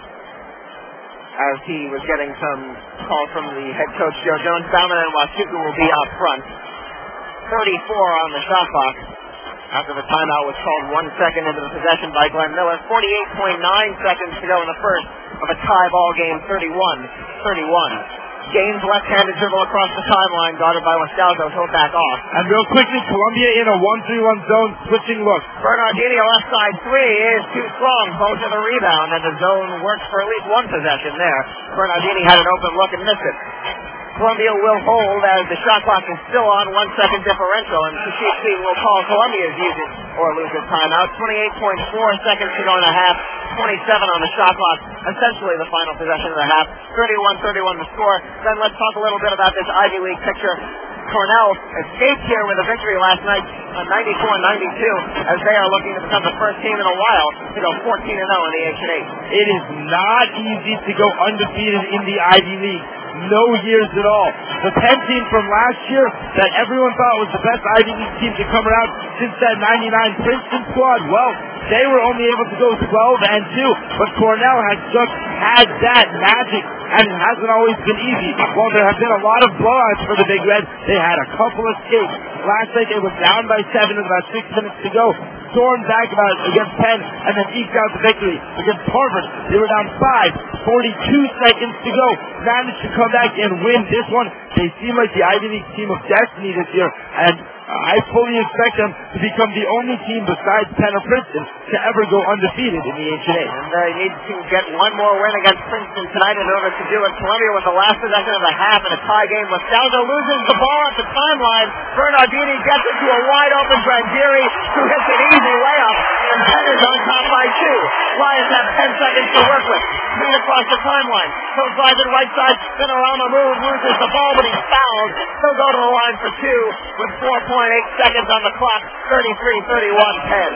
as he was getting some calls from the head coach, Joe Jones. Bauman and Wasuku will be out front. thirty-four on the shot clock after the timeout was called one second into the possession by Glenn Miller. forty-eight point nine seconds to go in the first of a tie ball game, thirty-one thirty-one. Gaines left-handed dribble across the timeline, guarded by Moscalzo. He'll back off. And real quickly, Columbia in a one three one zone, switching look. Bernardini, left side three, is too strong. Both to the rebound, and the zone works for at least one possession there. Bernardini had an open look and missed it. Columbia will hold as the shot clock is still on, one second differential, and Kashif Sweet will call Columbia's use it or lose it timeout. twenty-eight point four seconds to go in a half, twenty-seven on the shot clock, essentially the final possession of the half. thirty-one thirty-one the score. Then let's talk a little bit about this Ivy League picture. Cornell escaped here with a victory last night on ninety-four ninety-two as they are looking to become the first team in a while to go fourteen and oh in the H and H. It is not easy to go undefeated in the Ivy League. No years at all. The Penn team from last year that everyone thought was the best Ivy League team to come around since that ninety-nine Princeton squad, well, they were only able to go twelve and two, but Cornell has just had that magic, and it hasn't always been easy. While there have been a lot of blowouts for the Big Red, they had a couple escapes. Last night they were down by seven with about six minutes to go. Stormed back about against Penn, and then eked out the victory against Harvard. They were down five, forty-two seconds to go. Managed to come back and win this one. They seem like the Ivy League team of destiny this year, and I fully expect them to become the only team besides Penn or Princeton to ever go undefeated in the H and A. And they need to get one more win against Princeton tonight in order to do it. Columbia with the last possession of the half in a tie game. Moscalzo loses the ball at the timeline. Bernardini gets it to a wide open Grandieri, who hits an easy layup, and Penn is on top by two. Lions have ten seconds to work with. Clean across the timeline. He'll drive it right side, spin around the move, loses the ball, but he's fouled. He'll go to the line for two with four point eight seconds on the clock. thirty-three thirty-one Penn.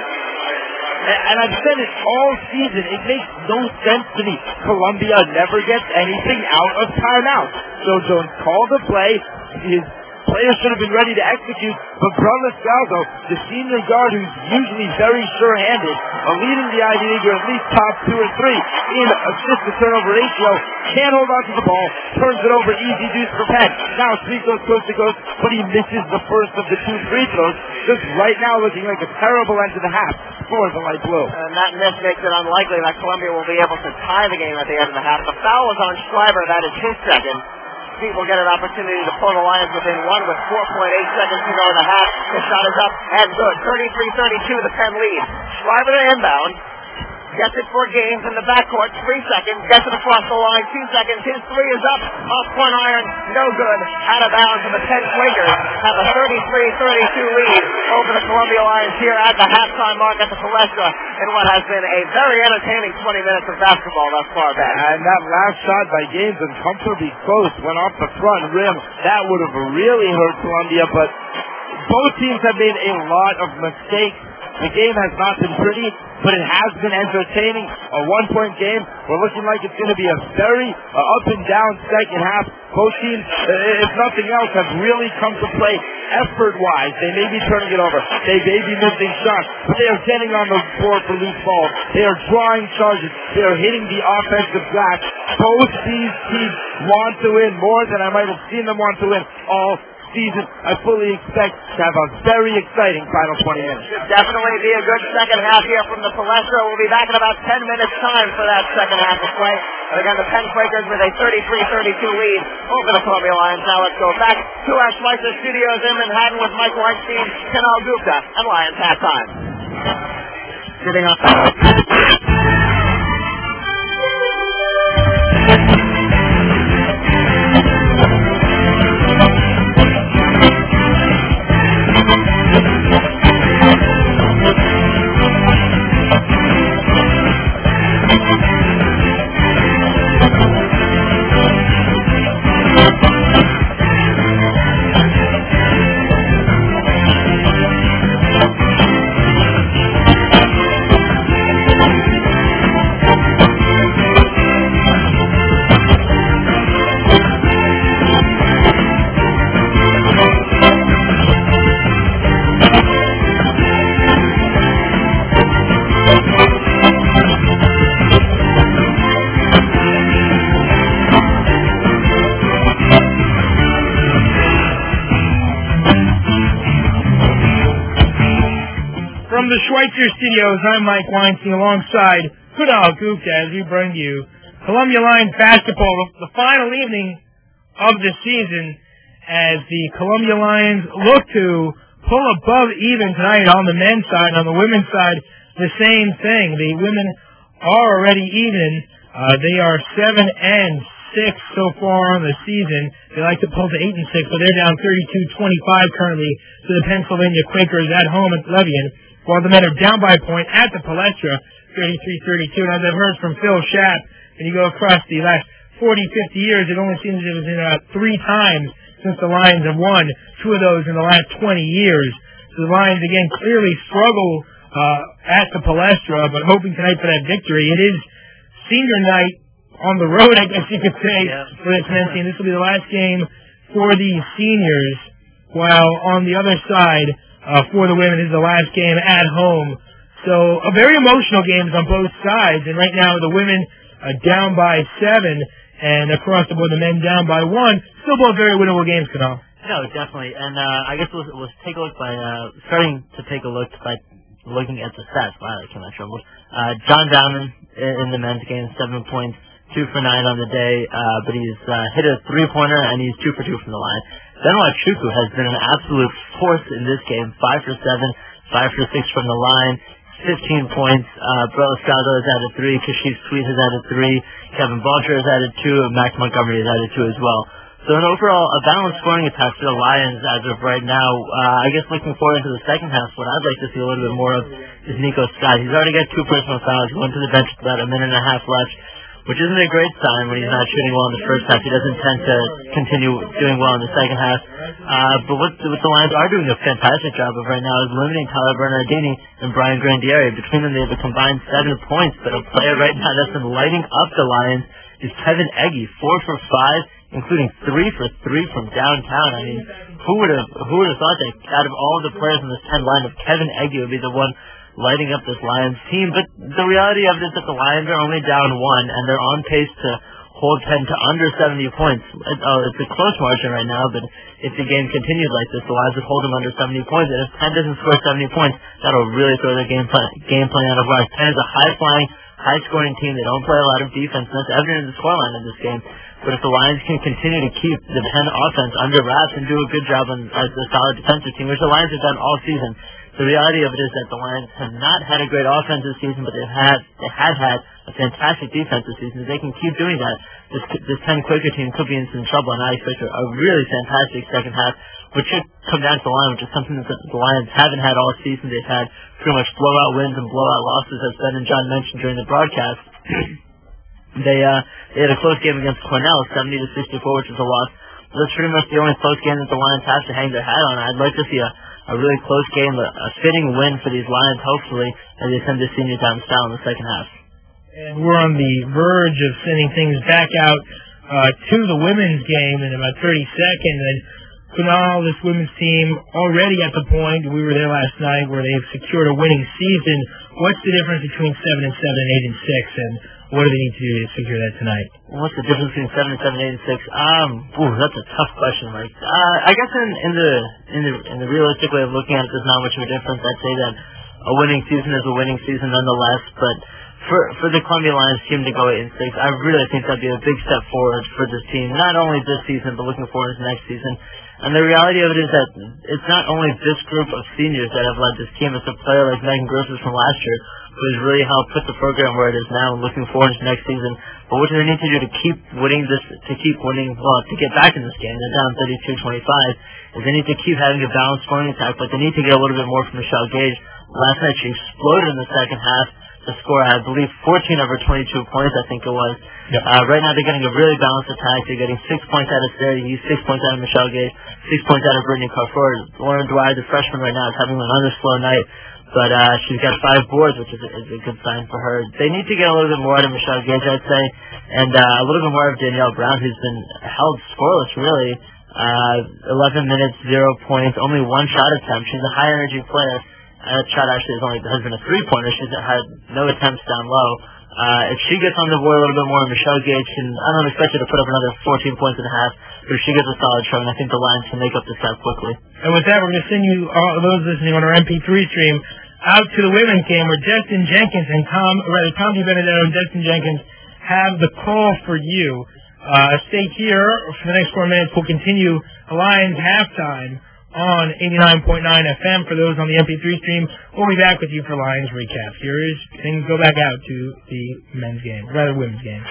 And I've said it all season, it makes no sense to me. Columbia never gets anything out of timeout. Joe Jones called the play. His players should have been ready to execute, but Brunel Scalzo, the senior guard who's usually very sure-handed, uh, leading the Ivy League or at least top two or three in assist-to-turnover ratio, can't hold on to the ball, turns it over, easy deuce for Penn. Now Sweet goes coast to coast, but he misses the first of the two free throws, just right now looking like a terrible end to the half for the light blue. And that miss makes it unlikely that Columbia will be able to tie the game at the end of the half. The foul is on Schreiber, that is his second. Sweet will get an opportunity to pull the Lions within one with four point eight seconds to go in the half. The shot is up and good. thirty-three thirty-two, the Penn lead. Schreiber to inbound. gets it for Gaines in the backcourt, three seconds, gets it across the line, two seconds, his three is up, off one iron, no good, out of bounds, and the Penn Quakers have a thirty-three thirty-two lead over the Columbia Lions here at the halftime mark at the Palestra in what has been a very entertaining twenty minutes of basketball thus far, Ben. And that last shot by Gaines, uncomfortably close, went off the front rim. That would have really hurt Columbia, but both teams have made a lot of mistakes. The game has not been pretty, but it has been entertaining. A one-point game. We're looking like it's going to be a very uh, up-and-down second half. Both teams, uh, if nothing else, have really come to play effort-wise. They may be turning it over. They may be missing shots, but they are getting on the board for loose balls. They are drawing charges. They are hitting the offensive glass. Both these teams want to win more than I might have seen them want to win all season. I fully expect to have a very exciting final twenty minutes. Should definitely be a good second half here from the Palestra. We'll be back in about ten minutes time for that second half of play. But again, the Penn Quakers with a thirty-three thirty-two lead over the Columbia Lions. Now let's go back to our Schweitzer Studios in Manhattan with Mike Weinstein, Kunal Gupta, and Lions halftime. Sitting up. From the Schweitzer Studios, I'm Mike Weinstein alongside Kunal Gupta as we bring you Columbia Lions basketball, the final evening of the season as the Columbia Lions look to pull above even tonight on the men's side. On the women's side, the same thing. The women are already even. Uh, they are seven and six so far on the season. They like to pull to eight and six, but they're down thirty-two twenty-five currently to the Pennsylvania Quakers at home at Levian. While the men are down by a point at the Palestra, thirty-three thirty-two. And as I've heard from Phil Schaap, when you go across the last forty, fifty years, it only seems it was in uh, three times since the Lions have won, two of those in the last twenty years. So the Lions, again, clearly struggle uh, at the Palestra, but hoping tonight for that victory. It is senior night on the road, I guess you could say, yeah. for this men's team. This will be the last game for the seniors, while on the other side, Uh, for the women, is the last game at home. So a very emotional games on both sides. And right now the women are down by seven, and across the board the men down by one. Still both very winnable games, Kunal. No, definitely. And uh, I guess we'll, we'll take a look by uh, starting to take a look by looking at the stats. Wow, I came out trouble. Uh, John Dowman in, in the men's game, seven points, two for nine on the day, uh, but he's uh, hit a three-pointer and he's two for two from the line. Benoit Chukwu has been an absolute force in this game. Five for seven, five for six from the line, fifteen points. Uh, Brett Estrada has added three. Kashif Sweet has added three. Kevin Balcher has added two. And Max Montgomery has added two as well. So an overall, a balanced scoring attack for the Lions as of right now. Uh, I guess looking forward into the second half, what I'd like to see a little bit more of is Nico Scott. He's already got two personal fouls. He went to the bench with about a minute and a half left, which isn't a great sign when he's not shooting well in the first half. He doesn't tend to continue doing well in the second half. Uh, but what, what the Lions are doing a fantastic job of right now is limiting Tyler Bernardini and Brian Grandieri. Between them, they have a combined seven points. But a player right now that's been lighting up the Lions is Kevin Egge, four for five, including three for three from downtown. I mean, who would have who would have thought that out of all the players in this ten lineup, Kevin Egge would be the one lighting up this Lions team? But the reality of it is that the Lions are only down one, and they're on pace to hold ten to under seventy points. It, oh, it's a close margin right now, but if the game continued like this, the Lions would hold them under seventy points. And if Penn doesn't score seventy points, that'll really throw their game plan, game plan out of whack. Penn is a high-flying, high-scoring team. They don't play a lot of defense, and that's evident in the scoreline of this game. But if the Lions can continue to keep the Penn offense under wraps and do a good job on as a solid defensive team, which the Lions have done all season, the reality of it is that the Lions have not had a great offense this season, but they've had, they have had a fantastic defense this season. If they can keep doing that, this, this ten Quaker team could be in some trouble, and I expect a really fantastic second half, which should come down to the line, which is something that the Lions haven't had all season. They've had pretty much blowout wins and blowout losses, as Ben and John mentioned during the broadcast. they, uh, they had a close game against Cornell, seventy to sixty-four, which is a loss. That's pretty much the only close game that the Lions have to hang their hat on. I'd like to see a, a really close game, a, a fitting win for these Lions, hopefully, as they send this senior time style in the second half. And we're on the verge of sending things back out uh, to the women's game in about thirty seconds. And Cornell, this women's team, already at the point, we were there last night, where they've secured a winning season. What's the difference between seven and seven, eight and six, and what do they need to do to secure that tonight? What's the difference between seven and seven, eight and six? Um, ooh, that's a tough question, Mike. Uh, I guess in, in the in the in the realistic way of looking at it, there's not much of a difference. I'd say that a winning season is a winning season nonetheless. But for for the Columbia Lions team to go eight and six, I really think that'd be a big step forward for this team. Not only this season, but looking forward to next season. And the reality of it is that it's not only this group of seniors that have led this team. It's a player like Megan Griffiths from last year who has really helped put the program where it is now and looking forward to next season. But what do they need to do to keep winning this, to keep winning, well, to get back in this game? They're down thirty-two twenty-five. Is they need to keep having a balanced scoring attack, but they need to get a little bit more from Michelle Gage. Last night she exploded in the second half to score, I believe, fourteen of her twenty-two points, I think it was. Yep. Uh, right now they're getting a really balanced attack. They're getting six points out of Sarah Hughes, six points out of Michelle Gage, six points out of Brittany Carford. Lauren Dwyer, the freshman right now, is having another slow night. But uh, she's got five boards, which is a, is a good sign for her. They need to get a little bit more out of Michelle Gage, I'd say, and uh, a little bit more of Danielle Brown, who's been held scoreless, really. Uh, eleven minutes, zero points, only one shot attempt. She's a high-energy player. Uh, that shot actually has, only, has been a three-pointer. She's had no attempts down low. Uh, if she gets on the board a little bit more, Michelle Gage can, I don't expect her to put up another fourteen points and a half, but if she gets a solid showing, I think the Lions can make up this gap quickly. And with that, we're going to send you, all those listening on our M P three stream, out to the women's game where Destin Jenkins and Tom, or rather Tom DiBenedetto and Destin Jenkins have the call for you. Uh, stay here for the next four minutes. We'll continue Lions halftime on eighty-nine point nine F M for those on the M P three stream. We'll be back with you for Lions recap. Here is things go back out to the men's game, rather women's game.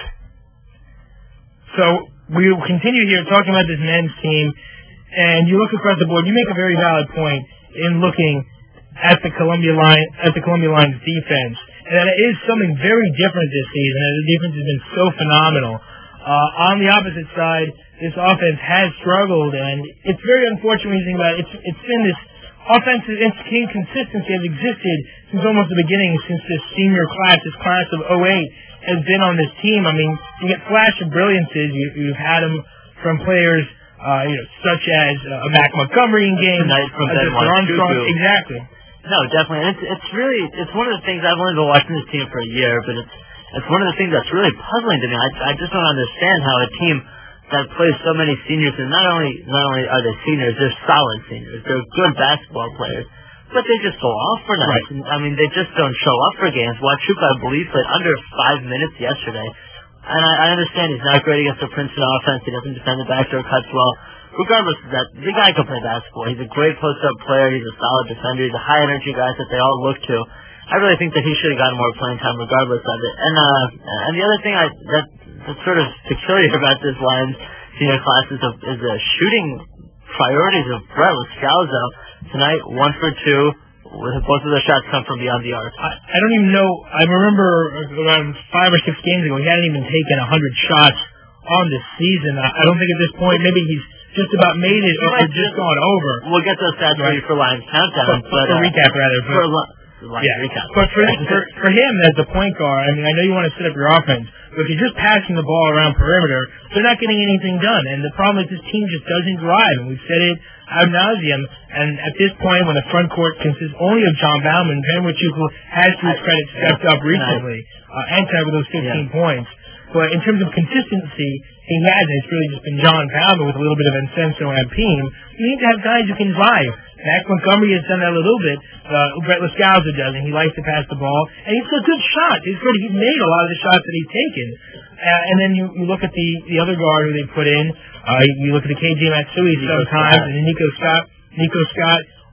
So we will continue here talking about this men's team, and you look across the board. You make a very valid point in looking at the Columbia line, at the Columbia Lions defense, and that it is something very different this season. And the defense has been so phenomenal. Uh, on the opposite side, this offense has struggled, and it's very unfortunate when you think about it. It's, it's been this offensive inconsistency has existed since almost the beginning, since this senior class, this class of oh eight, has been on this team. I mean, you get flash of brilliances. You, you've had them from players, uh, you know, such as uh, Mac Montgomery in games, Tonight from uh, Ben Armstrong. Exactly. No, definitely. It's, it's really, it's one of the things I've only been watching this team for a year, but it's It's one of the things that's really puzzling to me. I, I just don't understand how a team that plays so many seniors, and not only not only are they seniors, they're solid seniors. They're good basketball players, but they just go off for nights. Right. I mean, they just don't show up for games. Wachuca, I believe, played under five minutes yesterday, and I, I understand he's not great against the Princeton offense. He doesn't defend the backdoor cuts well. Regardless of that, the guy can play basketball. He's a great post-up player. He's a solid defender. He's a high-energy guy that they all look to. I really think that he should have gotten more playing time regardless of it. And uh, and the other thing I, that, that's sort of peculiar about this Lions senior class is, a, is the shooting priorities of Brett Lascalzo. Tonight, one for two, with both of the shots come from beyond the arc. I, I don't even know. I remember around five or six games ago, he hadn't even taken one hundred shots on this season. I, I don't think at this point, maybe he's just about made it or just gone over. We'll get those stats right. for Lions Countdown. For, but, for uh, recap, rather. For, for, yeah, but for, for for him as the point guard, I mean, I know you want to set up your offense, but if you're just passing the ball around perimeter, they're not getting anything done. And the problem is this team just doesn't drive, and we've said it ad nauseum. And at this point, when the front court consists only of John Bauman, Ben Wachuku has, to his credit, stepped up recently, uh, and tonight with those fifteen yeah. points. But in terms of consistency, he hasn't. It's really just been John Bauman with a little bit of Vincenzo and Piem. You need to have guys who can drive. Mac Montgomery has done that a little bit. Uh, Brett Lascalzo does, and he likes to pass the ball. And he's a good shot. He's good. He's made a lot of the shots that he's taken. Uh, and then you, you look at the, the other guard who they put in. Uh, you look at the K J Matsui sometimes, and Nico Scott. Nico Scott.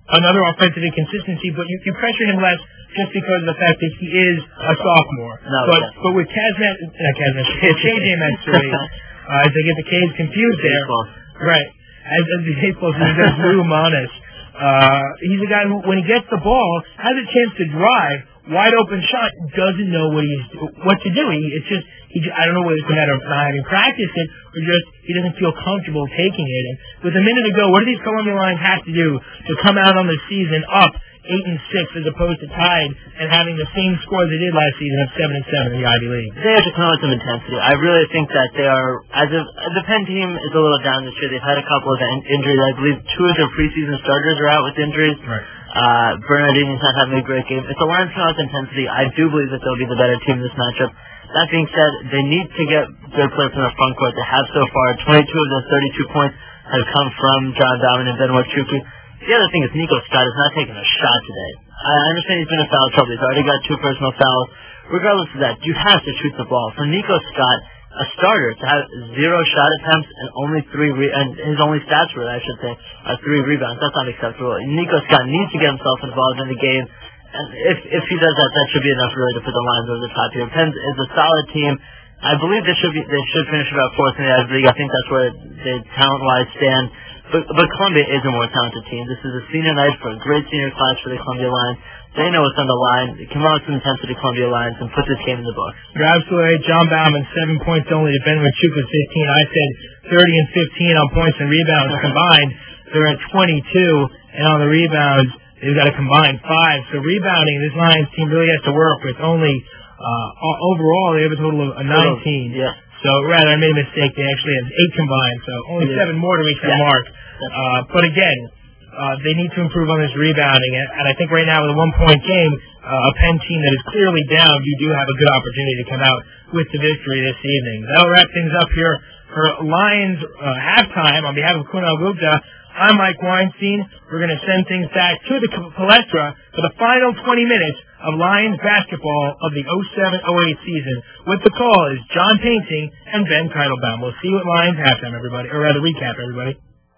another offensive inconsistency, but you, you pressure him less just because of the fact that he is a sophomore. No, but yeah. but with Kazmat, not Kazmat, K J Matsui, uh, as they get the K's confused there, right? As, as the baseball season goes, Lou Manis, uh, he's a guy who, when he gets the ball, has a chance to drive, wide open shot, doesn't know what he's what to do. He, it's just he, I don't know whether it's a matter of not having practiced it or just he doesn't feel comfortable taking it. And with a minute to go, what do these Columbia Lions have to do to come out on the season up eight and six as opposed to tied and having the same score they did last season of seven and seven in the Ivy League? They have to come out with some intensity. I really think that they are, as of the Penn team is a little down this year. They've had a couple of in- injuries. I believe two of their preseason starters are out with injuries. Right. Uh, Bernardini's not having a great game. If the Lions come out with intensity, I do believe that they'll be the better team in this matchup. That being said, they need to get good play from the front court. They have so far. twenty-two of their thirty-two points have come from John Dowman and Ben Wachuku. The other thing is Nico Scott is not taking a shot today. I understand he's been in foul trouble. He's already got two personal fouls. Regardless of that, you have to shoot the ball. For Nico Scott, a starter, to have zero shot attempts and only three, re- and his only stats were, I should say, are three rebounds. That's not acceptable. Nico Scott needs to get himself involved in the game. And if if he does that, that should be enough really to put the Lions over the top here. Penn is a solid team. I believe they should be they should finish about fourth in the Ivy League. I think that's where they talent-wise stand. But but Columbia is a more talented team. This is a senior night for a great senior class for the Columbia Lions. They know what's on the line. Come out with some intensity, Columbia Lions, and put this game in the books. You're absolutely right. John Bauman, seven points only to Ben Wachuku, fifteen. I said thirty and fifteen on points and rebounds combined. They're at twenty-two, and on the rebounds, they've got a combined five. So rebounding, this Lions team really has to work with only, uh, overall, they have a total of a nineteen. Yeah. So, rather, I made a mistake. They actually have eight combined, so only yeah. seven more to reach that yeah. mark. Uh, but again, uh, they need to improve on this rebounding. And, and I think right now with a one-point game, uh, a Penn team that is clearly down, you do have a good opportunity to come out with the victory this evening. That'll wrap things up here for Lions uh, halftime. On behalf of Kunal Gupta, I'm Mike Weinstein. We're going to send things back to the Palestra for the final twenty minutes of Lions basketball of the oh seven oh eight season. With the call is John Painting and Ben Keitelbaum. We'll see you at Lions halftime, everybody, or rather recap, everybody.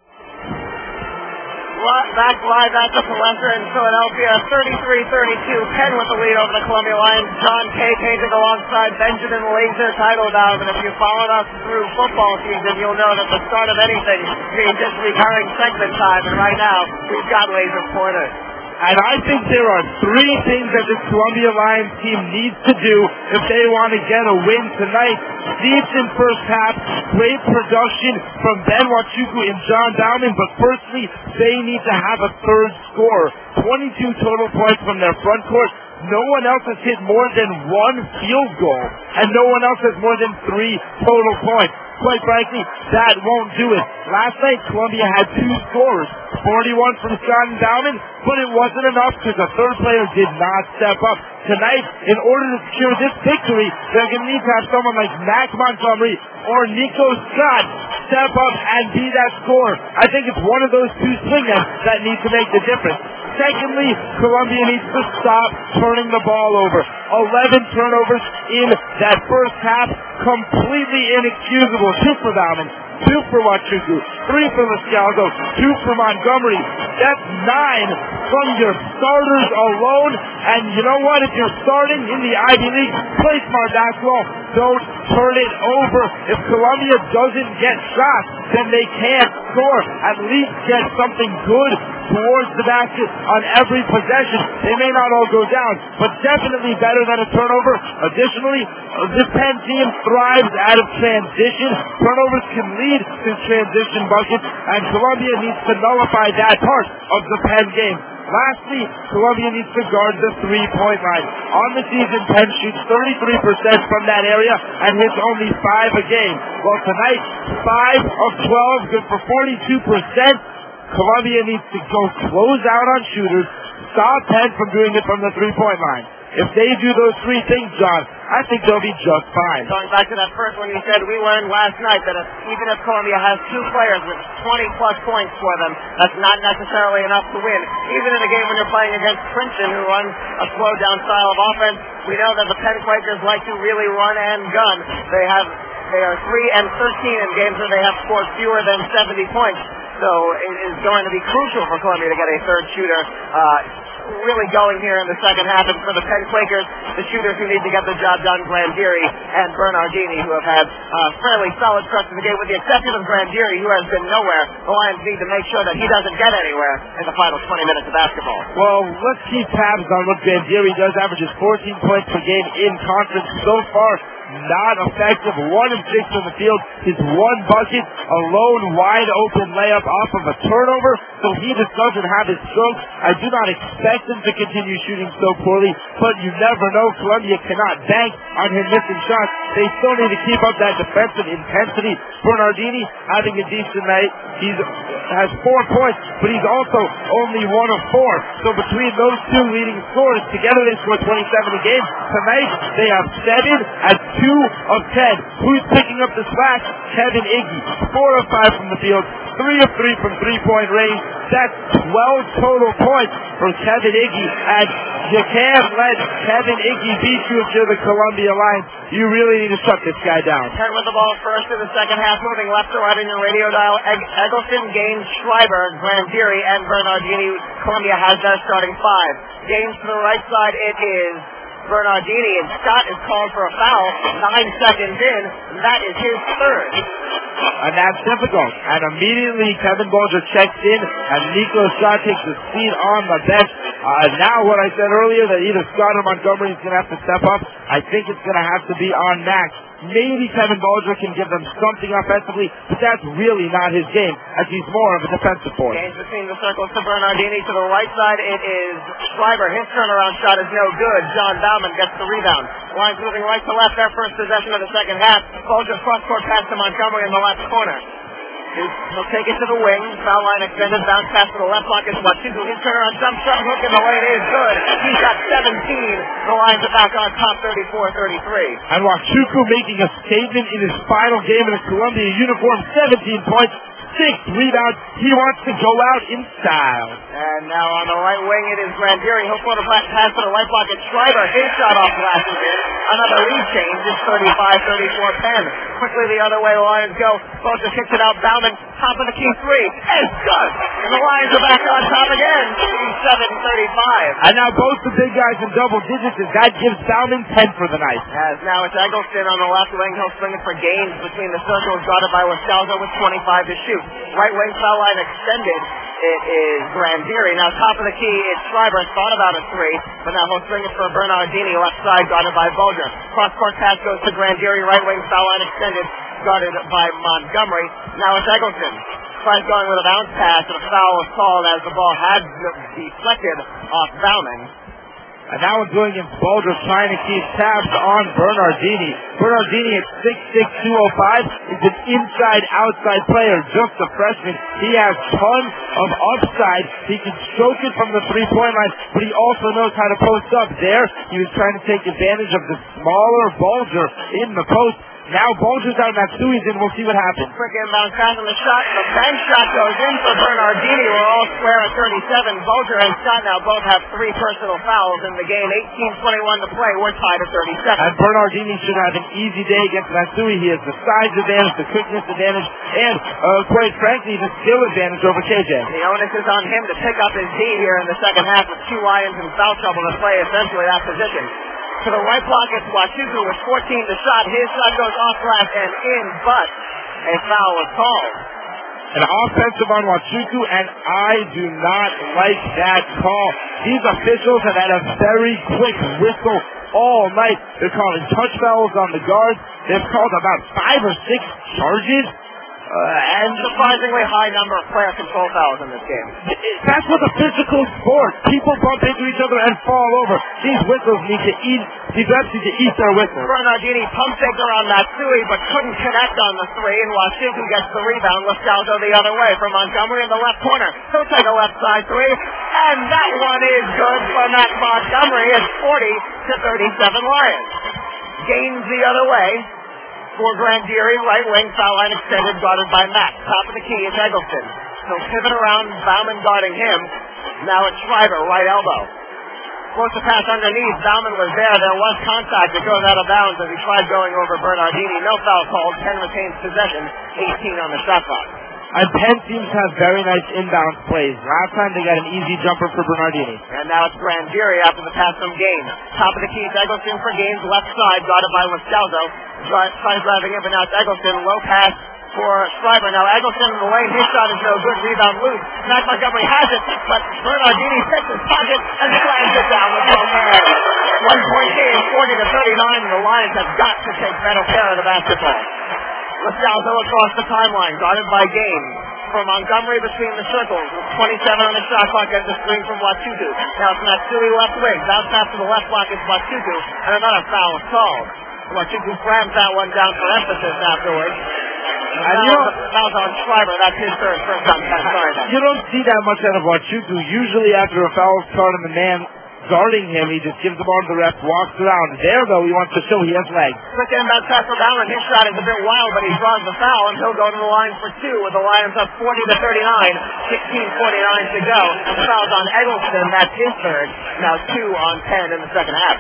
Back live at the Palestra in Philadelphia, thirty-three thirty-two. Penn with the lead over the Columbia Lions. John K. Painting alongside Benjamin Laser Keitelbaum. And if you followed us through football season, you'll know that the start of anything means it's recurring segment time. And right now, we've got Laser Porter. And I think there are three things that this Columbia Lions team needs to do if they want to get a win tonight. Decent first half, great production from Ben Wachuku and John Dowman, but firstly, they need to have a third score. twenty-two total points from their front court. No one else has hit more than one field goal, and no one else has more than three total points. Quite frankly, that won't do it. Last night, Columbia had two scores, forty-one from John Dowman, but it wasn't enough because the third player did not step up. Tonight, in order to secure this victory, they're going to need to have someone like Mac Montgomery or Nico Scott step up and be that scorer. I think it's one of those two swingmen that need to make the difference. Secondly, Columbia needs to stop turning the ball over. eleven turnovers in that first half, completely inexcusable. Two for Bauman, two for Wachuku, three for Mascalzo, two for Montgomery. That's nine from your starters alone. And you know what? If you're starting in the Ivy League, play smart basketball. Don't turn it over. If Columbia doesn't get shots, then they can't score. At least get something good towards the basket on every possession. They may not all go down, but definitely better than a turnover. Additionally, this Penn team thrives out of transition. Turnovers can lead to transition buckets, and Columbia needs to nullify that part of the Penn game. Lastly, Columbia needs to guard the three-point line. On the season, Penn shoots thirty-three percent from that area and hits only five a game. Well, tonight, five of twelve, good for forty-two percent. Columbia needs to go close out on shooters, stop Penn from doing it from the three-point line. If they do those three things, John, I think they'll be just fine. Going back to that first one you said, we learned last night that if, even if Columbia has two players with twenty-plus points for them, that's not necessarily enough to win. Even in a game when you're playing against Princeton, who runs a slow-down style of offense, we know that the Penn Quakers like to really run and gun. They have they are three and thirteen in games where they have scored fewer than seventy points. So it is going to be crucial for Columbia to get a third shooter uh, really going here in the second half. And for the Penn Quakers, the shooters who need to get the job done, Grandieri and Bernardini, who have had uh, fairly solid starts in the game, with the exception of Grandieri, who has been nowhere. The Lions need to make sure that he doesn't get anywhere in the final twenty minutes of basketball. Well, let's keep tabs on what Grandieri does. Averages fourteen points per game in conference so far. Not effective. One and six on the field. His one bucket, a lone wide open layup off of a turnover. So he just doesn't have his strokes. I do not expect him to continue shooting so poorly, but you never know. Columbia cannot bank on him missing shots. They still need to keep up that defensive intensity. Bernardini having a decent night. He's has four points, but he's also only one of four. So between those two leading scorers, together they score twenty-seven a game. Tonight they have seven at two of ten. Who's picking up the slack? Kevin Iggy. Four of five from the field, three of three from three-point range. That's twelve total points for Kevin Iggy. And you can't let Kevin Iggy beat you if you're the Columbia Lions. You really need to shut this guy down. Turn with the ball first in the second half, moving left to right in your radio dial. Egg- Eggleston, Gaines, Schreiber, Grandieri, and Bernardini. Columbia has their starting five. Gaines to the right side, it is Bernardini, and Scott is called for a foul. Nine seconds in, and that is his third. And that's difficult. And immediately Kevin Bolger checks in, and Nico Scott takes the seat on the bench. Uh, now what I said earlier, that either Scott or Montgomery is going to have to step up, I think it's going to have to be on Max. Maybe Kevin Bolger can give them something offensively, but that's really not his game, as he's more of a defensive force. Gaines between the circles to Bernardini. To the right side, it is Schreiber. His turnaround shot is no good. John Bauman gets the rebound. Lions moving right to left, their first possession of the second half. Bolger cross-court pass to Montgomery in the left corner. He'll take it to the wing. Foul line extended. Bounce pass to the left pocket. Wachuku. His turnaround jump shot hook in the way. It is good. He's got seventeen. The Lions are back on top thirty-four thirty-three. And Wachuku making a statement in his final game in a Columbia uniform. seventeen points. Six rebounds. He wants to go out in style. And now on the right wing, it is Grandieri. He'll put a pass to the right pocket. Schreiber, his shot off glass is in. Another lead change. It's thirty-five thirty-four Penn. Quickly the other way, the Lions go. Bolger kicks it out. Bauman, top of the key three. It's good. And the Lions are back on top again. thirty-seven thirty-five. And now both the big guys in double digits, and that gives Bauman ten for the night. As now it's Eggleston on the left wing. He'll swing it for Gaines between the circles. Guarded by Wascalzo with twenty-five to shoot. Right wing foul line extended. It is Grandieri. Now top of the key, it's Schreiber. Thought about a three, but now he'll swing it for Bernardini, left side, guarded by Bolger. Cross-court pass goes to Grandieri. Right wing foul line extended, guarded by Montgomery. Now it's Eggleston. Tries going with a bounce pass, and a foul was called as the ball had deflected off Bauman. And now it's William Bolger trying to keep tabs on Bernardini. Bernardini at six six, two oh five is an inside-outside player, just a freshman. He has tons of upside. He can stroke it from the three-point line, but he also knows how to post up. There, he was trying to take advantage of the smaller Bolger in the post. Now Bolger's out, Matsui's in. We'll see what happens. Quick inbound pass on the shot, and the bank shot goes in for Bernardini. We're all square at thirty-seven. Bolger and Scott now both have three personal fouls in the game. eighteen twenty-one to play. We're tied at thirty-seven. And Bernardini should have an easy day against Matsui. He has the size advantage, the quickness advantage, and uh, quite frankly, the skill advantage over K J. The onus is on him to pick up his D here in the second half with two Lions in foul trouble to play essentially that position. To the right block, it's Wachuku with fourteen to shot. His shot goes off glass and in, but a foul was called. An offensive on Wachuku, and I do not like that call. These officials have had a very quick whistle all night. They're calling touch fouls on the guards. They've called about five or six charges. Uh, and surprisingly high number of player control fouls in this game. That's what the physical sport. People bump into each other and fall over. These whistles need to eat. These refs need to eat their whistles. Bernardini pump faker on Matsui, but couldn't connect on the three, and Wachuku gets the rebound. Lascalzo the other way for Montgomery in the left corner. He'll take a left side three, and that one is good for Matt Montgomery. It's forty to thirty-seven Lions. Gaines the other way. For Grandieri, right wing, foul line extended, guarded by Matt. Top of the key is Eggleston. He'll pivot around, Bauman guarding him. Now it's Schreiber, right elbow. Supposed to pass underneath, Bauman was there. There was contact. It goes out of bounds as he tried going over Bernardini. No foul called. Penn retains possession. eighteen on the shot clock. And Penn seems to have very nice inbound plays. Last time they got an easy jumper for Bernardini. And now it's Grandieri after the pass from Gaines. Top of the key, it's Eggleston for Gaines, left side, guarded by Wascalzo. Tries driving in, but now it's Eggleston, low pass for Schreiber. Now Eggleston in the lane, his shot is no good, rebound loose. Matt Montgomery has it, but Bernardini sets his pocket and slams it down with one hand. One point game, forty to thirty-nine, and the Lions have got to take better care of the basketball. Wascalzo across the timeline, guarded by Gaines. For Montgomery between the circles, with twenty-seven on the shot clock, gets a screen from Watugu. Now it's Matsui left wing, bounce pass to the left block, it's Watugu, and another foul is called. Watugu slams that one down for emphasis afterwards. And you don't, foul's on Schreiber, that's his third, first time. Sorry. You don't see that much out of Watugu. Usually after a foul card and the man guarding him, he just gives the ball to the ref, walks around. There, though, he wants to show he has legs. Quick inbound pass for Ballard. His shot is a bit wild, but he draws the foul, and he'll go to the line for two, with the Lions up forty to thirty-nine. sixteen forty-nine to go. And the foul's on Eggleston. That's his third. Now two on ten in the second half.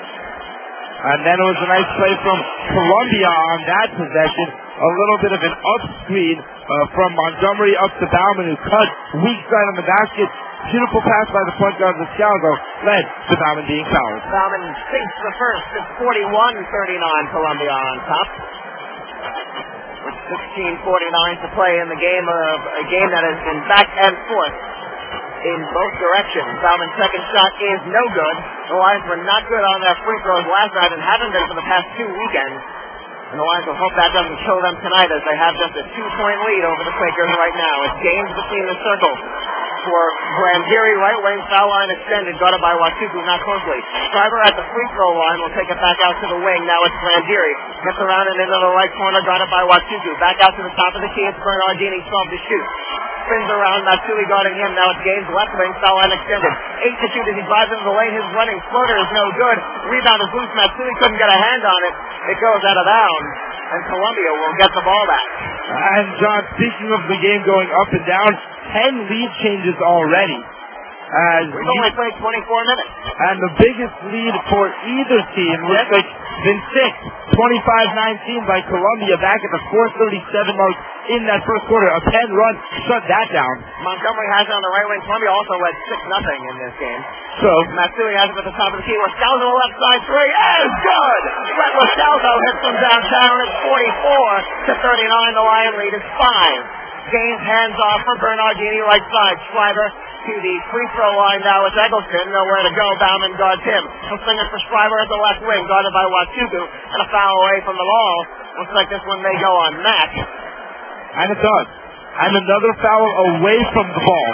And then it was a nice play from Columbia on that possession. A little bit of an up screen uh, from Montgomery up to Bauman, who cut weak side on the basket. Beautiful pass by the point guard Wascalzo, led to Bauman being fouled. Bauman sinks the first. It's forty-one thirty-nine, Columbia on top. With sixteen forty-nine to play in the game of a game that has been back and forth in both directions. Bauman's second shot is no good. The Lions were not good on their free throws last night and haven't been for the past two weekends. And the Lions will hope that doesn't kill them tonight, as they have just a two-point lead over the Quakers right now. It's Gaines between the circles for Grandieri, right wing, foul line extended, guarded by Watugu, not closely. Schreiber at the free throw line will take it back out to the wing. Now it's Grandieri. Gets around and into the right corner, guarded by Watugu. Back out to the top of the key, it's Bernardini, twelve to shoot. Spins around, Matsui guarding him. Now it's Gaines, left wing, foul line extended. Eight to shoot as he drives into the lane. His running floater is no good. Rebound is loose. Matsui couldn't get a hand on it. It goes out of bounds, and Columbia will get the ball back. And John, speaking of the game going up and down, ten lead changes already. As We've only played twenty-four minutes. And the biggest lead for either team looks like been six. twenty-five nineteen by Columbia back at the four thirty-seven mark in that first quarter. A Penn run shut that down. Montgomery has it on the right wing. Columbia also led six nothing in this game. So Matsui has it at the top of the key. Wascalzo left side three is good. Brett Wascalzo hits from downtown. It's forty-four to thirty-nine. The Lion lead is five. Gaines hands off for Bernardini, right side. Schreiber to the free throw line now. It's Eggleston. Nowhere to go. Bauman guards him. He'll swing it for Schreiber at the left wing, guarded by Watugu. And a foul away from the ball. Looks like this one may go on Matt. And it does. And another foul away from the ball.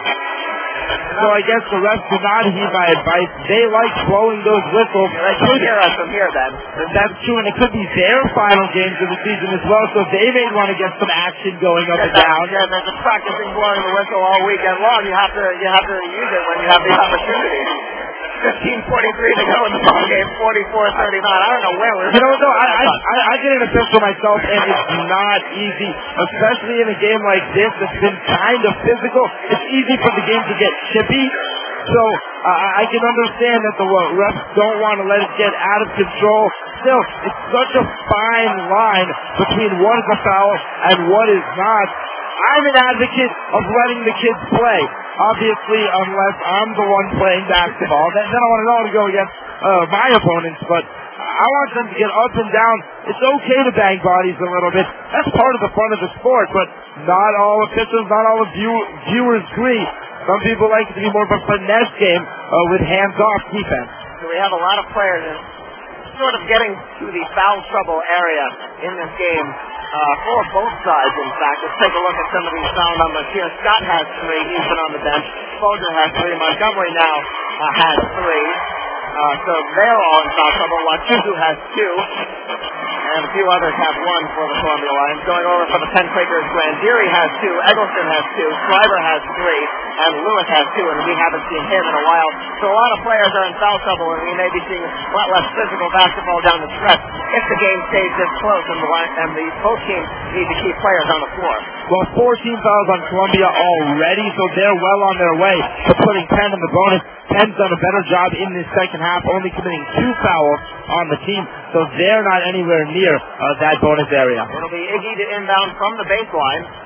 So I guess the refs do not heed my advice. They like blowing those whistles. They could hear us from here then. And that's true, and it could be their final games of the season as well, so they may want to get some action going up yeah, and down. Yeah, there's a practicing blowing the whistle all weekend long. You have to you have to use it when you have the opportunity. fifteen forty-three to go in the ball game, forty-four thirty-nine. I don't know where we're... You know, no, I, I, I, I get an official myself, and it's not easy, especially in a game like this that's been kind of physical. It's easy for the game to get chippy. So uh, I can understand that the uh, refs don't want to let it get out of control. Still, it's such a fine line between what is a foul and what is not. I'm an advocate of letting the kids play. Obviously, unless I'm the one playing basketball, then, then I want to know how to go against uh, my opponents. But I want them to get up and down. It's okay to bang bodies a little bit. That's part of the fun of the sport. But not all officials, not all view, viewers agree. Some people like it to be more of a finesse game uh, with hands-off defense. So we have a lot of players sort of getting to the foul trouble area in this game uh, for both sides, in fact. Let's take a look at some of these foul numbers here. Scott has three. He's been on the bench. Folger has three. Montgomery now uh, has three. Uh, so they're all in foul trouble. Watugu has two. And a few others have one for the Columbia Lions. Going over for the Penn Quakers, Grandieri has two, Eggleston has two, Schreiber has three, and Lewis has two, and we haven't seen him in a while. So a lot of players are in foul trouble, and we may be seeing a lot less physical basketball down the stretch if the game stays this close, and the, and the both teams need to keep players on the floor. Well, fourteen fouls on Columbia already, so they're well on their way to putting Penn in the bonus. Penn's done a better job in this second half, only committing two fouls on the team, so they're not anywhere near uh, that bonus area. It'll be Iggy to inbound from the baseline.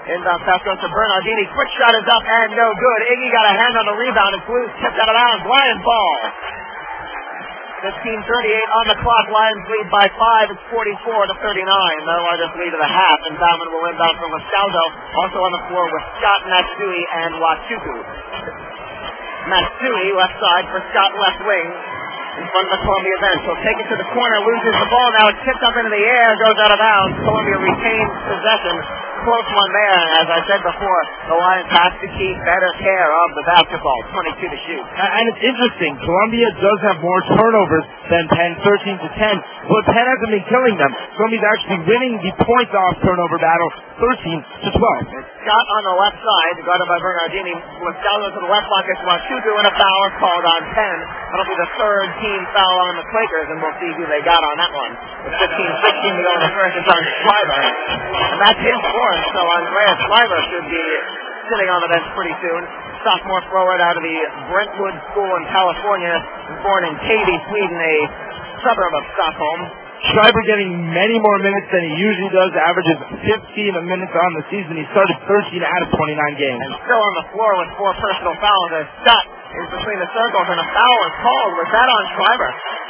Inbound pass goes to Bernardini. Quick shot is up and no good. Iggy got a hand on the rebound. It's loose. Tipped out of bounds. Lions ball. fifteen thirty-eight on the clock. Lions lead by five. It's forty-four to thirty-nine. Their largest lead of the half. And Bauman will inbound from Wascaldo. Also on the floor with Scott, Matsui, and Wachuku. Matsui left side for Scott left wing. In front of the Columbia bench. He'll take it to the corner, loses the ball. Now it's tipped up into the air, goes out of bounds. Columbia retains possession. Close one there. As I said before, the Lions have to keep better care of the basketball. twenty-two to shoot. And it's interesting. Columbia does have more turnovers than Penn, thirteen to ten. But Penn hasn't been killing them. Columbia's actually winning the points off turnover battle, thirteen to twelve. Scott on the left side, guarded by Bernardini. Wascaldo to the left block. It's Wachuku, and a foul is called on Penn. That'll be the third team foul on the Quakers, and we'll see who they got on that one. With fifteen sixteen to go in the first, it's on Schreiber. And that's his fourth, so Andreas Schreiber should be sitting on the bench pretty soon. Sophomore forward out of the Brentwood School in California. Born in Täby, Sweden, a suburb of Stockholm. Schreiber getting many more minutes than he usually does, averages fifteen minutes on the season. He started thirteen out of twenty-nine games. And still on the floor with four personal fouls as Scott is between the circles, and a foul is called. Was that on Schreiber?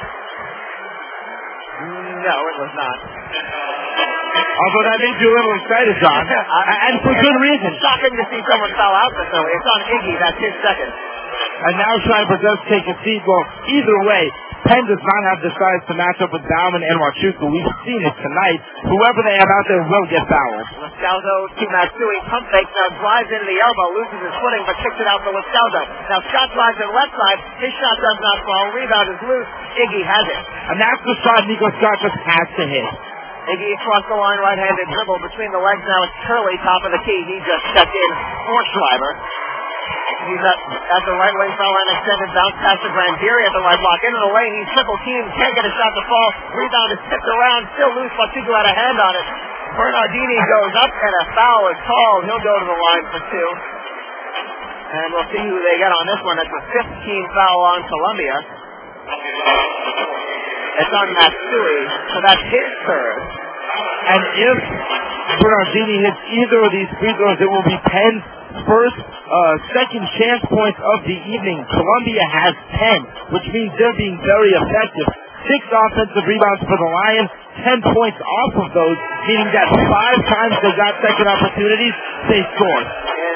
No, it was not. Although that made you a little excited, John. And for good reason. It's shocking to see someone foul out this early. It's on Iggy. That's his second. And now Schreiber does take a seat. Well, either way, Penn does not have the size to match up with Bauman and Wachuku. We've seen it tonight. Whoever they have out there will get fouled. Wascaldo to Matsui. Pump fakes. Now drives into the elbow. Loses his footing, but kicks it out for Wascaldo. Now Scott drives to the left side. His shot does not fall. Rebound is loose. Iggy has it. And that's the shot Nico Scott just has to hit. Iggy across the line, right-handed dribble between the legs. Now it's Turley, top of the key. He just stepped in for Schreiber. He's at, at the right wing foul line, extended bounce pass to Grandieri at the right block. Into the lane, he's triple teamed, can't get a shot to fall. Rebound is tipped around, still loose, Wachuku had a hand on it. Bernardini goes up and a foul is called. He'll go to the line for two. And we'll see who they get on this one. That's a fifteen foul on Columbia. It's on Matsui, so that's his third. And if Bernardini hits either of these free throws, it will be Penn's first uh, second chance points of the evening. Columbia has ten, which means they're being very effective. Six offensive rebounds for the Lions, ten points off of those, meaning that five times they got second opportunities, they scored.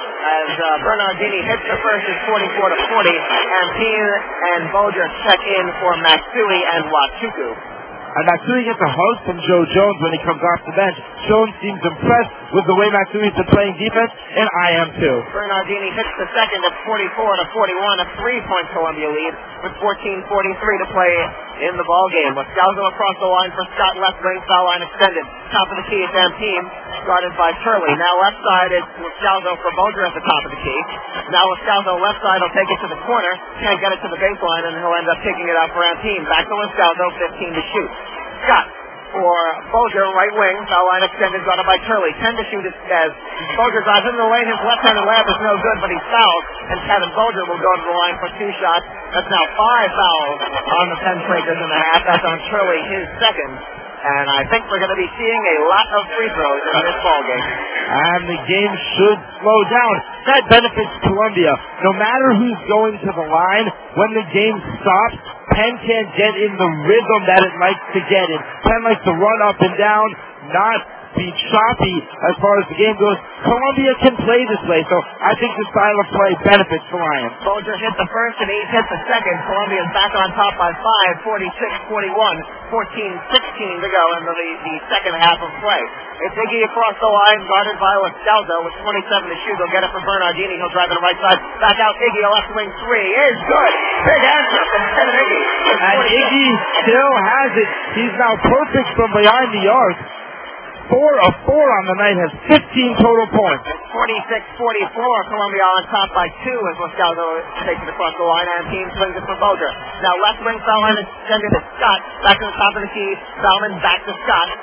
As uh, Bernardini hits the first, it's forty-four to forty. Ampine and Bolger check in for Matsui and Wachuku. And Matsui gets a hug from Joe Jones when he comes off the bench. Jones seems impressed with the way Matsui's been playing defense, and I am too. Bernardini hits the second at forty-four to forty-one, a three-point Columbia lead with fourteen forty-three to play in the ball game. Wascaldo across the line for Scott, left wing, foul line extended. Top of the key is Ampine, guarded by Turley. Now left side is Wascaldo for Bolger at the top of the key. Now Wascaldo left side will take it to the corner, can't get it to the baseline, and he'll end up taking it out for Ampine. Back to Wascaldo, fifteen to shoot. Scott for Bolger, right wing, foul line extended, guarded by Turley. ten to shoot as Bolger drives into the lane. His left-handed layup is no good, but he's fouled, and Kevin Bolger will go to the line for two shots. That's now five fouls on the Penn Quakers in the half. That's on Turley, his second. And I think we're going to be seeing a lot of free throws in this ball game. And the game should slow down. That benefits Columbia. No matter who's going to the line, when the game stops, Penn can't get in the rhythm that it likes to get in. Penn likes to run up and down, not be choppy as far as the game goes. Columbia can play this way, so I think the style of play benefits the Lions. Bolger hit the first and East hit the second. Columbia's back on top by five, forty-six forty-one, fourteen sixteen to go in the, the second half of play. It's Iggy across the line, guarded by Wascaldo with twenty-seven to shoot. He'll get it for Bernardini. He'll drive to the right side. Back out Iggy, a left wing three is good. Big answer from Kevin Iggy. And Iggy still has it. He's now perfect from behind the arc. Four of four on the night, has fifteen total points. forty-six forty-four, Columbia on top by two as Wascaldo takes it across the line, and team swings it for Bolger. Now left wing foul line extended to Scott. Back to the top of the key. Salmon back to Scott.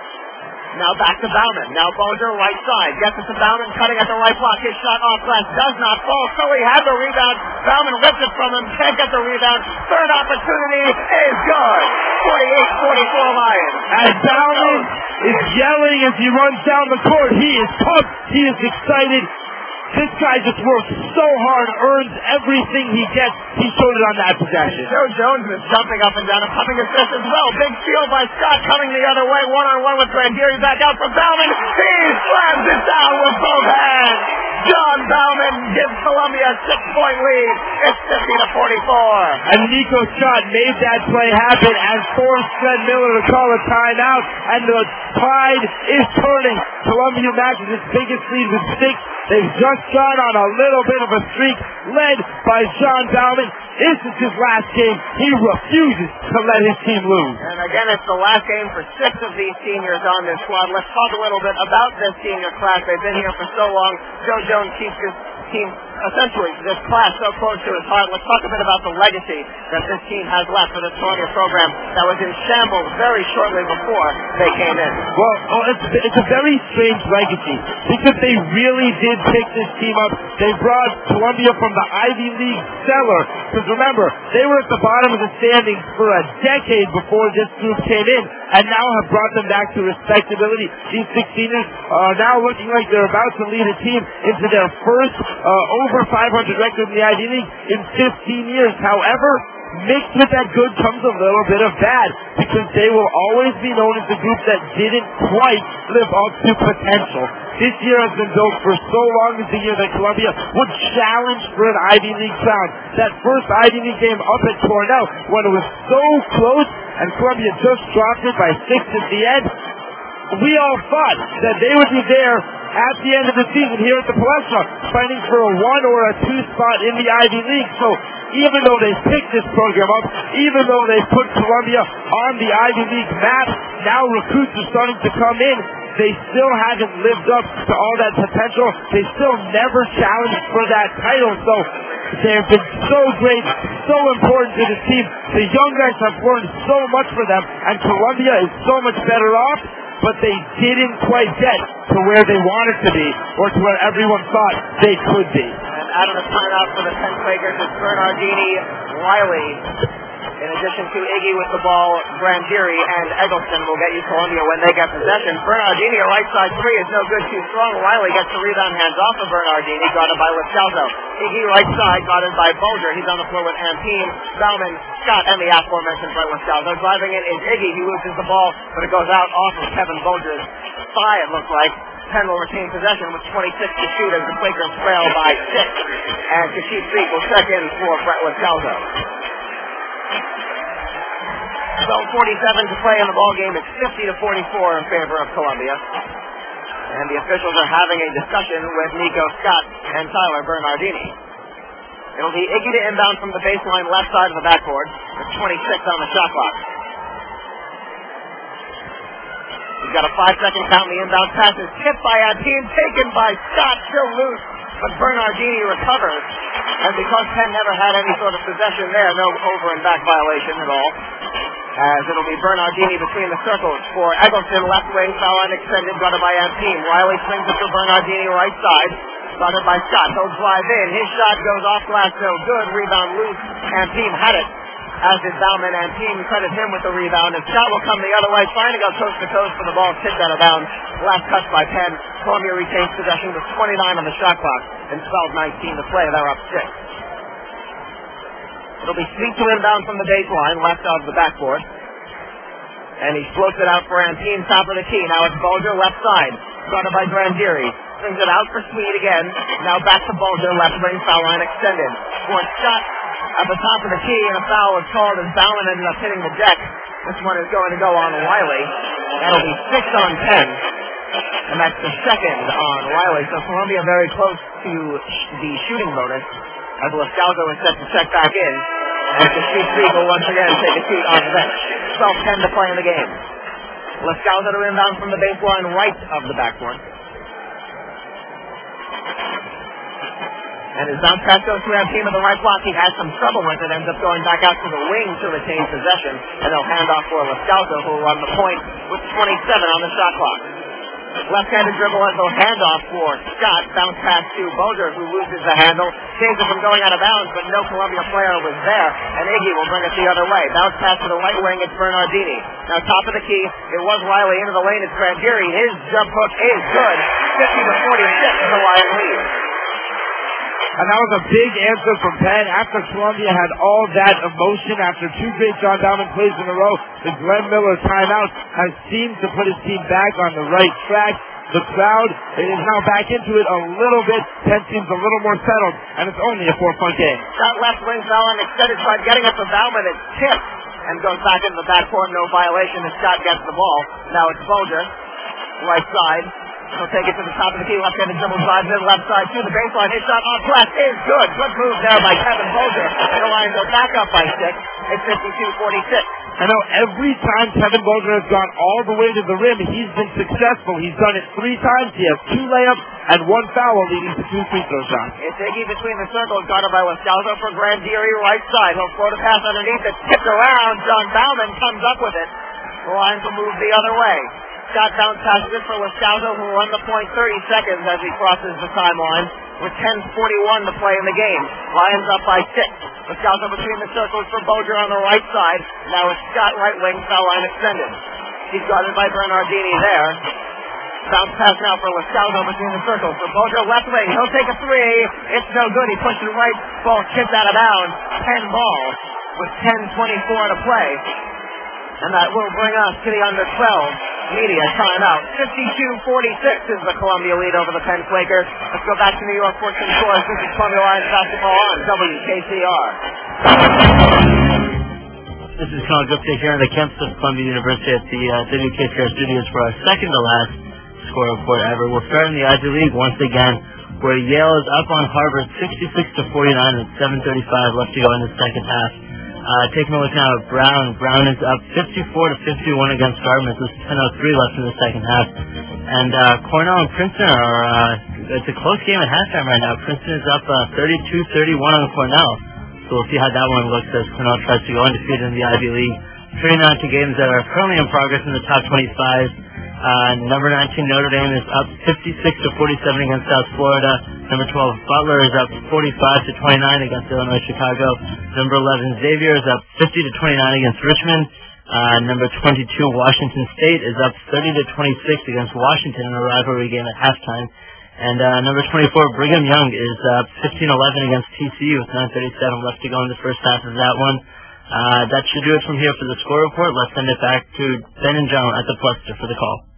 Now back to Bauman. Now Bulger, right side. Gets it to Bauman, cutting at the right block. His shot off glass does not fall, so he had the rebound. Bauman rips it from him, can't get the rebound. Third opportunity is good. forty-eight forty-four Lions. As Bauman is yelling as he runs down the court, he is pumped, he is excited. This guy just works so hard, earns everything he gets. He showed it on that possession. Joe Jones is jumping up and down and pumping his fist as well. Big steal by Scott, coming the other way, one-on-one with Grandieri. Back out for Bauman. He slams it down with both hands. John Bauman gives Columbia a six-point lead. It's fifty to forty-four. And Nico Scott made that play happen and forced Fred Miller to call a timeout. And the tide is turning. Columbia matches its biggest lead with six. They've just gone on a little bit of a streak, led by John Bauman. This is his last game. He refuses to let his team lose. And again, it's the last game for six of these seniors on this squad. Let's talk a little bit about this senior class. They've been here for so long. Joe Jones keeps his team, essentially, this class so close to his heart. Let's talk a bit about the legacy that this team has left for this Columbia program that was in shambles very shortly before they came in. Well, oh, it's, it's a very strange legacy because they really did pick this team up. They brought Columbia from the Ivy League cellar. Because remember, they were at the bottom of the standings for a decade before this group came in, and now have brought them back to respectability. These six seniors are now looking like they're about to lead a team into their first uh, over five hundred record in the Ivy League in fifteen years. However, mixed with that good comes a little bit of bad, because they will always be known as the group that didn't quite live up to potential. This year has been built for so long as the year that Columbia would challenge for an Ivy League crown. That first Ivy League game up at Cornell, when it was so close and Columbia just dropped it by six at the end, we all thought that they would be there at the end of the season here at the Palestra, fighting for a one or a two spot in the Ivy League. So even though they picked this program up, even though they put Columbia on the Ivy League map, now recruits are starting to come in. They still haven't lived up to all that potential. They still never challenged for that title. So they have been so great, so important to the team. The young guys have learned so much for them, and Columbia is so much better off, but they didn't quite get to where they wanted to be, or to where everyone thought they could be. And out of the timeout for the Penn Quakers is Bernardini, Riley. In addition to Iggy with the ball, Grandieri and Eggleston will get you Columbia when they get possession. Bernardini, a right side three, is no good, too strong. Riley gets the rebound, hands off of Bernardini, guarded by Lascalzo. Iggy, right side, guarded by Bulger. He's on the floor with Ampine, Bauman, Scott, and the aforementioned Brett Lascalzo. Driving in is Iggy. He loses the ball, but it goes out off of Kevin Bulger's thigh, it looks like. Penn will retain possession with twenty-six to shoot as the Quakers trail by six. And Kashif Speak will check in for Brett Lascalzo. twelve forty-seven to play in the ball game. It's fifty to forty-four in favor of Columbia. And the officials are having a discussion with Nico Scott and Tyler Bernardini. It'll be Iggy to inbound from the baseline left side of the backboard with twenty-six on the shot clock. He's got a five-second count. The inbound pass is tipped by a team, taken by Scott, still loose, but Bernardini recovers. And because Penn never had any sort of possession there, no over and back violation at all. As it'll be Bernardini between the circles for Eggleston, left wing, foul line extended, guarded by Ampine. Riley swings it for Bernardini, right side, guarded by Scott. He'll drive in. His shot goes off glass, no good. Rebound loose. Ampine had it, as did Bauman. Ampine credit him with the rebound. And Scott will come the other way, trying to go coast to coast for the ball tipped out of bounds. Last touch by Penn. Columbia retains possession with twenty-nine on the shot clock and twelve nineteen to play. They're up six. It'll be Sweet to inbound from the baseline, left of the backboard. And he floats it out for Ampine, top of the key. Now it's Bulger, left side, guarded by Grandieri. Brings it out for Sweet again. Now back to Bulger, left wing, foul line extended. For Scott at the top of the key, and a foul was called as Bauman ended up hitting the deck. This one is going to go on Riley. That'll be six on ten. And that's the second on Riley. So Columbia very close to the shooting bonus, as Lascalzo is set to check back in. And the Street Three will once again take a seat on the bench. twelve ten to play in the game. Lascalzo to inbound from the baseline right of the backboard. And his bounce pass goes to our team at the right block. He has some trouble with it. Ends up going back out to the wing to retain possession. And they'll hand off for Lascalzo, who will run the point with twenty-seven on the shot clock. Left-handed dribble as they'll hand off for Scott. Bounce pass to Boger, who loses the handle. Saves it from going out of bounds, but no Columbia player was there. And Iggy will bring it the other way. Bounce pass to the right wing. It's Bernardini. Now top of the key. It was Riley into the lane. It's Grandieri. His jump hook is good. fifty to forty-six is the Lion lead. And that was a big answer from Penn after Columbia had all that emotion after two great John Bauman plays in a row. The Glenn Miller timeout has seemed to put his team back on the right track. The crowd is now back into it a little bit. Penn seems a little more settled, and it's only a four-point game. That left wing foul on extended tried getting it for Bauman. It's tipped and goes back into the backcourt. No violation as Scott gets the ball. Now it's Boger, right side. He'll take it to the top of the key. Left-handed dribble drives in left side to the baseline. His shot on glass is good. Good move there by Kevin Boger. And the Lions are back up by six. It's fifty-two forty-six. I know every time Kevin Boger has gone all the way to the rim, he's been successful. He's done it three times. He has two layups and one foul leading to two free throw shots. It's Iggy between the circles, guarded by Lascalzo for Grandieri right side. He'll float a pass underneath it. Tipped around. John Bauman comes up with it. The Lions will move the other way. Scott bounce passes it for Lascalzo, who will run the point thirty seconds as he crosses the timeline with ten forty-one to play in the game. Lions up by six. Lascalzo between the circles for Boger on the right side. Now it's Scott right wing, foul line extended. He's guarded by Bernardini there. Bounce pass now for Lascalzo between the circles. For Boger left wing, he'll take a three. It's no good. He pushed it right. Ball chipped out of bounds. Ten ball with ten twenty-four to play. And that will bring us to the under twelve media timeout. fifty-two forty-six is the Columbia lead over the Penn Quakers. Let's go back to New York for some scores. This is Columbia Lions basketball on W K C R. This is Colin Gupta here on the campus of Columbia University at the uh, W K C R studios for our second to last score report ever. We're starting the Ivy League once again, where Yale is up on Harvard sixty-six to forty-nine with seven thirty-five left to go in the second half. Uh, taking a look now at Brown. Brown is up fifty-four to fifty-one against Dartmouth with ten oh three left in the second half. And uh, Cornell and Princeton are, uh, it's a close game at halftime right now. Princeton is up uh, thirty-two thirty-one on Cornell. So we'll see how that one looks as Cornell tries to go undefeated in the Ivy League. Turning on to games that are currently in progress in the top twenty-five. Uh, number nineteen Notre Dame is up fifty-six to forty-seven against South Florida. Number twelve Butler is up forty-five to twenty-nine against Illinois Chicago. Number eleven Xavier is up fifty to twenty-nine against Richmond. Uh, number twenty-two Washington State is up thirty to twenty-six against Washington in a rivalry game at halftime. And uh, number twenty-four Brigham Young is up fifteen eleven against T C U with nine thirty-seven left to go in the first half of that one. Uh, that should do it from here for the score report. Let's send it back to Ben and Joan at the Palestra for the call.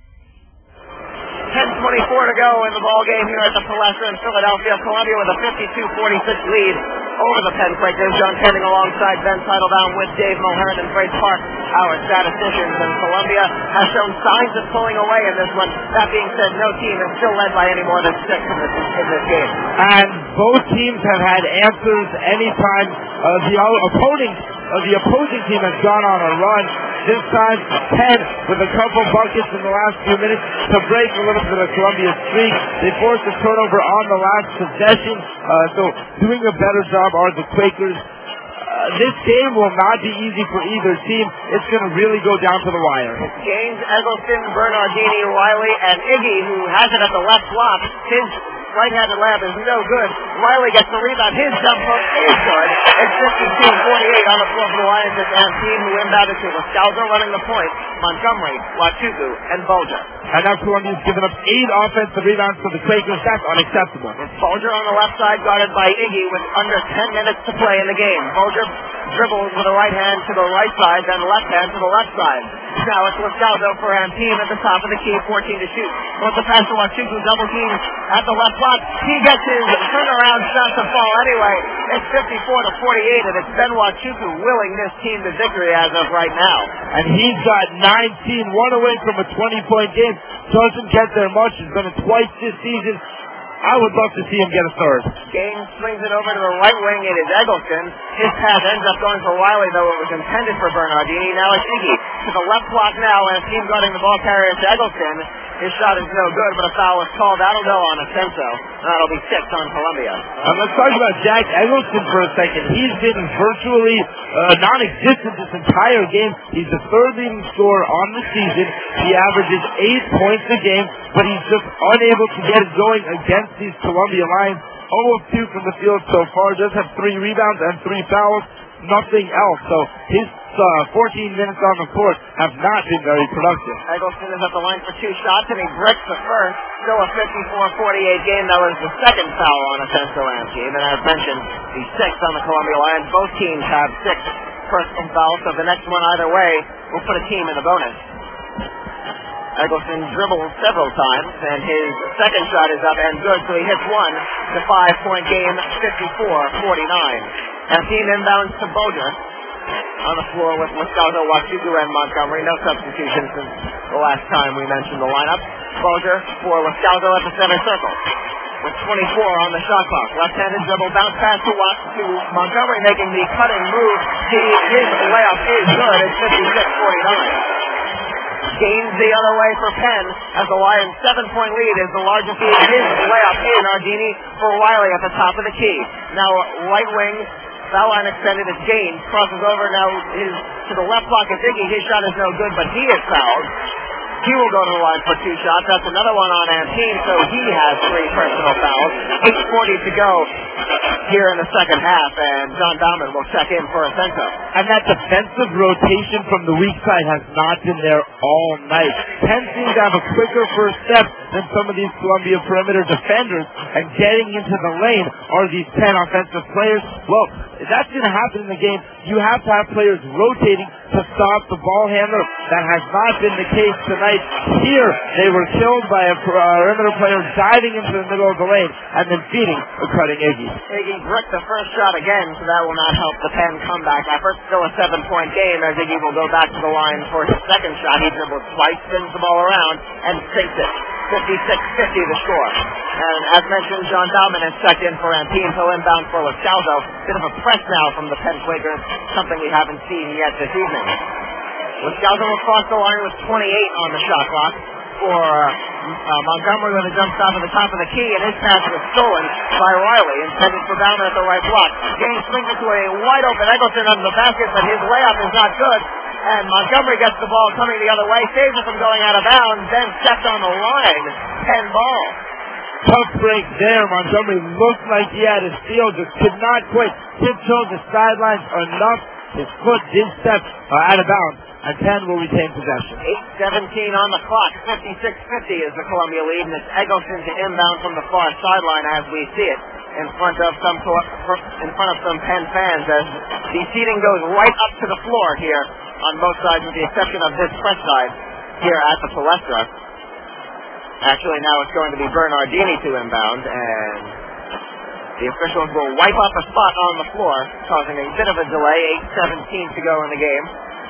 ten twenty-four to go in the ball game here at the Palestra in Philadelphia. Columbia with a fifty-two forty-six lead over the Penn Quakers. John Kending alongside Ben Teitelbaum with Dave Mulhern and Grace Park, our statisticians. And Columbia has shown signs of pulling away in this one. That being said, no team is still led by any more than six in this, in this game. And both teams have had answers anytime uh, the opponent Uh, the opposing team has gone on a run. This time, Penn with a couple buckets in the last few minutes to break a little bit of Columbia streak. They forced a turnover on the last possession. Uh, so doing a better job are the Quakers. Uh, this game will not be easy for either team. It's going to really go down to the wire. James Eggleston, Bernardini, Riley, and Iggy, who has it at the left block. His right-handed layup is no good. Riley gets the rebound. His jump hook is good. It's fifty-two forty-eight on the floor for the Lions and team who inbounded to Lascalzo running the point. Montgomery, Wachuku, and Boger. And now Columbia's given up eight offensive rebounds for the Quakers. That's unacceptable. Boger on the left side, guarded by Iggy with under ten minutes to play in the game. Boger dribbles with the right hand to the right side, then left hand to the left side. Now it's Lascalzo for Antime at the top of the key, fourteen to shoot. Wants the pass to Wachuku, double team at the left block. He gets his turnaround shot to fall anyway. It's fifty-four to forty-eight, and it's Ben Wachuku willing this team to victory as of right now. And he's got nineteen, one away from a twenty-point game. Doesn't get there much. He's done it twice this season. I would love to see him get a third. Gaines swings it over to the right wing. It is Eggleston. His pass ends up going for Wiley, though it was intended for Bernardini. Now it's Iggy to the left block now, and a team guarding the ball carrier to Eggleston. His shot is no good, but a foul is called. That'll go on Ascenso. That'll be six on Columbia. Um, let's talk about Jack Eggleston for a second. He's been virtually uh, non-existent this entire game. He's the third leading scorer on the season. He averages eight points a game, but he's just unable to get it going against these Columbia Lions. zero of two from the field so far. Does have three rebounds and three fouls. Nothing else. So his uh, fourteen minutes on the court have not been very productive. Eggleston is at the line for two shots, and he bricks the first. Still a fifty-four forty-eight game. That was the second foul on Ascenso and team. And as mentioned, the sixth on the Columbia Lions. Both teams have six personal fouls, so the next one either way will put a team in the bonus. Eggleston dribbles several times, and his second shot is up and good, so he hits one. The five-point game, fifty-four forty-nine. And team inbounds to Boulder. On the floor with Moscato, Wasugu, and Montgomery. No substitutions since the last time we mentioned the lineup. Boulder for Moscato at the center circle. With twenty-four on the shot clock. Left-handed dribble, bounce pass to, to Montgomery, making the cutting move. He, his layup is good. It's fifty-six forty-nine. Gains the other way for Penn as the Lions' seven-point lead is the largest lead. His layup in Nardini for Wiley at the top of the key. Now right wing, foul line extended. It's Gaines crosses over now his to the left pocket. Iggy, his shot is no good, but he is fouled. He will go to the line for two shots. That's another one on Antine, so he has three personal fouls. eight forty to go here in the second half, and John Bauman will check in for Ascenso. And that defensive rotation from the weak side has not been there all night. Penn seems to have a quicker first step than some of these Columbia perimeter defenders, and getting into the lane are these ten offensive players. Well, if that's going to happen in the game, you have to have players rotating to stop the ball handler. That has not been the case tonight. Here, they were killed by a perimeter player diving into the middle of the lane and then feeding a cutting Iggy. Iggy bricked the first shot again, so that will not help the Penn comeback effort. Still a seven-point game as Iggy will go back to the line for his second shot. He dribbles twice, spins the ball around, and sinks it. fifty-six fifty the score. And as mentioned, John Bauman has checked in for Antine, so inbound for Lascaldo. Bit of a press now from the Penn Quakers, something we haven't seen yet this evening. Lascaldo will cross the line with twenty-eight on the shot clock for uh, Montgomery with a jump stop at the top of the key, and his pass was stolen by Riley, intended for Bauman at the right block. Gaines swings it to a wide-open Eggleston under the basket, but his layup is not good. And Montgomery gets the ball coming the other way, saves it from going out of bounds, then stepped on the line. Penn ball. Tough break there. Montgomery looked like he had his steal, just could not quite tiptoe the sidelines enough. His foot did step uh, out of bounds, and Penn will retain possession. eight seventeen on the clock. fifty-six fifty is the Columbia lead, and it's Eggleston to inbound from the far sideline as we see it in front of some in front of some Penn fans as the seating goes right up to the floor here on both sides, with the exception of this press side here at the Palestra. Actually, now it's going to be Bernardini to inbound, and the officials will wipe up a spot on the floor, causing a bit of a delay. eight seventeen to go in the game.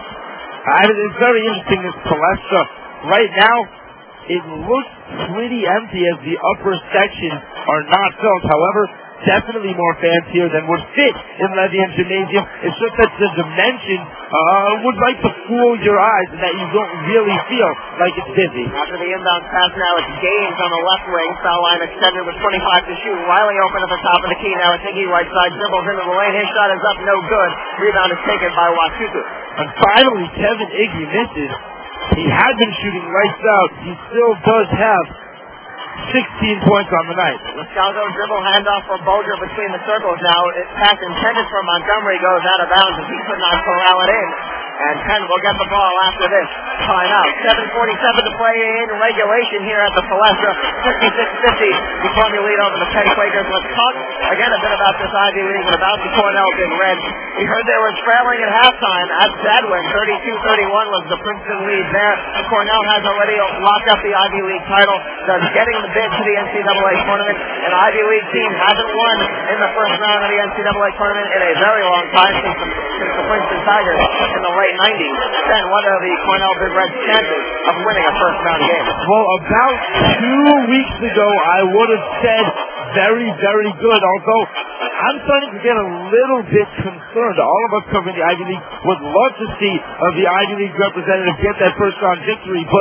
Uh, it's very interesting, this Palestra. Right now, it looks pretty empty as the upper sections are not filled. However, definitely more fans here than would fit in Levian Gymnasium. It's just that the dimension uh, would like to fool your eyes and that you don't really feel like it's busy. After the inbound pass now, it's Gaines on the left wing. Foul line extended with twenty-five to shoot. Riley open at the top of the key. Now it's Iggy right side. Dribbles into the lane. His shot is up. No good. Rebound is taken by Wasuku. And finally, Kevin Iggy misses. He had been shooting lights out. He still does have sixteen points on the night. Lascaldo dribble handoff for Bolger between the circles now. It pass intended for Montgomery goes out of bounds as he could not corral it in. And Penn will get the ball after this timeout. seven forty-seven to play in regulation here at the Palestra. fifty-six fifty. The Columbia lead over the Penn Quakers. Let's talk again a bit about this Ivy League and about the Cornell Big Red. We heard they were trailing at halftime at Zadwin. thirty-two thirty-one was the Princeton lead there. Cornell has already locked up the Ivy League title. Thus getting the bid to the N C double A tournament. An Ivy League team hasn't won in the first round of the N C double A tournament in a very long time since the, since the Princeton Tigers in the late nineties. Then what are the Cornell Big Red's chances of winning a first round game? Well, about two weeks ago, I would have said very, very good. Although I'm starting to get a little bit concerned. All of us covering the Ivy League would love to see uh, the Ivy League representative get that first round victory, but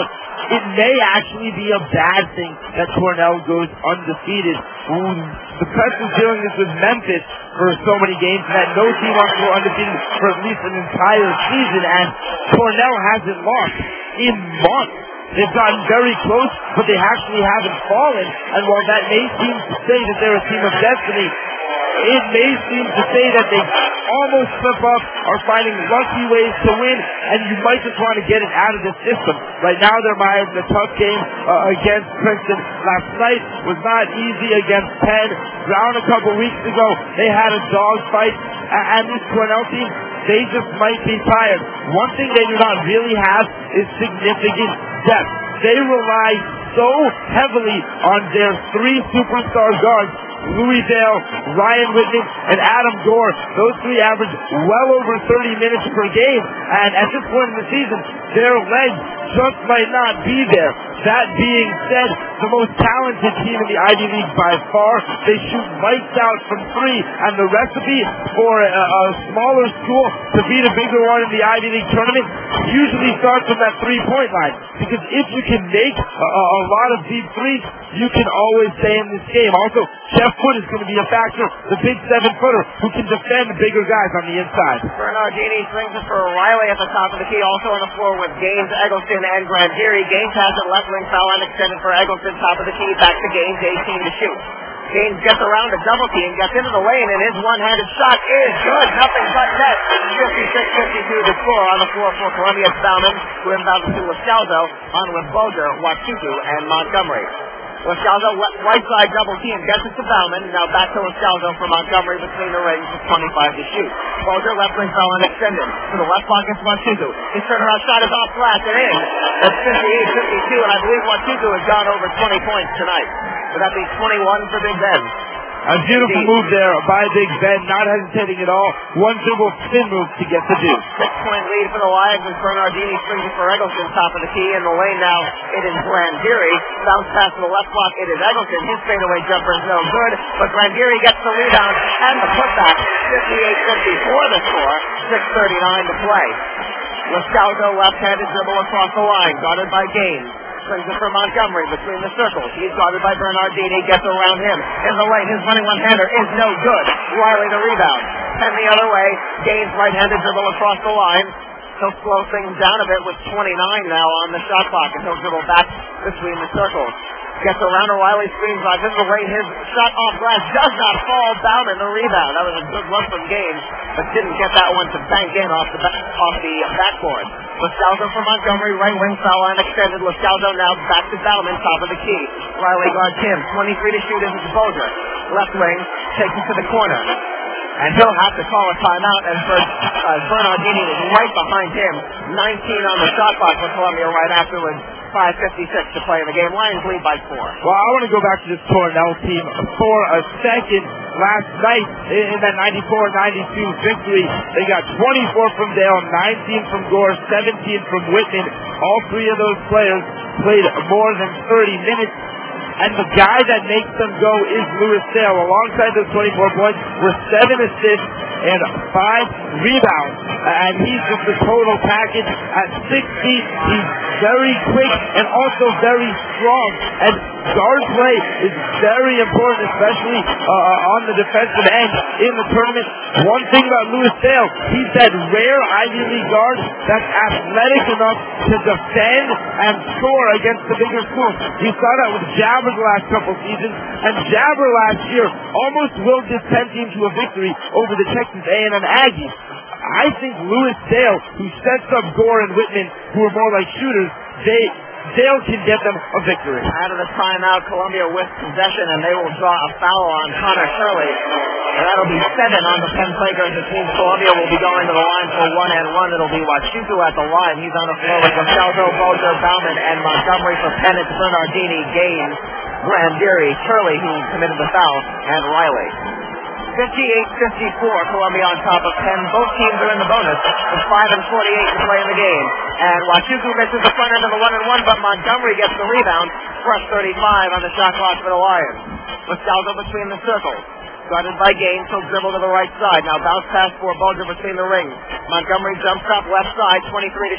it may actually be a bad thing that Cornell goes undefeated. Ooh, the press is doing this with Memphis for so many games that no team wants to go undefeated for at least an entire season, and Cornell hasn't lost in months. They've gotten very close, but they actually haven't fallen, and while that may seem to say that they're a team of destiny, it may seem to say that they almost slip up, are finding lucky ways to win, and you might just want to get it out of the system. Right now they're behind the tough game uh, against Princeton. Last night was not easy against Penn. Brown a couple weeks ago, they had a dogfight, and this Cornell team, they just might be tired. One thing they do not really have is significant depth. They rely so heavily on their three superstar guards, Louis Dale, Ryan Whitman, and Adam Gore. Those three average well over thirty minutes per game, and at this point in the season, their legs just might not be there. That being said, the most talented team in the Ivy League by far. They shoot lights out from three, and the recipe for a, a smaller school to beat a bigger one in the Ivy League tournament usually starts from that three-point line. Because if you can make a, a lot of deep threes, you can always stay in this game. Also, Jeff Foot is going to be a factor, the big seven-footer who can defend bigger guys on the inside. Bernardini swings it for Riley at the top of the key, also on the floor with Gaines, Eggleston, and Grandieri. Gaines has it left wing foul line extended for Eggleston, top of the key, back to Gaines, eighteen to shoot. Gaines gets around a double team, gets into the lane, and his one-handed shot is good. Nothing but net. fifty-six fifty-two to score on the floor for Columbia. Bauman, who inbounds to Lascalzo, on with Boger, Wachuku, and Montgomery. Lascalzo, right side double team, gets it to Bauman. Now back to Lascalzo for Montgomery between the rings with twenty-five to shoot. Boger, left wing foul and extended. To the left pocket, Wachuku. His turnaround shot is off glass and in. That's fifty-eight fifty-two, and I believe Wachuku has gone over twenty points tonight. So that be twenty-one for Big Ben. A beautiful move there by Big Ben, not hesitating at all. One dribble spin move to get the deuce. Six-point lead for the Lions as Bernardini swings it for Eggleston, top of the key. In the lane now, it is Grandieri. Bounce pass to the left block, it is Eggleston. His fadeaway jumper is no good, but Grandieri gets the rebound and the putback. fifty-eight fifty-four the score, six thirty-nine to play. Lascalzo left-handed dribble across the line, guarded by Gaines. Swings it for Montgomery between the circles. He's guarded by Bernardini, gets around him. In the lane, his running one-hander is no good. Riley the rebound. And the other way, Gaines right-handed dribble across the line. He'll slow things down a bit with twenty-nine now on the shot clock, and he'll dribble back between the circles. Gets around O'Reilly, screens drive in the lane. His shot off glass does not fall. Bauman the rebound. That was a good look from Gaines, but didn't get that one to bank in off the back, off the backboard. Lascalzo for Montgomery, right wing foul line extended. Lascalzo now back to Bauman, top of the key. Riley guards him. twenty-three to shoot. This is Boger. Left wing takes it to the corner. And he'll have to call a timeout as uh, Bernardini was right behind him. nineteen on the shot clock for Columbia right afterwards. five fifty-six to play in the game. Lions lead by four. Well, I want to go back to this Cornell team for a second. Last night in that ninety-four ninety-two victory, they got twenty-four from Dale, nineteen from Gore, seventeen from Whitman. All three of those players played more than thirty minutes. And the guy that makes them go is Louis Dale. Alongside those twenty-four points were seven assists and five rebounds. And he's just a total package. At six feet, he's very quick and also very strong. And guard play is very important, especially uh, on the defensive end in the tournament. One thing about Louis Dale, he's that rare Ivy League guard that's athletic enough to defend and score against the bigger schools. We saw that with Jabber the last couple seasons, and Jabber last year almost willed this Penn team to a victory over the Texas A and M Aggies. I think Louis Dale, who sets up Gore and Whitman, who are more like shooters, they Dale can get them a victory. Out of the timeout, Columbia with possession, and they will draw a foul on Connor Shirley. And that'll be seven on the Penn Quakers. It means Columbia will be going to the line for one and one. It'll be Wachuku at the line. He's on the floor with Lascalzo, Boger, Bauman, and Montgomery for Penn. It's Bernardini, Gaines, Grandieri, Shirley, who committed the foul, and Riley. fifty-eight fifty-four, Columbia on top of Penn. Both teams are in the bonus with five and forty-eight to play in the game. And Wachuku misses the front end of the one and one, but Montgomery gets the rebound. Fresh thirty-five on the shot clock for the Lions. Lascalzo between the circles. Guarded by Gaines, he'll dribble to the right side. Now bounce pass for Boger between the rings. Montgomery jumps up left side, twenty-three to shoot.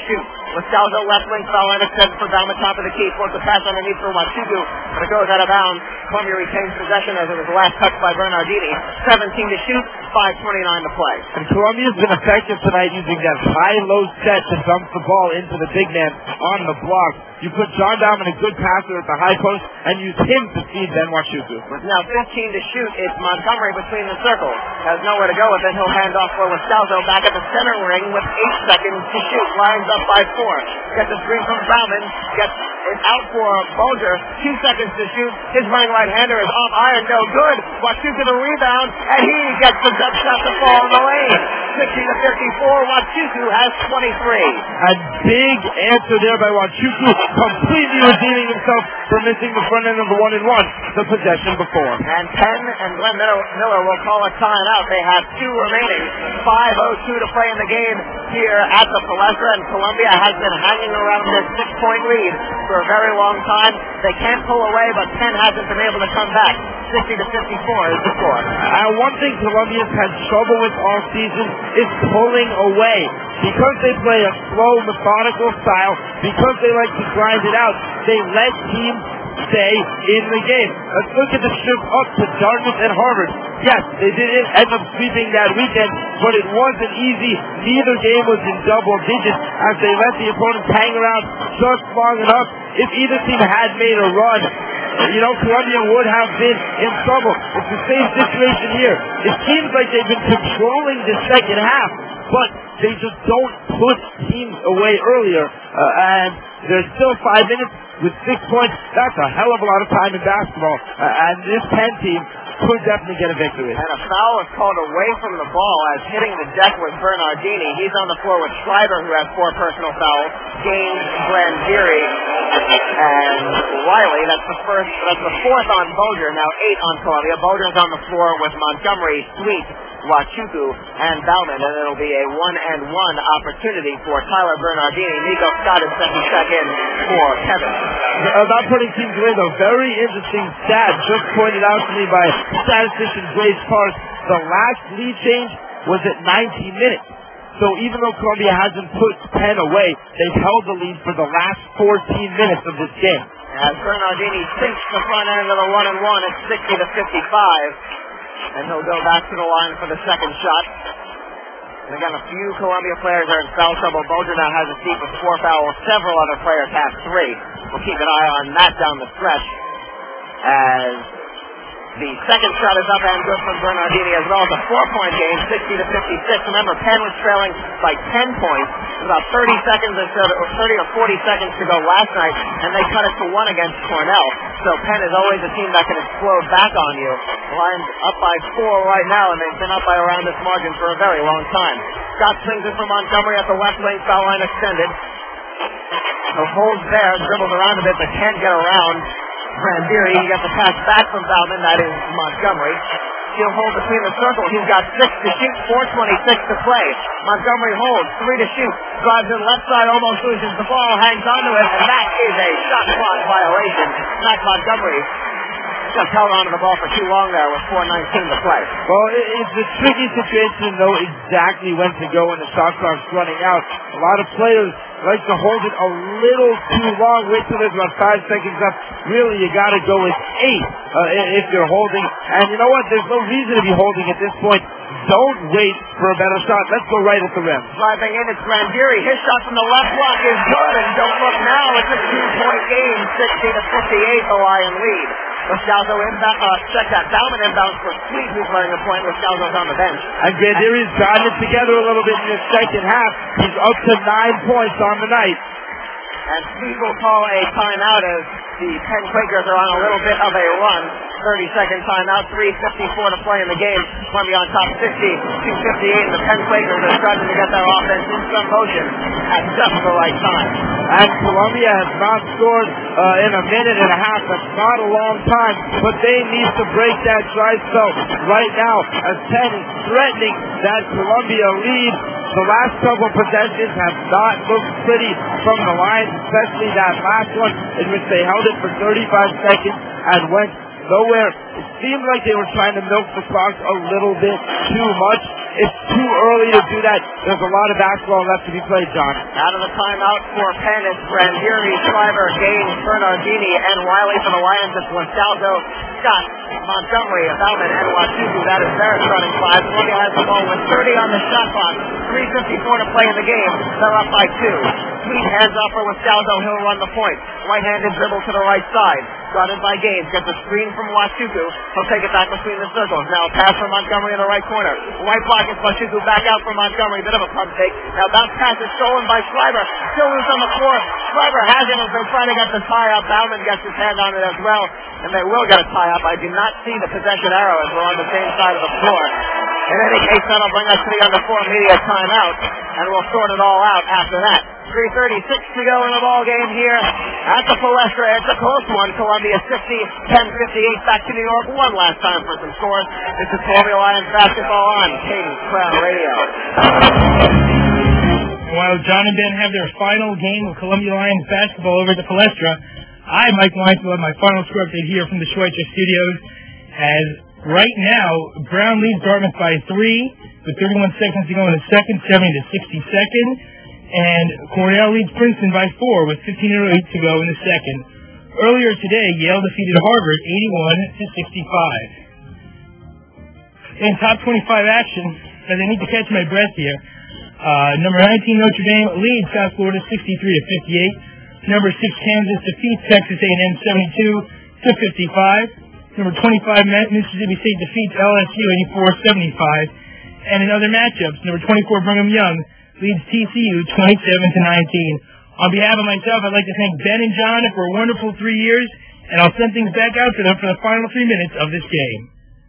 Lascalzo left wing foul line extended for Bauman, top of the key. Forced the pass underneath for Wachuku, but it goes out of bounds. Columbia retains possession as it was last touched by Bernardini. seventeen to shoot, five twenty-nine to play. And Columbia's been effective tonight using that high-low set to dump the ball into the big man on the block. You put John Bauman, a good passer, at the high post, and use him to feed Ben Wachuku. With now fifteen to shoot, it's Montgomery between the circles. Has nowhere to go with it. He'll hand off for Lascalzo back at the center ring with eight seconds to shoot. Lines up by four. Gets a screen from Bauman. Gets it out for Bulger. Two seconds to shoot. His running right-hander is off iron. No good. Wachuku the rebound, and he gets the jump shot to fall in the lane. sixty to fifty-four. Wachuku has twenty-three. A big answer there by Wachuku, completely redeeming himself for missing the front end of the one and one, the possession before. And Penn and Glenn Miller will call a timeout. They have two remaining. five oh two to play in the game here at the Palestra, and Columbia has been hanging around this six-point lead for a very long time. They can't pull away, but Penn hasn't been able to come back. sixty to fifty-four is the score. And one thing Columbia's had trouble with all season is pulling away. Because they play a slow, methodical style, because they like to grind it out, they let teams stay in the game. Let's look at the trip up to Dartmouth and Harvard. Yes, they didn't end up sweeping that weekend, but it wasn't easy. Neither game was in double digits as they let the opponents hang around just long enough. If either team had made a run, you know, Columbia would have been in trouble. It's the same situation here. It seems like they've been controlling the second half, but they just don't put teams away earlier. Uh, and there's still five minutes with six points. That's a hell of a lot of time in basketball. Uh, and this Penn team could definitely get a victory. And a foul is called away from the ball as hitting the deck with Bernardini. He's on the floor with Schreiber, who has four personal fouls. Gaines, Grandieri, and Riley. That's the first. That's the fourth on Bulger. Now eight on Columbia. Bulger's on the floor with Montgomery, Sweet, Wachuku, and Bauman, and it'll be a one-and-one opportunity for Tyler Bernardini. Nico Scott is set to check in for Kevin. About putting teams away, though, very interesting stat just pointed out to me by statistician Grace Parks. The last lead change was at nineteen minutes. So even though Columbia hasn't put Penn away, they've held the lead for the last fourteen minutes of this game. As Bernardini sinks the front end of the one-and-one, it's sixty to fifty-five. And he'll go back to the line for the second shot. And again, a few Columbia players are in foul trouble. Bulger now has a seat with four fouls. Several other players have three. We'll keep an eye on that down the stretch. As the second shot is up and good from Bernardini as well. It's a four-point game, sixty to fifty-six. Remember, Penn was trailing by ten points. About thirty seconds or so, or thirty or forty seconds to go last night, and they cut it to one against Cornell. So Penn is always a team that can explode back on you. The Lions up by four right now, and they've been up by around this margin for a very long time. Scott swings it from Montgomery at the left wing, foul line extended. So holds there, dribbles around a bit, but can't get around Grandieri. He gets a pass back from Bauman. That is Montgomery. He'll hold between the circle. He's got six to shoot, four twenty-six to play. Montgomery holds, three to shoot. Drives in left side, almost loses the ball, hangs onto it, and that is a shot clock violation. Matt Montgomery just held onto the ball for too long there with four nineteen to play. Well, it's a tricky situation to know exactly when to go when the shot clock's running out. A lot of players like to hold it a little too long. Wait till there's about five seconds left. Really, you got to go with eight uh, if you're holding. And you know what? There's no reason to be holding at this point. Don't wait for a better shot. Let's go right at the rim. Driving in, it's Grandieri. His shot from the left block is good, and don't look now. It's a two-point game, sixty to fifty-eight, the Lion lead. Lascalzo inbound, uh, check that. Bauman inbounds for Sweet, who's running the point. Lascalzo's on the bench. And Grandieri's gotten it together a little bit in the second half. He's up to nine points on the night. And Sweet will call a timeout as the Penn Quakers are on a little bit of a run. thirty-second timeout, three fifty-four to play in the game. Columbia on top fifty, two fifty-eight, and the Penn Quakers are starting to get their offense in some motion at just the right time. And Columbia has not scored uh, in a minute and a half. That's not a long time, but they need to break that dry spell right now as Penn is threatening that Columbia lead. The last couple possessions have not looked pretty from the Lions, especially that last one in which they held it for thirty-five seconds and went nowhere. It seemed like they were trying to milk the clock a little bit too much. It's too early to do that. There's a lot of basketball left to be played, John. Out of the timeout for Penn, it's Brandieri, Schreiber, Gaines, Bernardini, and Wiley for the Lions. It's Wastaldo, Scott, Montgomery, Bauman, and Watugu. That is their starting five. Columbia has the ball with thirty on the shot clock. three fifty-four to play in the game. They're up by two. Sweet hands off for Wastaldo. He'll run the point. Right-handed dribble to the right side. Guarded by Gaines. Gets a screen from Watugu. He'll take it back between the circles. Now a pass from Montgomery in the right corner. Right block is Watugu back out for Montgomery. Bit of a pump fake. Now bounce pass is stolen by Schreiber. Still loose on the floor. Schreiber has it as they're trying to get the tie up. Bauman gets his hand on it as well. And they will get a tie up. I do not see the possession arrow as we're on the same side of the floor. In any case, that'll bring us to the under four media timeout, and we'll sort it all out after that. three thirty-six to go in the ball game here at the Palestra. It's a close one. Columbia sixty, Penn fifty-eight. Back to New York one last time for some scores. This is Columbia Lions basketball on Cadence Crown Radio. While John and Ben have their final game of Columbia Lions basketball over at the Palestra, I, Mike Lyons, will have my final score update here from the Schweitzer Studios. As right now, Brown leads Dartmouth by three with thirty-one seconds to go in the second, seventy to sixty-second. And Cornell leads Princeton by four with fifteen oh eight to go in the second. Earlier today, Yale defeated Harvard eighty-one to sixty-five. In top twenty-five action, as I need to catch my breath here, uh, number nineteen Notre Dame leads South Florida sixty-three to fifty-eight. Number six Kansas defeats Texas A and M seventy-two to fifty-five. Number twenty-five Mississippi State defeats L S U eighty-four seventy-five. And in other matchups, number twenty-four Brigham Young leads T C U twenty-seven to nineteen. On behalf of myself, I'd like to thank Ben and John for a wonderful three years, and I'll send things back out to them for the final three minutes of this game.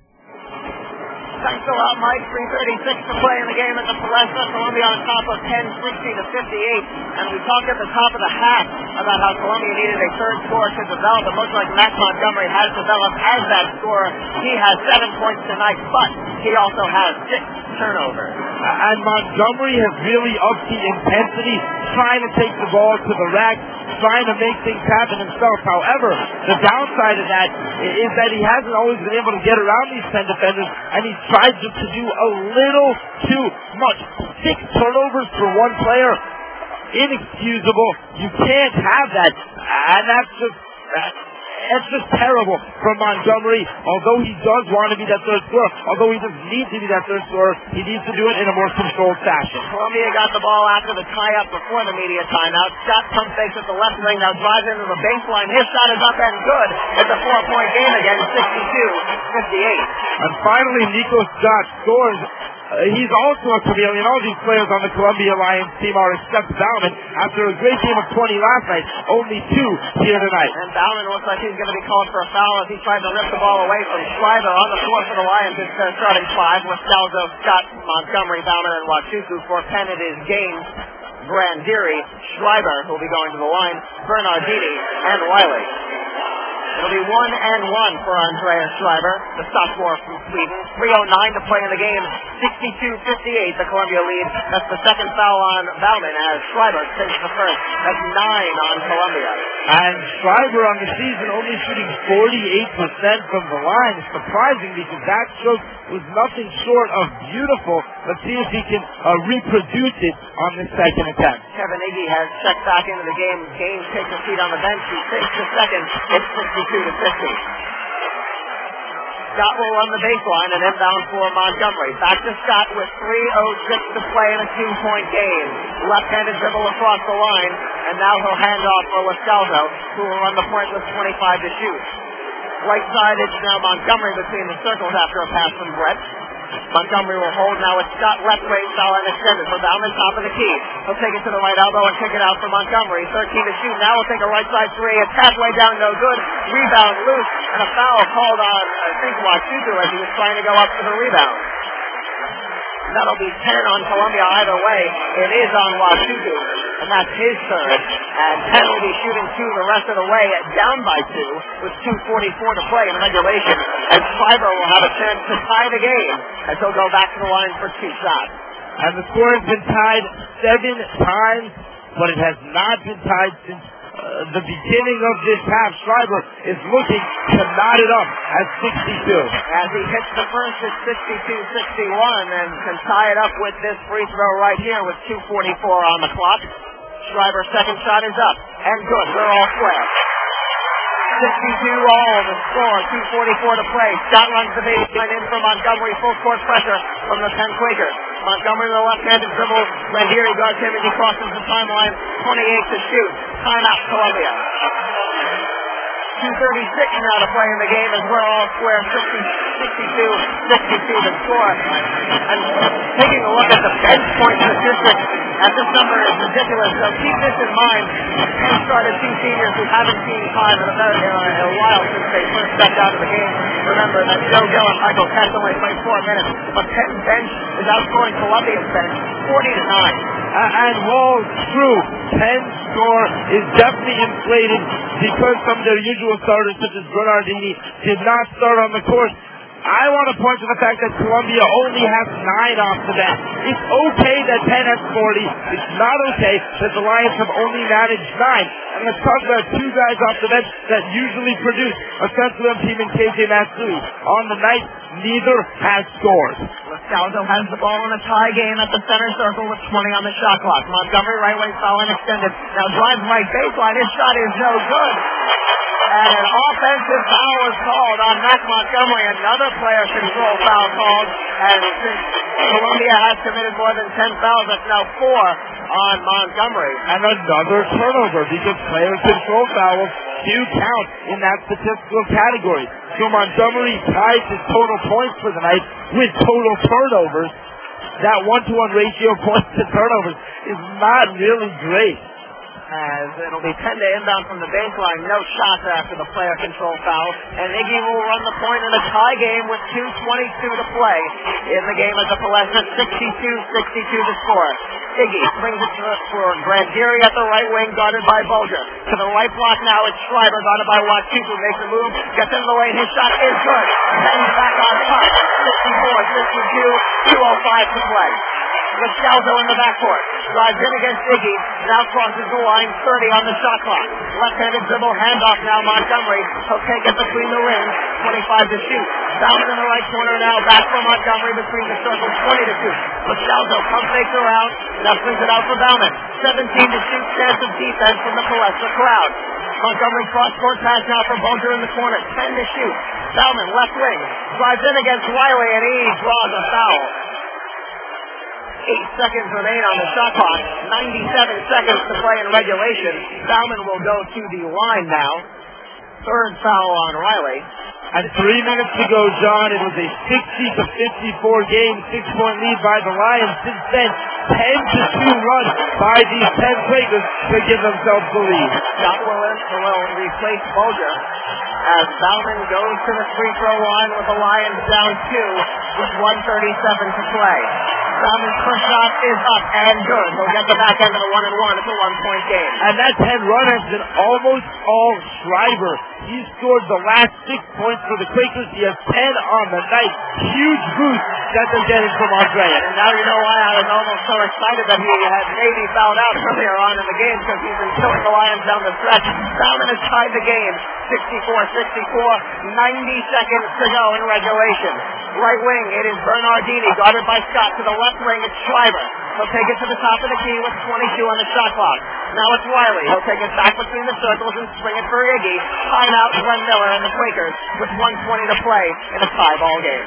Thanks a lot, Mike. three thirty-six to play in the game at the Palestra. Columbia on top of ten, sixty to fifty-eight. And we talked at the top of the half about how Columbia needed a third score to develop. It looks like Matt Montgomery has developed as that scorer. He has seven points tonight, but he also has six turnovers. And Montgomery has really upped the intensity, trying to take the ball to the rack, trying to make things happen himself. However, the downside of that is that he hasn't always been able to get around these ten defenders, and he's tried to, to do a little too much. Six turnovers for one player, inexcusable. You can't have that, and that's just that, that's just terrible from Montgomery. Although he does want to be that third scorer, although he doesn't need to be that third scorer, he needs to do it in a more controlled fashion. Columbia got the ball after the tie-up before the media timeout. Scott pump fakes at the left wing, now drives into the baseline. His shot is up and good. It's a four-point game again, sixty-two fifty-eight. And finally, Nico Scott scores. Uh, he's also a chameleon. All these players on the Columbia Lions team are except Bauman. After a great game of twenty last night, only two here tonight. And Bauman looks like he's going to be called for a foul as he tried to rip the ball away from Schreiber. On the floor for the Lions, it's uh, starting five with Salzo, Scott, Montgomery, Bauman, and Watugu. For Penn, it is Gaines, Brandieri, Schreiber, who will be going to the line, Bernardini, and Wiley. It'll be one and one for Andreas Schreiber, the sophomore from Sweden. three oh nine to play in the game, sixty-two fifty-eight, the Columbia lead. That's the second foul on Bauman as Schreiber takes the first. That's nine on Columbia. And Schreiber on the season only shooting forty-eight percent from the line. It's surprising because that stroke was nothing short of beautiful. Let's see if he can uh, reproduce it on this second attempt. Kevin Iggy has checked back into the game. Gaines takes a seat on the bench. He takes the second. It's sixty-two to fifty. Scott will run the baseline and inbound for Montgomery. Back to Scott with three oh six to play in a two-point game. Left-handed dribble across the line, and now he'll hand off for Wastaldo, who will run the point with twenty-five to shoot. Right side, it's now Montgomery between the circles after a pass from Brett. Montgomery will hold now with Scott left wing, foul and extended for Bauman, top of the key. He'll take it to the right elbow and kick it out for Montgomery. thirteen to shoot. Now he'll take a right side three. It's halfway down, no good. Rebound loose, and a foul called on, I think, Watugu as he was trying to go up for the rebound. That'll be ten on Columbia either way. It is on Watugu, and that's his third. And Penn will be shooting two the rest of the way, down by two, with two forty-four to play in regulation. And Schreiber will have a chance to tie the game as he'll go back to the line for two shots. And the score has been tied seven times, but it has not been tied since uh, the beginning of this half, Schreiber is looking to knot it up at sixty-two. As he hits the first at sixty-two sixty-one and can tie it up with this free throw right here with two forty-four on the clock. Schreiber's second shot is up and good. We're all square. sixty-two all, the score, two forty-four to play. Scott runs the baseline in from Montgomery, full court pressure from the Penn Quakers. Montgomery with a left-handed dribble. Randieri guards him as he crosses the timeline. twenty-eight to shoot. Timeout, Columbia. two thirty-six now to play in the game as we're all square. sixty-two sixty-two to score. And taking a look at the bench point statistics, and this number is ridiculous, so keep this in mind. Penn started two seniors who haven't seen time in a, very, uh, in a while since they first stepped out of the game. Remember that Joe Gill and Michael Katz only played four minutes, but Penn's bench is outscoring Columbia's bench forty to nine. Uh, and Wall's true. Penn's score is definitely inflated because some of their usual starters, such as Bernardini, did not start on the court. I want to point to the fact that Columbia only has nine off the bench. It's okay that Penn has forty. It's not okay that the Lions have only managed nine. And let's talk about two guys off the bench that usually produce, a Central M team in K J Matsui. On the night, neither has scored. Salzo has the ball in a tie game at the center circle with twenty on the shot clock. Montgomery right wing foul and extended. Now drives right baseline. His shot is no good. And an offensive foul is called on Mac Montgomery. Another player control foul called. And since Columbia has committed more than ten fouls, that's now four on Montgomery. And another turnover because player control fouls do count in that statistical category. So Montgomery ties his total points for the night with total turnovers. That one-to-one ratio points to turnovers is not really great. As it'll be ten to inbound from the baseline, no shots after the player control foul, and Iggy will run the point in a tie game with two twenty-two to play in the game as the Palestra sixty-two sixty-two to score. Iggy brings it to for Grandieri at the right wing, guarded by Bulger. To the right block now, it's Schreiber, guarded by Wachuku, makes a move, gets into the lane, his shot is good. Hangs back on top, sixty-four sixty-two, two oh five to play. With Scalzo in the backcourt. Drives in against Iggy. Now crosses the line. thirty on the shot clock. Left-handed dribble. Handoff now. Montgomery. He'll take it between the rings. twenty-five to shoot. Bauman in the right corner now. Back for Montgomery between the circles. twenty to shoot. With Scalzo. Pump fakes around. Now swings it out for Bauman. seventeen to shoot. Chance of defense from the Palestra crowd. Montgomery cross-court pass now for Bulger in the corner. ten to shoot. Bauman left wing. Drives in against Riley and he draws a foul. Eight seconds remain on the shot clock. ninety-seven seconds to play in regulation. Bauman will go to the line now. Third foul on Riley. And three minutes to go, John. It was a sixty to fifty-four game, six-point lead by the Lions. Since then, ten to two run by these Penn Quakers to give themselves the lead. Scott Willis will replace Bulger as Bauman goes to the free throw line with the Lions down two with one thirty-seven to play. Bauman's first shot is up and good. He'll get the back end of the one and one. It's a one-point game. And that ten run has been almost all Schreiber. He scored the last six points for the Quakers. He has ten on the night. Huge boost that they're getting from Andrea. And now you know why I was almost so excited that he had maybe fouled out earlier on in the game because he's been killing the Lions down the stretch. Bauman has tied the game. sixty-four sixty-four. ninety seconds to go in regulation. Right wing, it is Bernardini, guarded by Scott. To the left wing, it's Schreiber. He'll take it to the top of the key with twenty-two on the shot clock. Now it's Riley. He'll take it back between the circles and swing it for Iggy. Timeout, Glenn Miller and the Quakers with one twenty to play in a tie-ball game.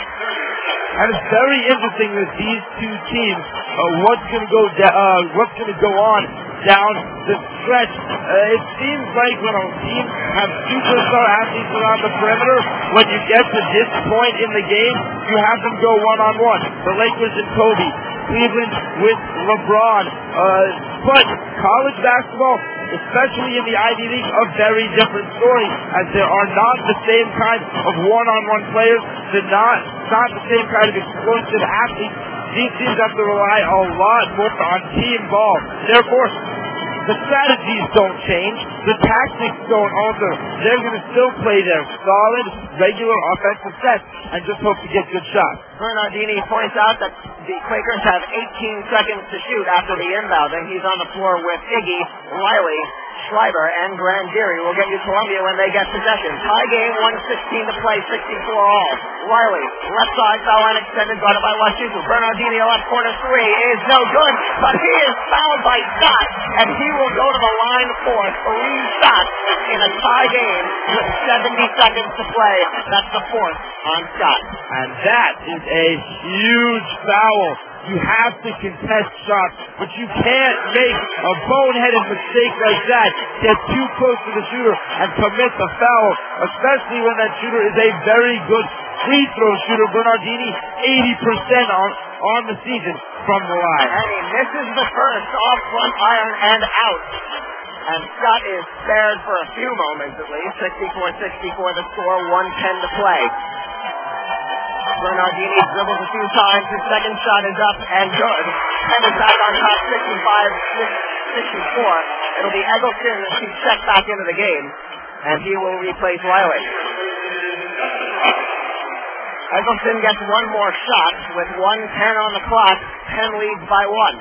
And it's very interesting with these two teams, uh, what's going to go da- uh, what's going to go on down the stretch. Uh, it seems like when a team have superstar athletes around the perimeter, when you get to this point in the game, you have them go one-on-one. The Lakers and Kobe, Cleveland with LeBron. Uh, but college basketball, especially in the Ivy League, a very different story, as there are not the same kind of one-on-one players, they're not, not the same kind of explosive athletes. These teams have to rely a lot more on team ball. Therefore, the strategies don't change. The tactics don't alter. They're going to still play their solid, regular offensive sets and just hope to get good shots. Bernardini points out that the Quakers have eighteen seconds to shoot after the inbound, and he's on the floor with Iggy, Riley, Schreiber and Grandieri will get you Columbia when they get possession. Tie game, one sixteen to play, sixty-four all. Riley, left side, foul line extended, guarded by Washuku. Bernardini, left corner three is no good, but he is fouled by Scott, and he will go to the line for three shots in a tie game with seventy seconds to play. That's the fourth on Scott. And that is a huge foul. You have to contest shots, but you can't make a boneheaded mistake like that, get too close to the shooter, and commit the foul, especially when that shooter is a very good free throw shooter. Bernardini, eighty percent on, on the season from the line. And he misses the first off front iron and out. And Scott is spared for a few moments at least. sixty-four sixty-four the score, one ten to play. Bernardini dribbles a few times. His second shot is up and good. And it's back on top, sixty-five sixty-four. It'll be Eggleston as he checks back into the game. And he will replace Riley. Eggleston gets one more shot with one ten on the clock. Penn leads by one.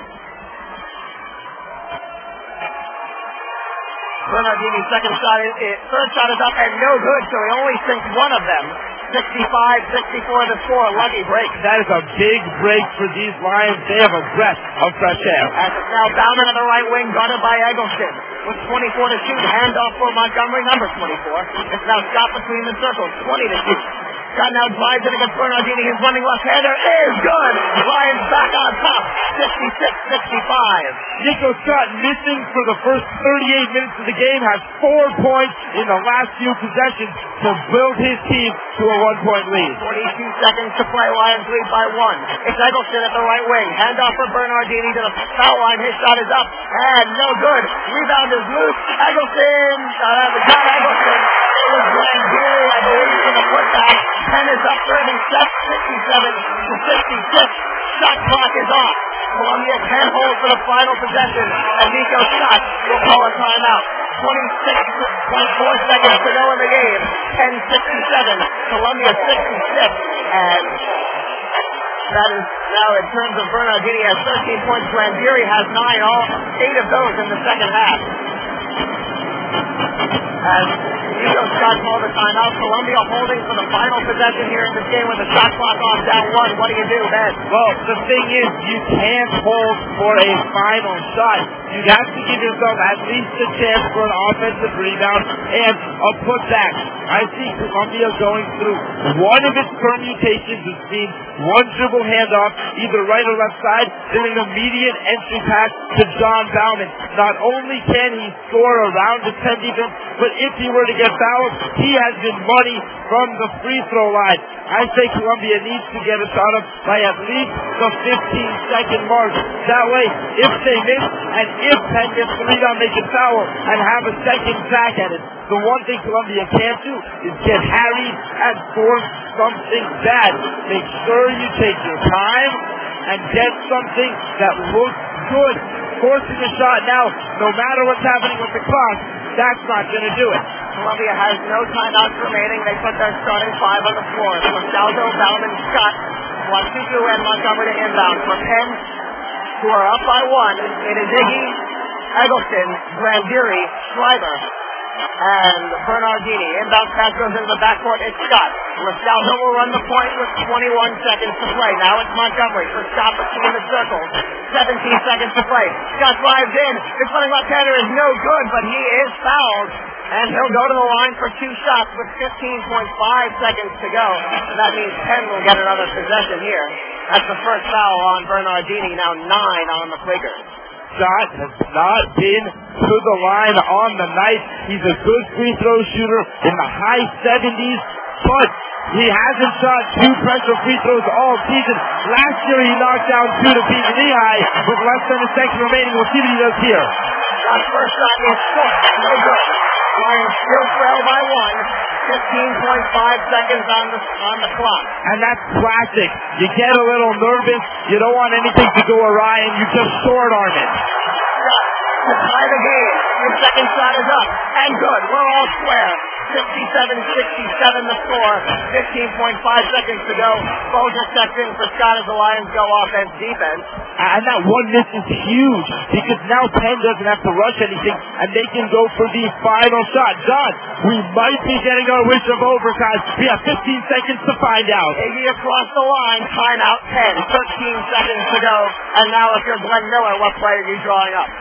Bernardini's second shot is, is, third shot is up and no good, so he only sinks one of them. sixty-five sixty-four the score. Lucky break. That is a big break for these Lions. They have a breath of fresh air. As it's now Bauman on the right wing, guarded by Eggleston. With twenty-four to shoot, handoff for Montgomery, number twenty-four. It's now Scott between the circles, twenty to shoot. Scott now drives it against Bernardini. His running left-hander is good. Lions back on top, fifty-six sixty-five. Nico Scott missing for the first thirty-eight minutes of the game, has four points in the last few possessions to build his team to a one-point lead. forty-two seconds to play. Lions lead by one. It's Eggleston at the right wing. Handoff for Bernardini to the foul line. His shot is up and no good. Rebound is loose. Eggleston, uh, John Eggleston. It was Grandieri, I believe, for the putback. Penn is up thirty, sixty-seven to fifty-six. Shot clock is off. Columbia can hold for the final possession, and Nico Scott will call a timeout. twenty-six point four seconds to go in the game. ten sixty-seven. Columbia sixty-six. And that is now in terms of Bernardini has thirteen points. Grandieri has nine. All eight of those in the second half. As Nico Scott called a timeout, Columbia holding for the final possession here in this game with the shot clock off down one. What do you do, Ben? Well, the thing is, you can't hold for a final shot. You have to give yourself at least a chance for an offensive rebound and a putback. I see Columbia going through one of its permutations, which means one dribble handoff, either right or left side, then an immediate entry pass to John Bauman. Not only can he score around the ten defense, but if he were to get fouled, he has been money from the free throw line. I say Columbia needs to get a shot up by at least the fifteen second mark. That way, if they miss, and if Penn gets the rebound, they can foul and have a second crack at it. The one thing Columbia can't do is get harried and force something bad. Make sure you take your time and get something that looks good. Forcing a shot now, no matter what's happening with the clock, that's not going to do it. Columbia has no timeouts remaining. They put their starting five on the floor. From Saldo, Bauman, Scott, Washuku, and Montgomery to inbound. For Penn, who are up by one, it is Iggy, Eggleston, Grandieri, Schreiber, and Bernardini. Inbound pass goes into the backcourt. It's Scott. Rostaldo will run the point with twenty-one seconds to play. Now it's Montgomery for Scott between the circles. seventeen seconds to play. Scott drives in. His running left-hander is no good, but he is fouled. And he'll go to the line for two shots with fifteen point five seconds to go. And that means Penn will get another possession here. That's the first foul on Bernardini. Now nine on the Quakers. Scott has not been to the line on the night. He's a good free throw shooter in the high seventies, but he hasn't shot two pressure free throws all season. Last year he knocked down two to beat Lehigh with less than a second remaining. We'll see what he does here. Scott's first shot is short. No good. Lions still trail by one. fifteen point five seconds on the on the clock. And that's classic. You get a little nervous. You don't want anything to go awry, and you just short arm it. Scott to tie the game. His second shot is up and good. We're all square. fifty-seven sixty-seven the score. fifteen point five seconds to go. Bolger checks in for Scott as the Lions go offense defense. And that one miss is huge because now Penn doesn't have to rush anything and they can go for the final shot. John, we might be getting our wish of overtime. We have fifteen seconds to find out. Iggy across the line, timeout ten, thirteen seconds to go. And now if you're Glenn Miller, what play are you drawing up?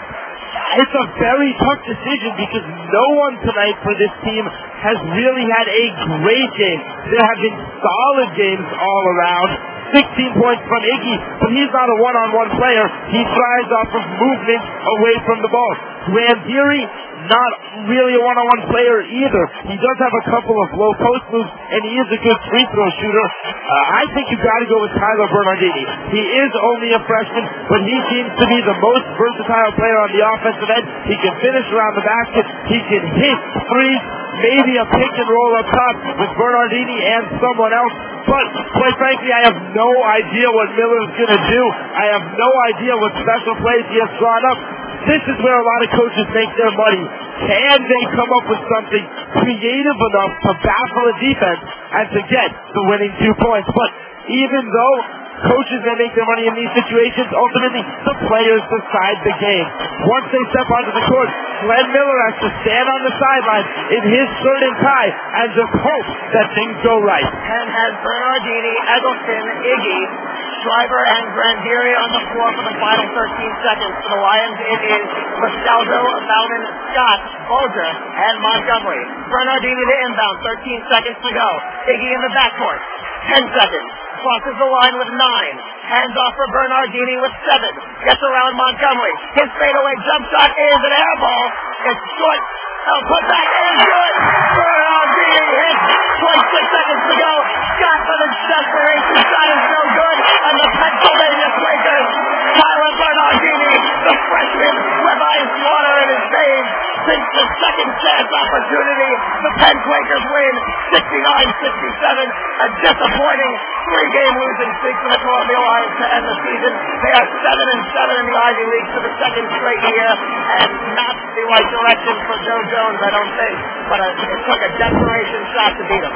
It's a very tough decision because no one tonight for this team has really had a great game. There have been solid games all around. sixteen points from Iggy, but he's not a one-on-one player. He thrives off of movement away from the ball. Grandieri, not really a one-on-one player either. He does have a couple of low post moves, and he is a good free throw shooter. Uh, I think you've got to go with Tyler Bernardini. He is only a freshman, but he seems to be the most versatile player on the offensive end. He can finish around the basket. He can hit threes, maybe a pick and roll up top with Bernardini and someone else. But, quite frankly, I have no idea what Miller's going to do. I have no idea what special plays he has drawn up. This is where a lot of coaches make their money. Can they come up with something creative enough to baffle a defense and to get the winning two points? But even though coaches may make their money in these situations, ultimately the players decide the game. Once they step onto the court, Glenn Miller has to stand on the sideline in his shirt and tie and just hope that things go right. And has Bernardini, Eggleston, Iggy, Schreiber, and Grandieri on the floor for the final thirteen seconds. For the Lions, it is Mastaldo, Bowden, Scott, Bolger, and Montgomery. Bernardini to inbound, thirteen seconds to go. Iggy in the backcourt, ten seconds. Crosses the line with nine. Hands off for Bernardini with seven. Gets around Montgomery. His fadeaway jump shot is an air ball. It's short. Oh, put back is good. Bernardini hits. twenty-six seconds to go. Scott for the desperation shot is no good. And the Pennsylvania Quakers, Tyler Bernardini, the freshman with ice water in his veins, since the second chance opportunity. The Penn Quakers win sixty-nine sixty-seven. A disappointing three-game losing streak for the Columbia Lions to end the season. They are seven and seven in the Ivy League for the second straight year, and not the right direction for Joe Jones, I don't think. But a, it took a desperation shot to beat him.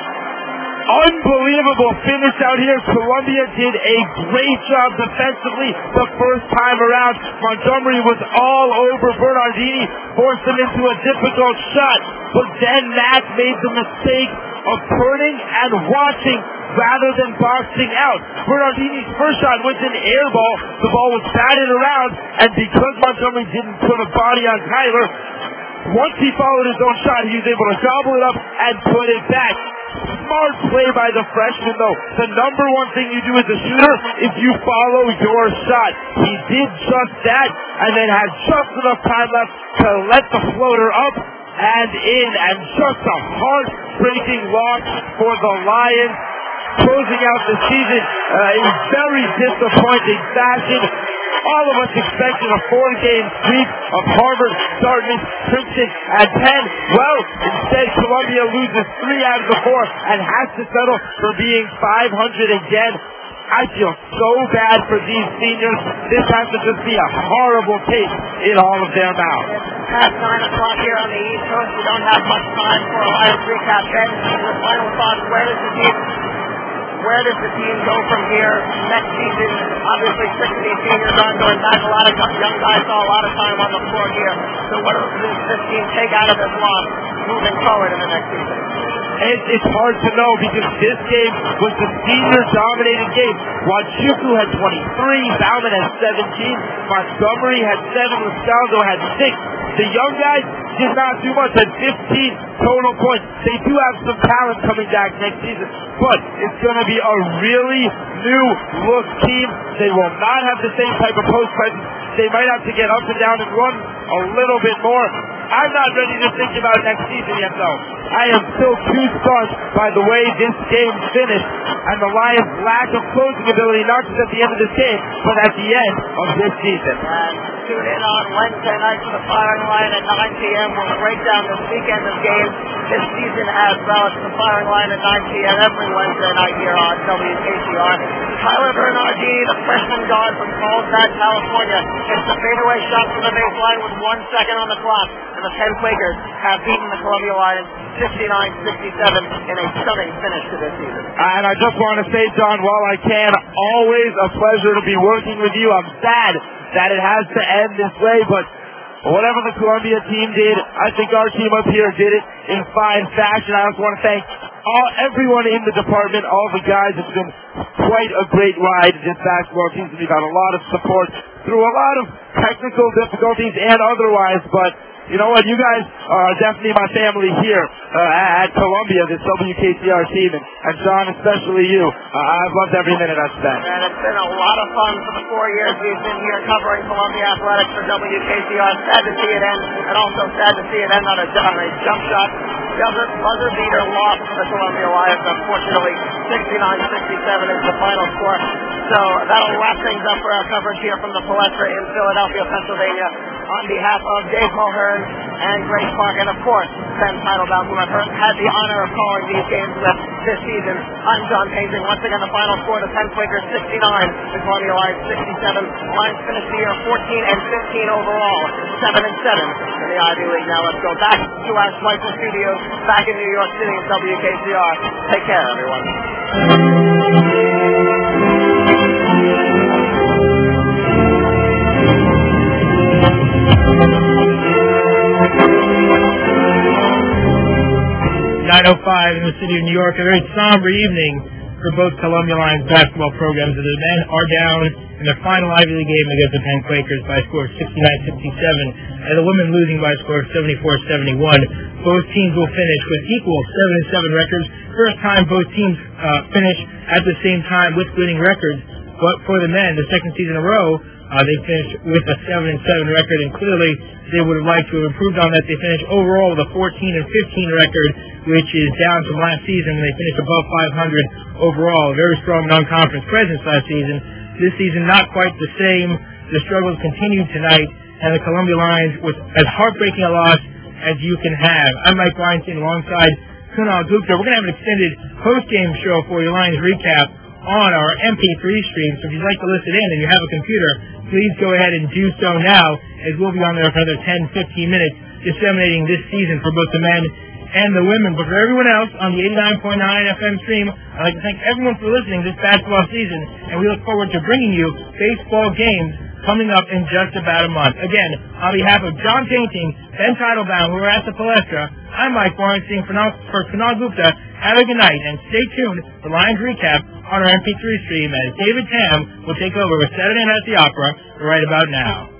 Unbelievable finish out here. Columbia did a great job defensively the first time around. Montgomery was all over Bernardini, forced him into a difficult shot, but then Mack made the mistake of turning and watching rather than boxing out. Bernardini's first shot was an air ball. The ball was batted around, and because Montgomery didn't put a body on Tyler, once he followed his own shot, he was able to gobble it up and put it back. Smart play by the freshman, though. The number one thing you do as a shooter is you follow your shot. He did just that, and then had just enough time left to let the floater up and in, and just a heartbreaking loss for the Lions, closing out the season uh, in very disappointing fashion. All of us expected a four-game sweep of Harvard, Dartmouth, Princeton, and Penn. Well, instead, Columbia loses three out of the four and has to settle for being five hundred again. I feel so bad for these seniors. This has to just be a horrible taste in all of their mouths. It's past nine o'clock here on the East Coast. We don't have much time for a live recap. Ben, your final thoughts. Where does the team... Where does the team go from here next season? Obviously, six of these seniors aren't going back. A lot of young guys saw a lot of time on the floor here. So what does this team take out of this loss moving forward in the next season? It, it's hard to know because this game was the senior-dominated game. Wachuku had twenty-three, Bauman had seventeen, Montgomery had seven, Mastaldo had six. The young guys did not do much, had fifteen total points. They do have some talent coming back next season, but it's going to be a really new-look team. They will not have the same type of post presence. They might have to get up and down and run a little bit more. I'm not ready to think about next season yet, though. I am still too stunned by the way this game finished and the Lions' lack of closing ability, not just at the end of this game, but at the end of this season. And tune in on Wednesday night for the Firing Line at nine p.m. We'll break down this weekend of games this season as well. It's the Firing Line at nine p.m. every Wednesday night here on W K C R. Tyler Bernardini, the freshman guard from Carlsbad, California, hits the fadeaway shot from the baseline with one second on the clock. And the Penn Quakers have beaten the Columbia Lions sixty-nine sixty-seven in a stunning finish to this season. And I just want to say, John, while I can, always a pleasure to be working with you. I'm sad that it has to end this way, but whatever the Columbia team did, I think our team up here did it in fine fashion. I also want to thank all, everyone in the department, all the guys. It's been quite a great ride. This basketball team, we've had a lot of support through a lot of technical difficulties and otherwise, but you know what? You guys are definitely my family here uh, at Columbia, this W K C R team, and, and John, especially you. Uh, I've loved every minute I've spent. And it's been a lot of fun for the four years we've been here covering Columbia Athletics for W K C R. Sad to see it end, and also sad to see it end on a, on a jump shot. Buzzer, buzzer beater loss for the Columbia Lions, unfortunately. sixty-nine sixty-seven is the final score. So that'll wrap things up for our coverage here from the Palestra in Philadelphia, Pennsylvania. On behalf of Dave Mulhern and Grace Park, and of course, Ben Teitelbaum, who I've had the honor of calling these games with this season. I'm John Pazing. Once again, the final score, the Penn Quakers sixty-nine, the Columbia Lions sixty-seven. Lions finished the year fourteen and fifteen overall, seven and seven in the Ivy League. Now let's go back to our Schweitzer studios, back in New York City at W K C R. Take care, everyone. nine oh five in the city of New York, a very somber evening for both Columbia Lions basketball programs. The men are down in their final Ivy League game against the Penn Quakers by a score of sixty-nine sixty-seven, and the women losing by a score of seventy-four seventy-one. Both teams will finish with equal seven and seven records. First time both teams uh, finish at the same time with winning records. But for the men, the second season in a row, uh, they finished with a seven and seven record, and clearly they would have liked to have improved on that. They finished overall with a fourteen and fifteen record, which is down from last season when they finished above five hundred overall. A very strong non-conference presence last season. This season, not quite the same. The struggles continued tonight, and the Columbia Lions with as heartbreaking a loss as you can have. I'm Mike Weinstein alongside Kunal Gupta. We're going to have an extended post-game show for your Lions recap on our M P three stream. So if you'd like to listen in and you have a computer, please go ahead and do so now, as we'll be on there for another ten, fifteen minutes disseminating this season for both the men and the women. But for everyone else on the eighty-nine point nine F M stream, I'd like to thank everyone for listening this basketball season, and we look forward to bringing you baseball games coming up in just about a month. Again, on behalf of John Painting, Ben Teitelbaum, who are at the Palestra, I'm Mike Weinstein for Kunal Gupta. Have a good night, and stay tuned for Lions Recap on our M P three stream as David Tam will take over with Saturday Night at the Opera right about now.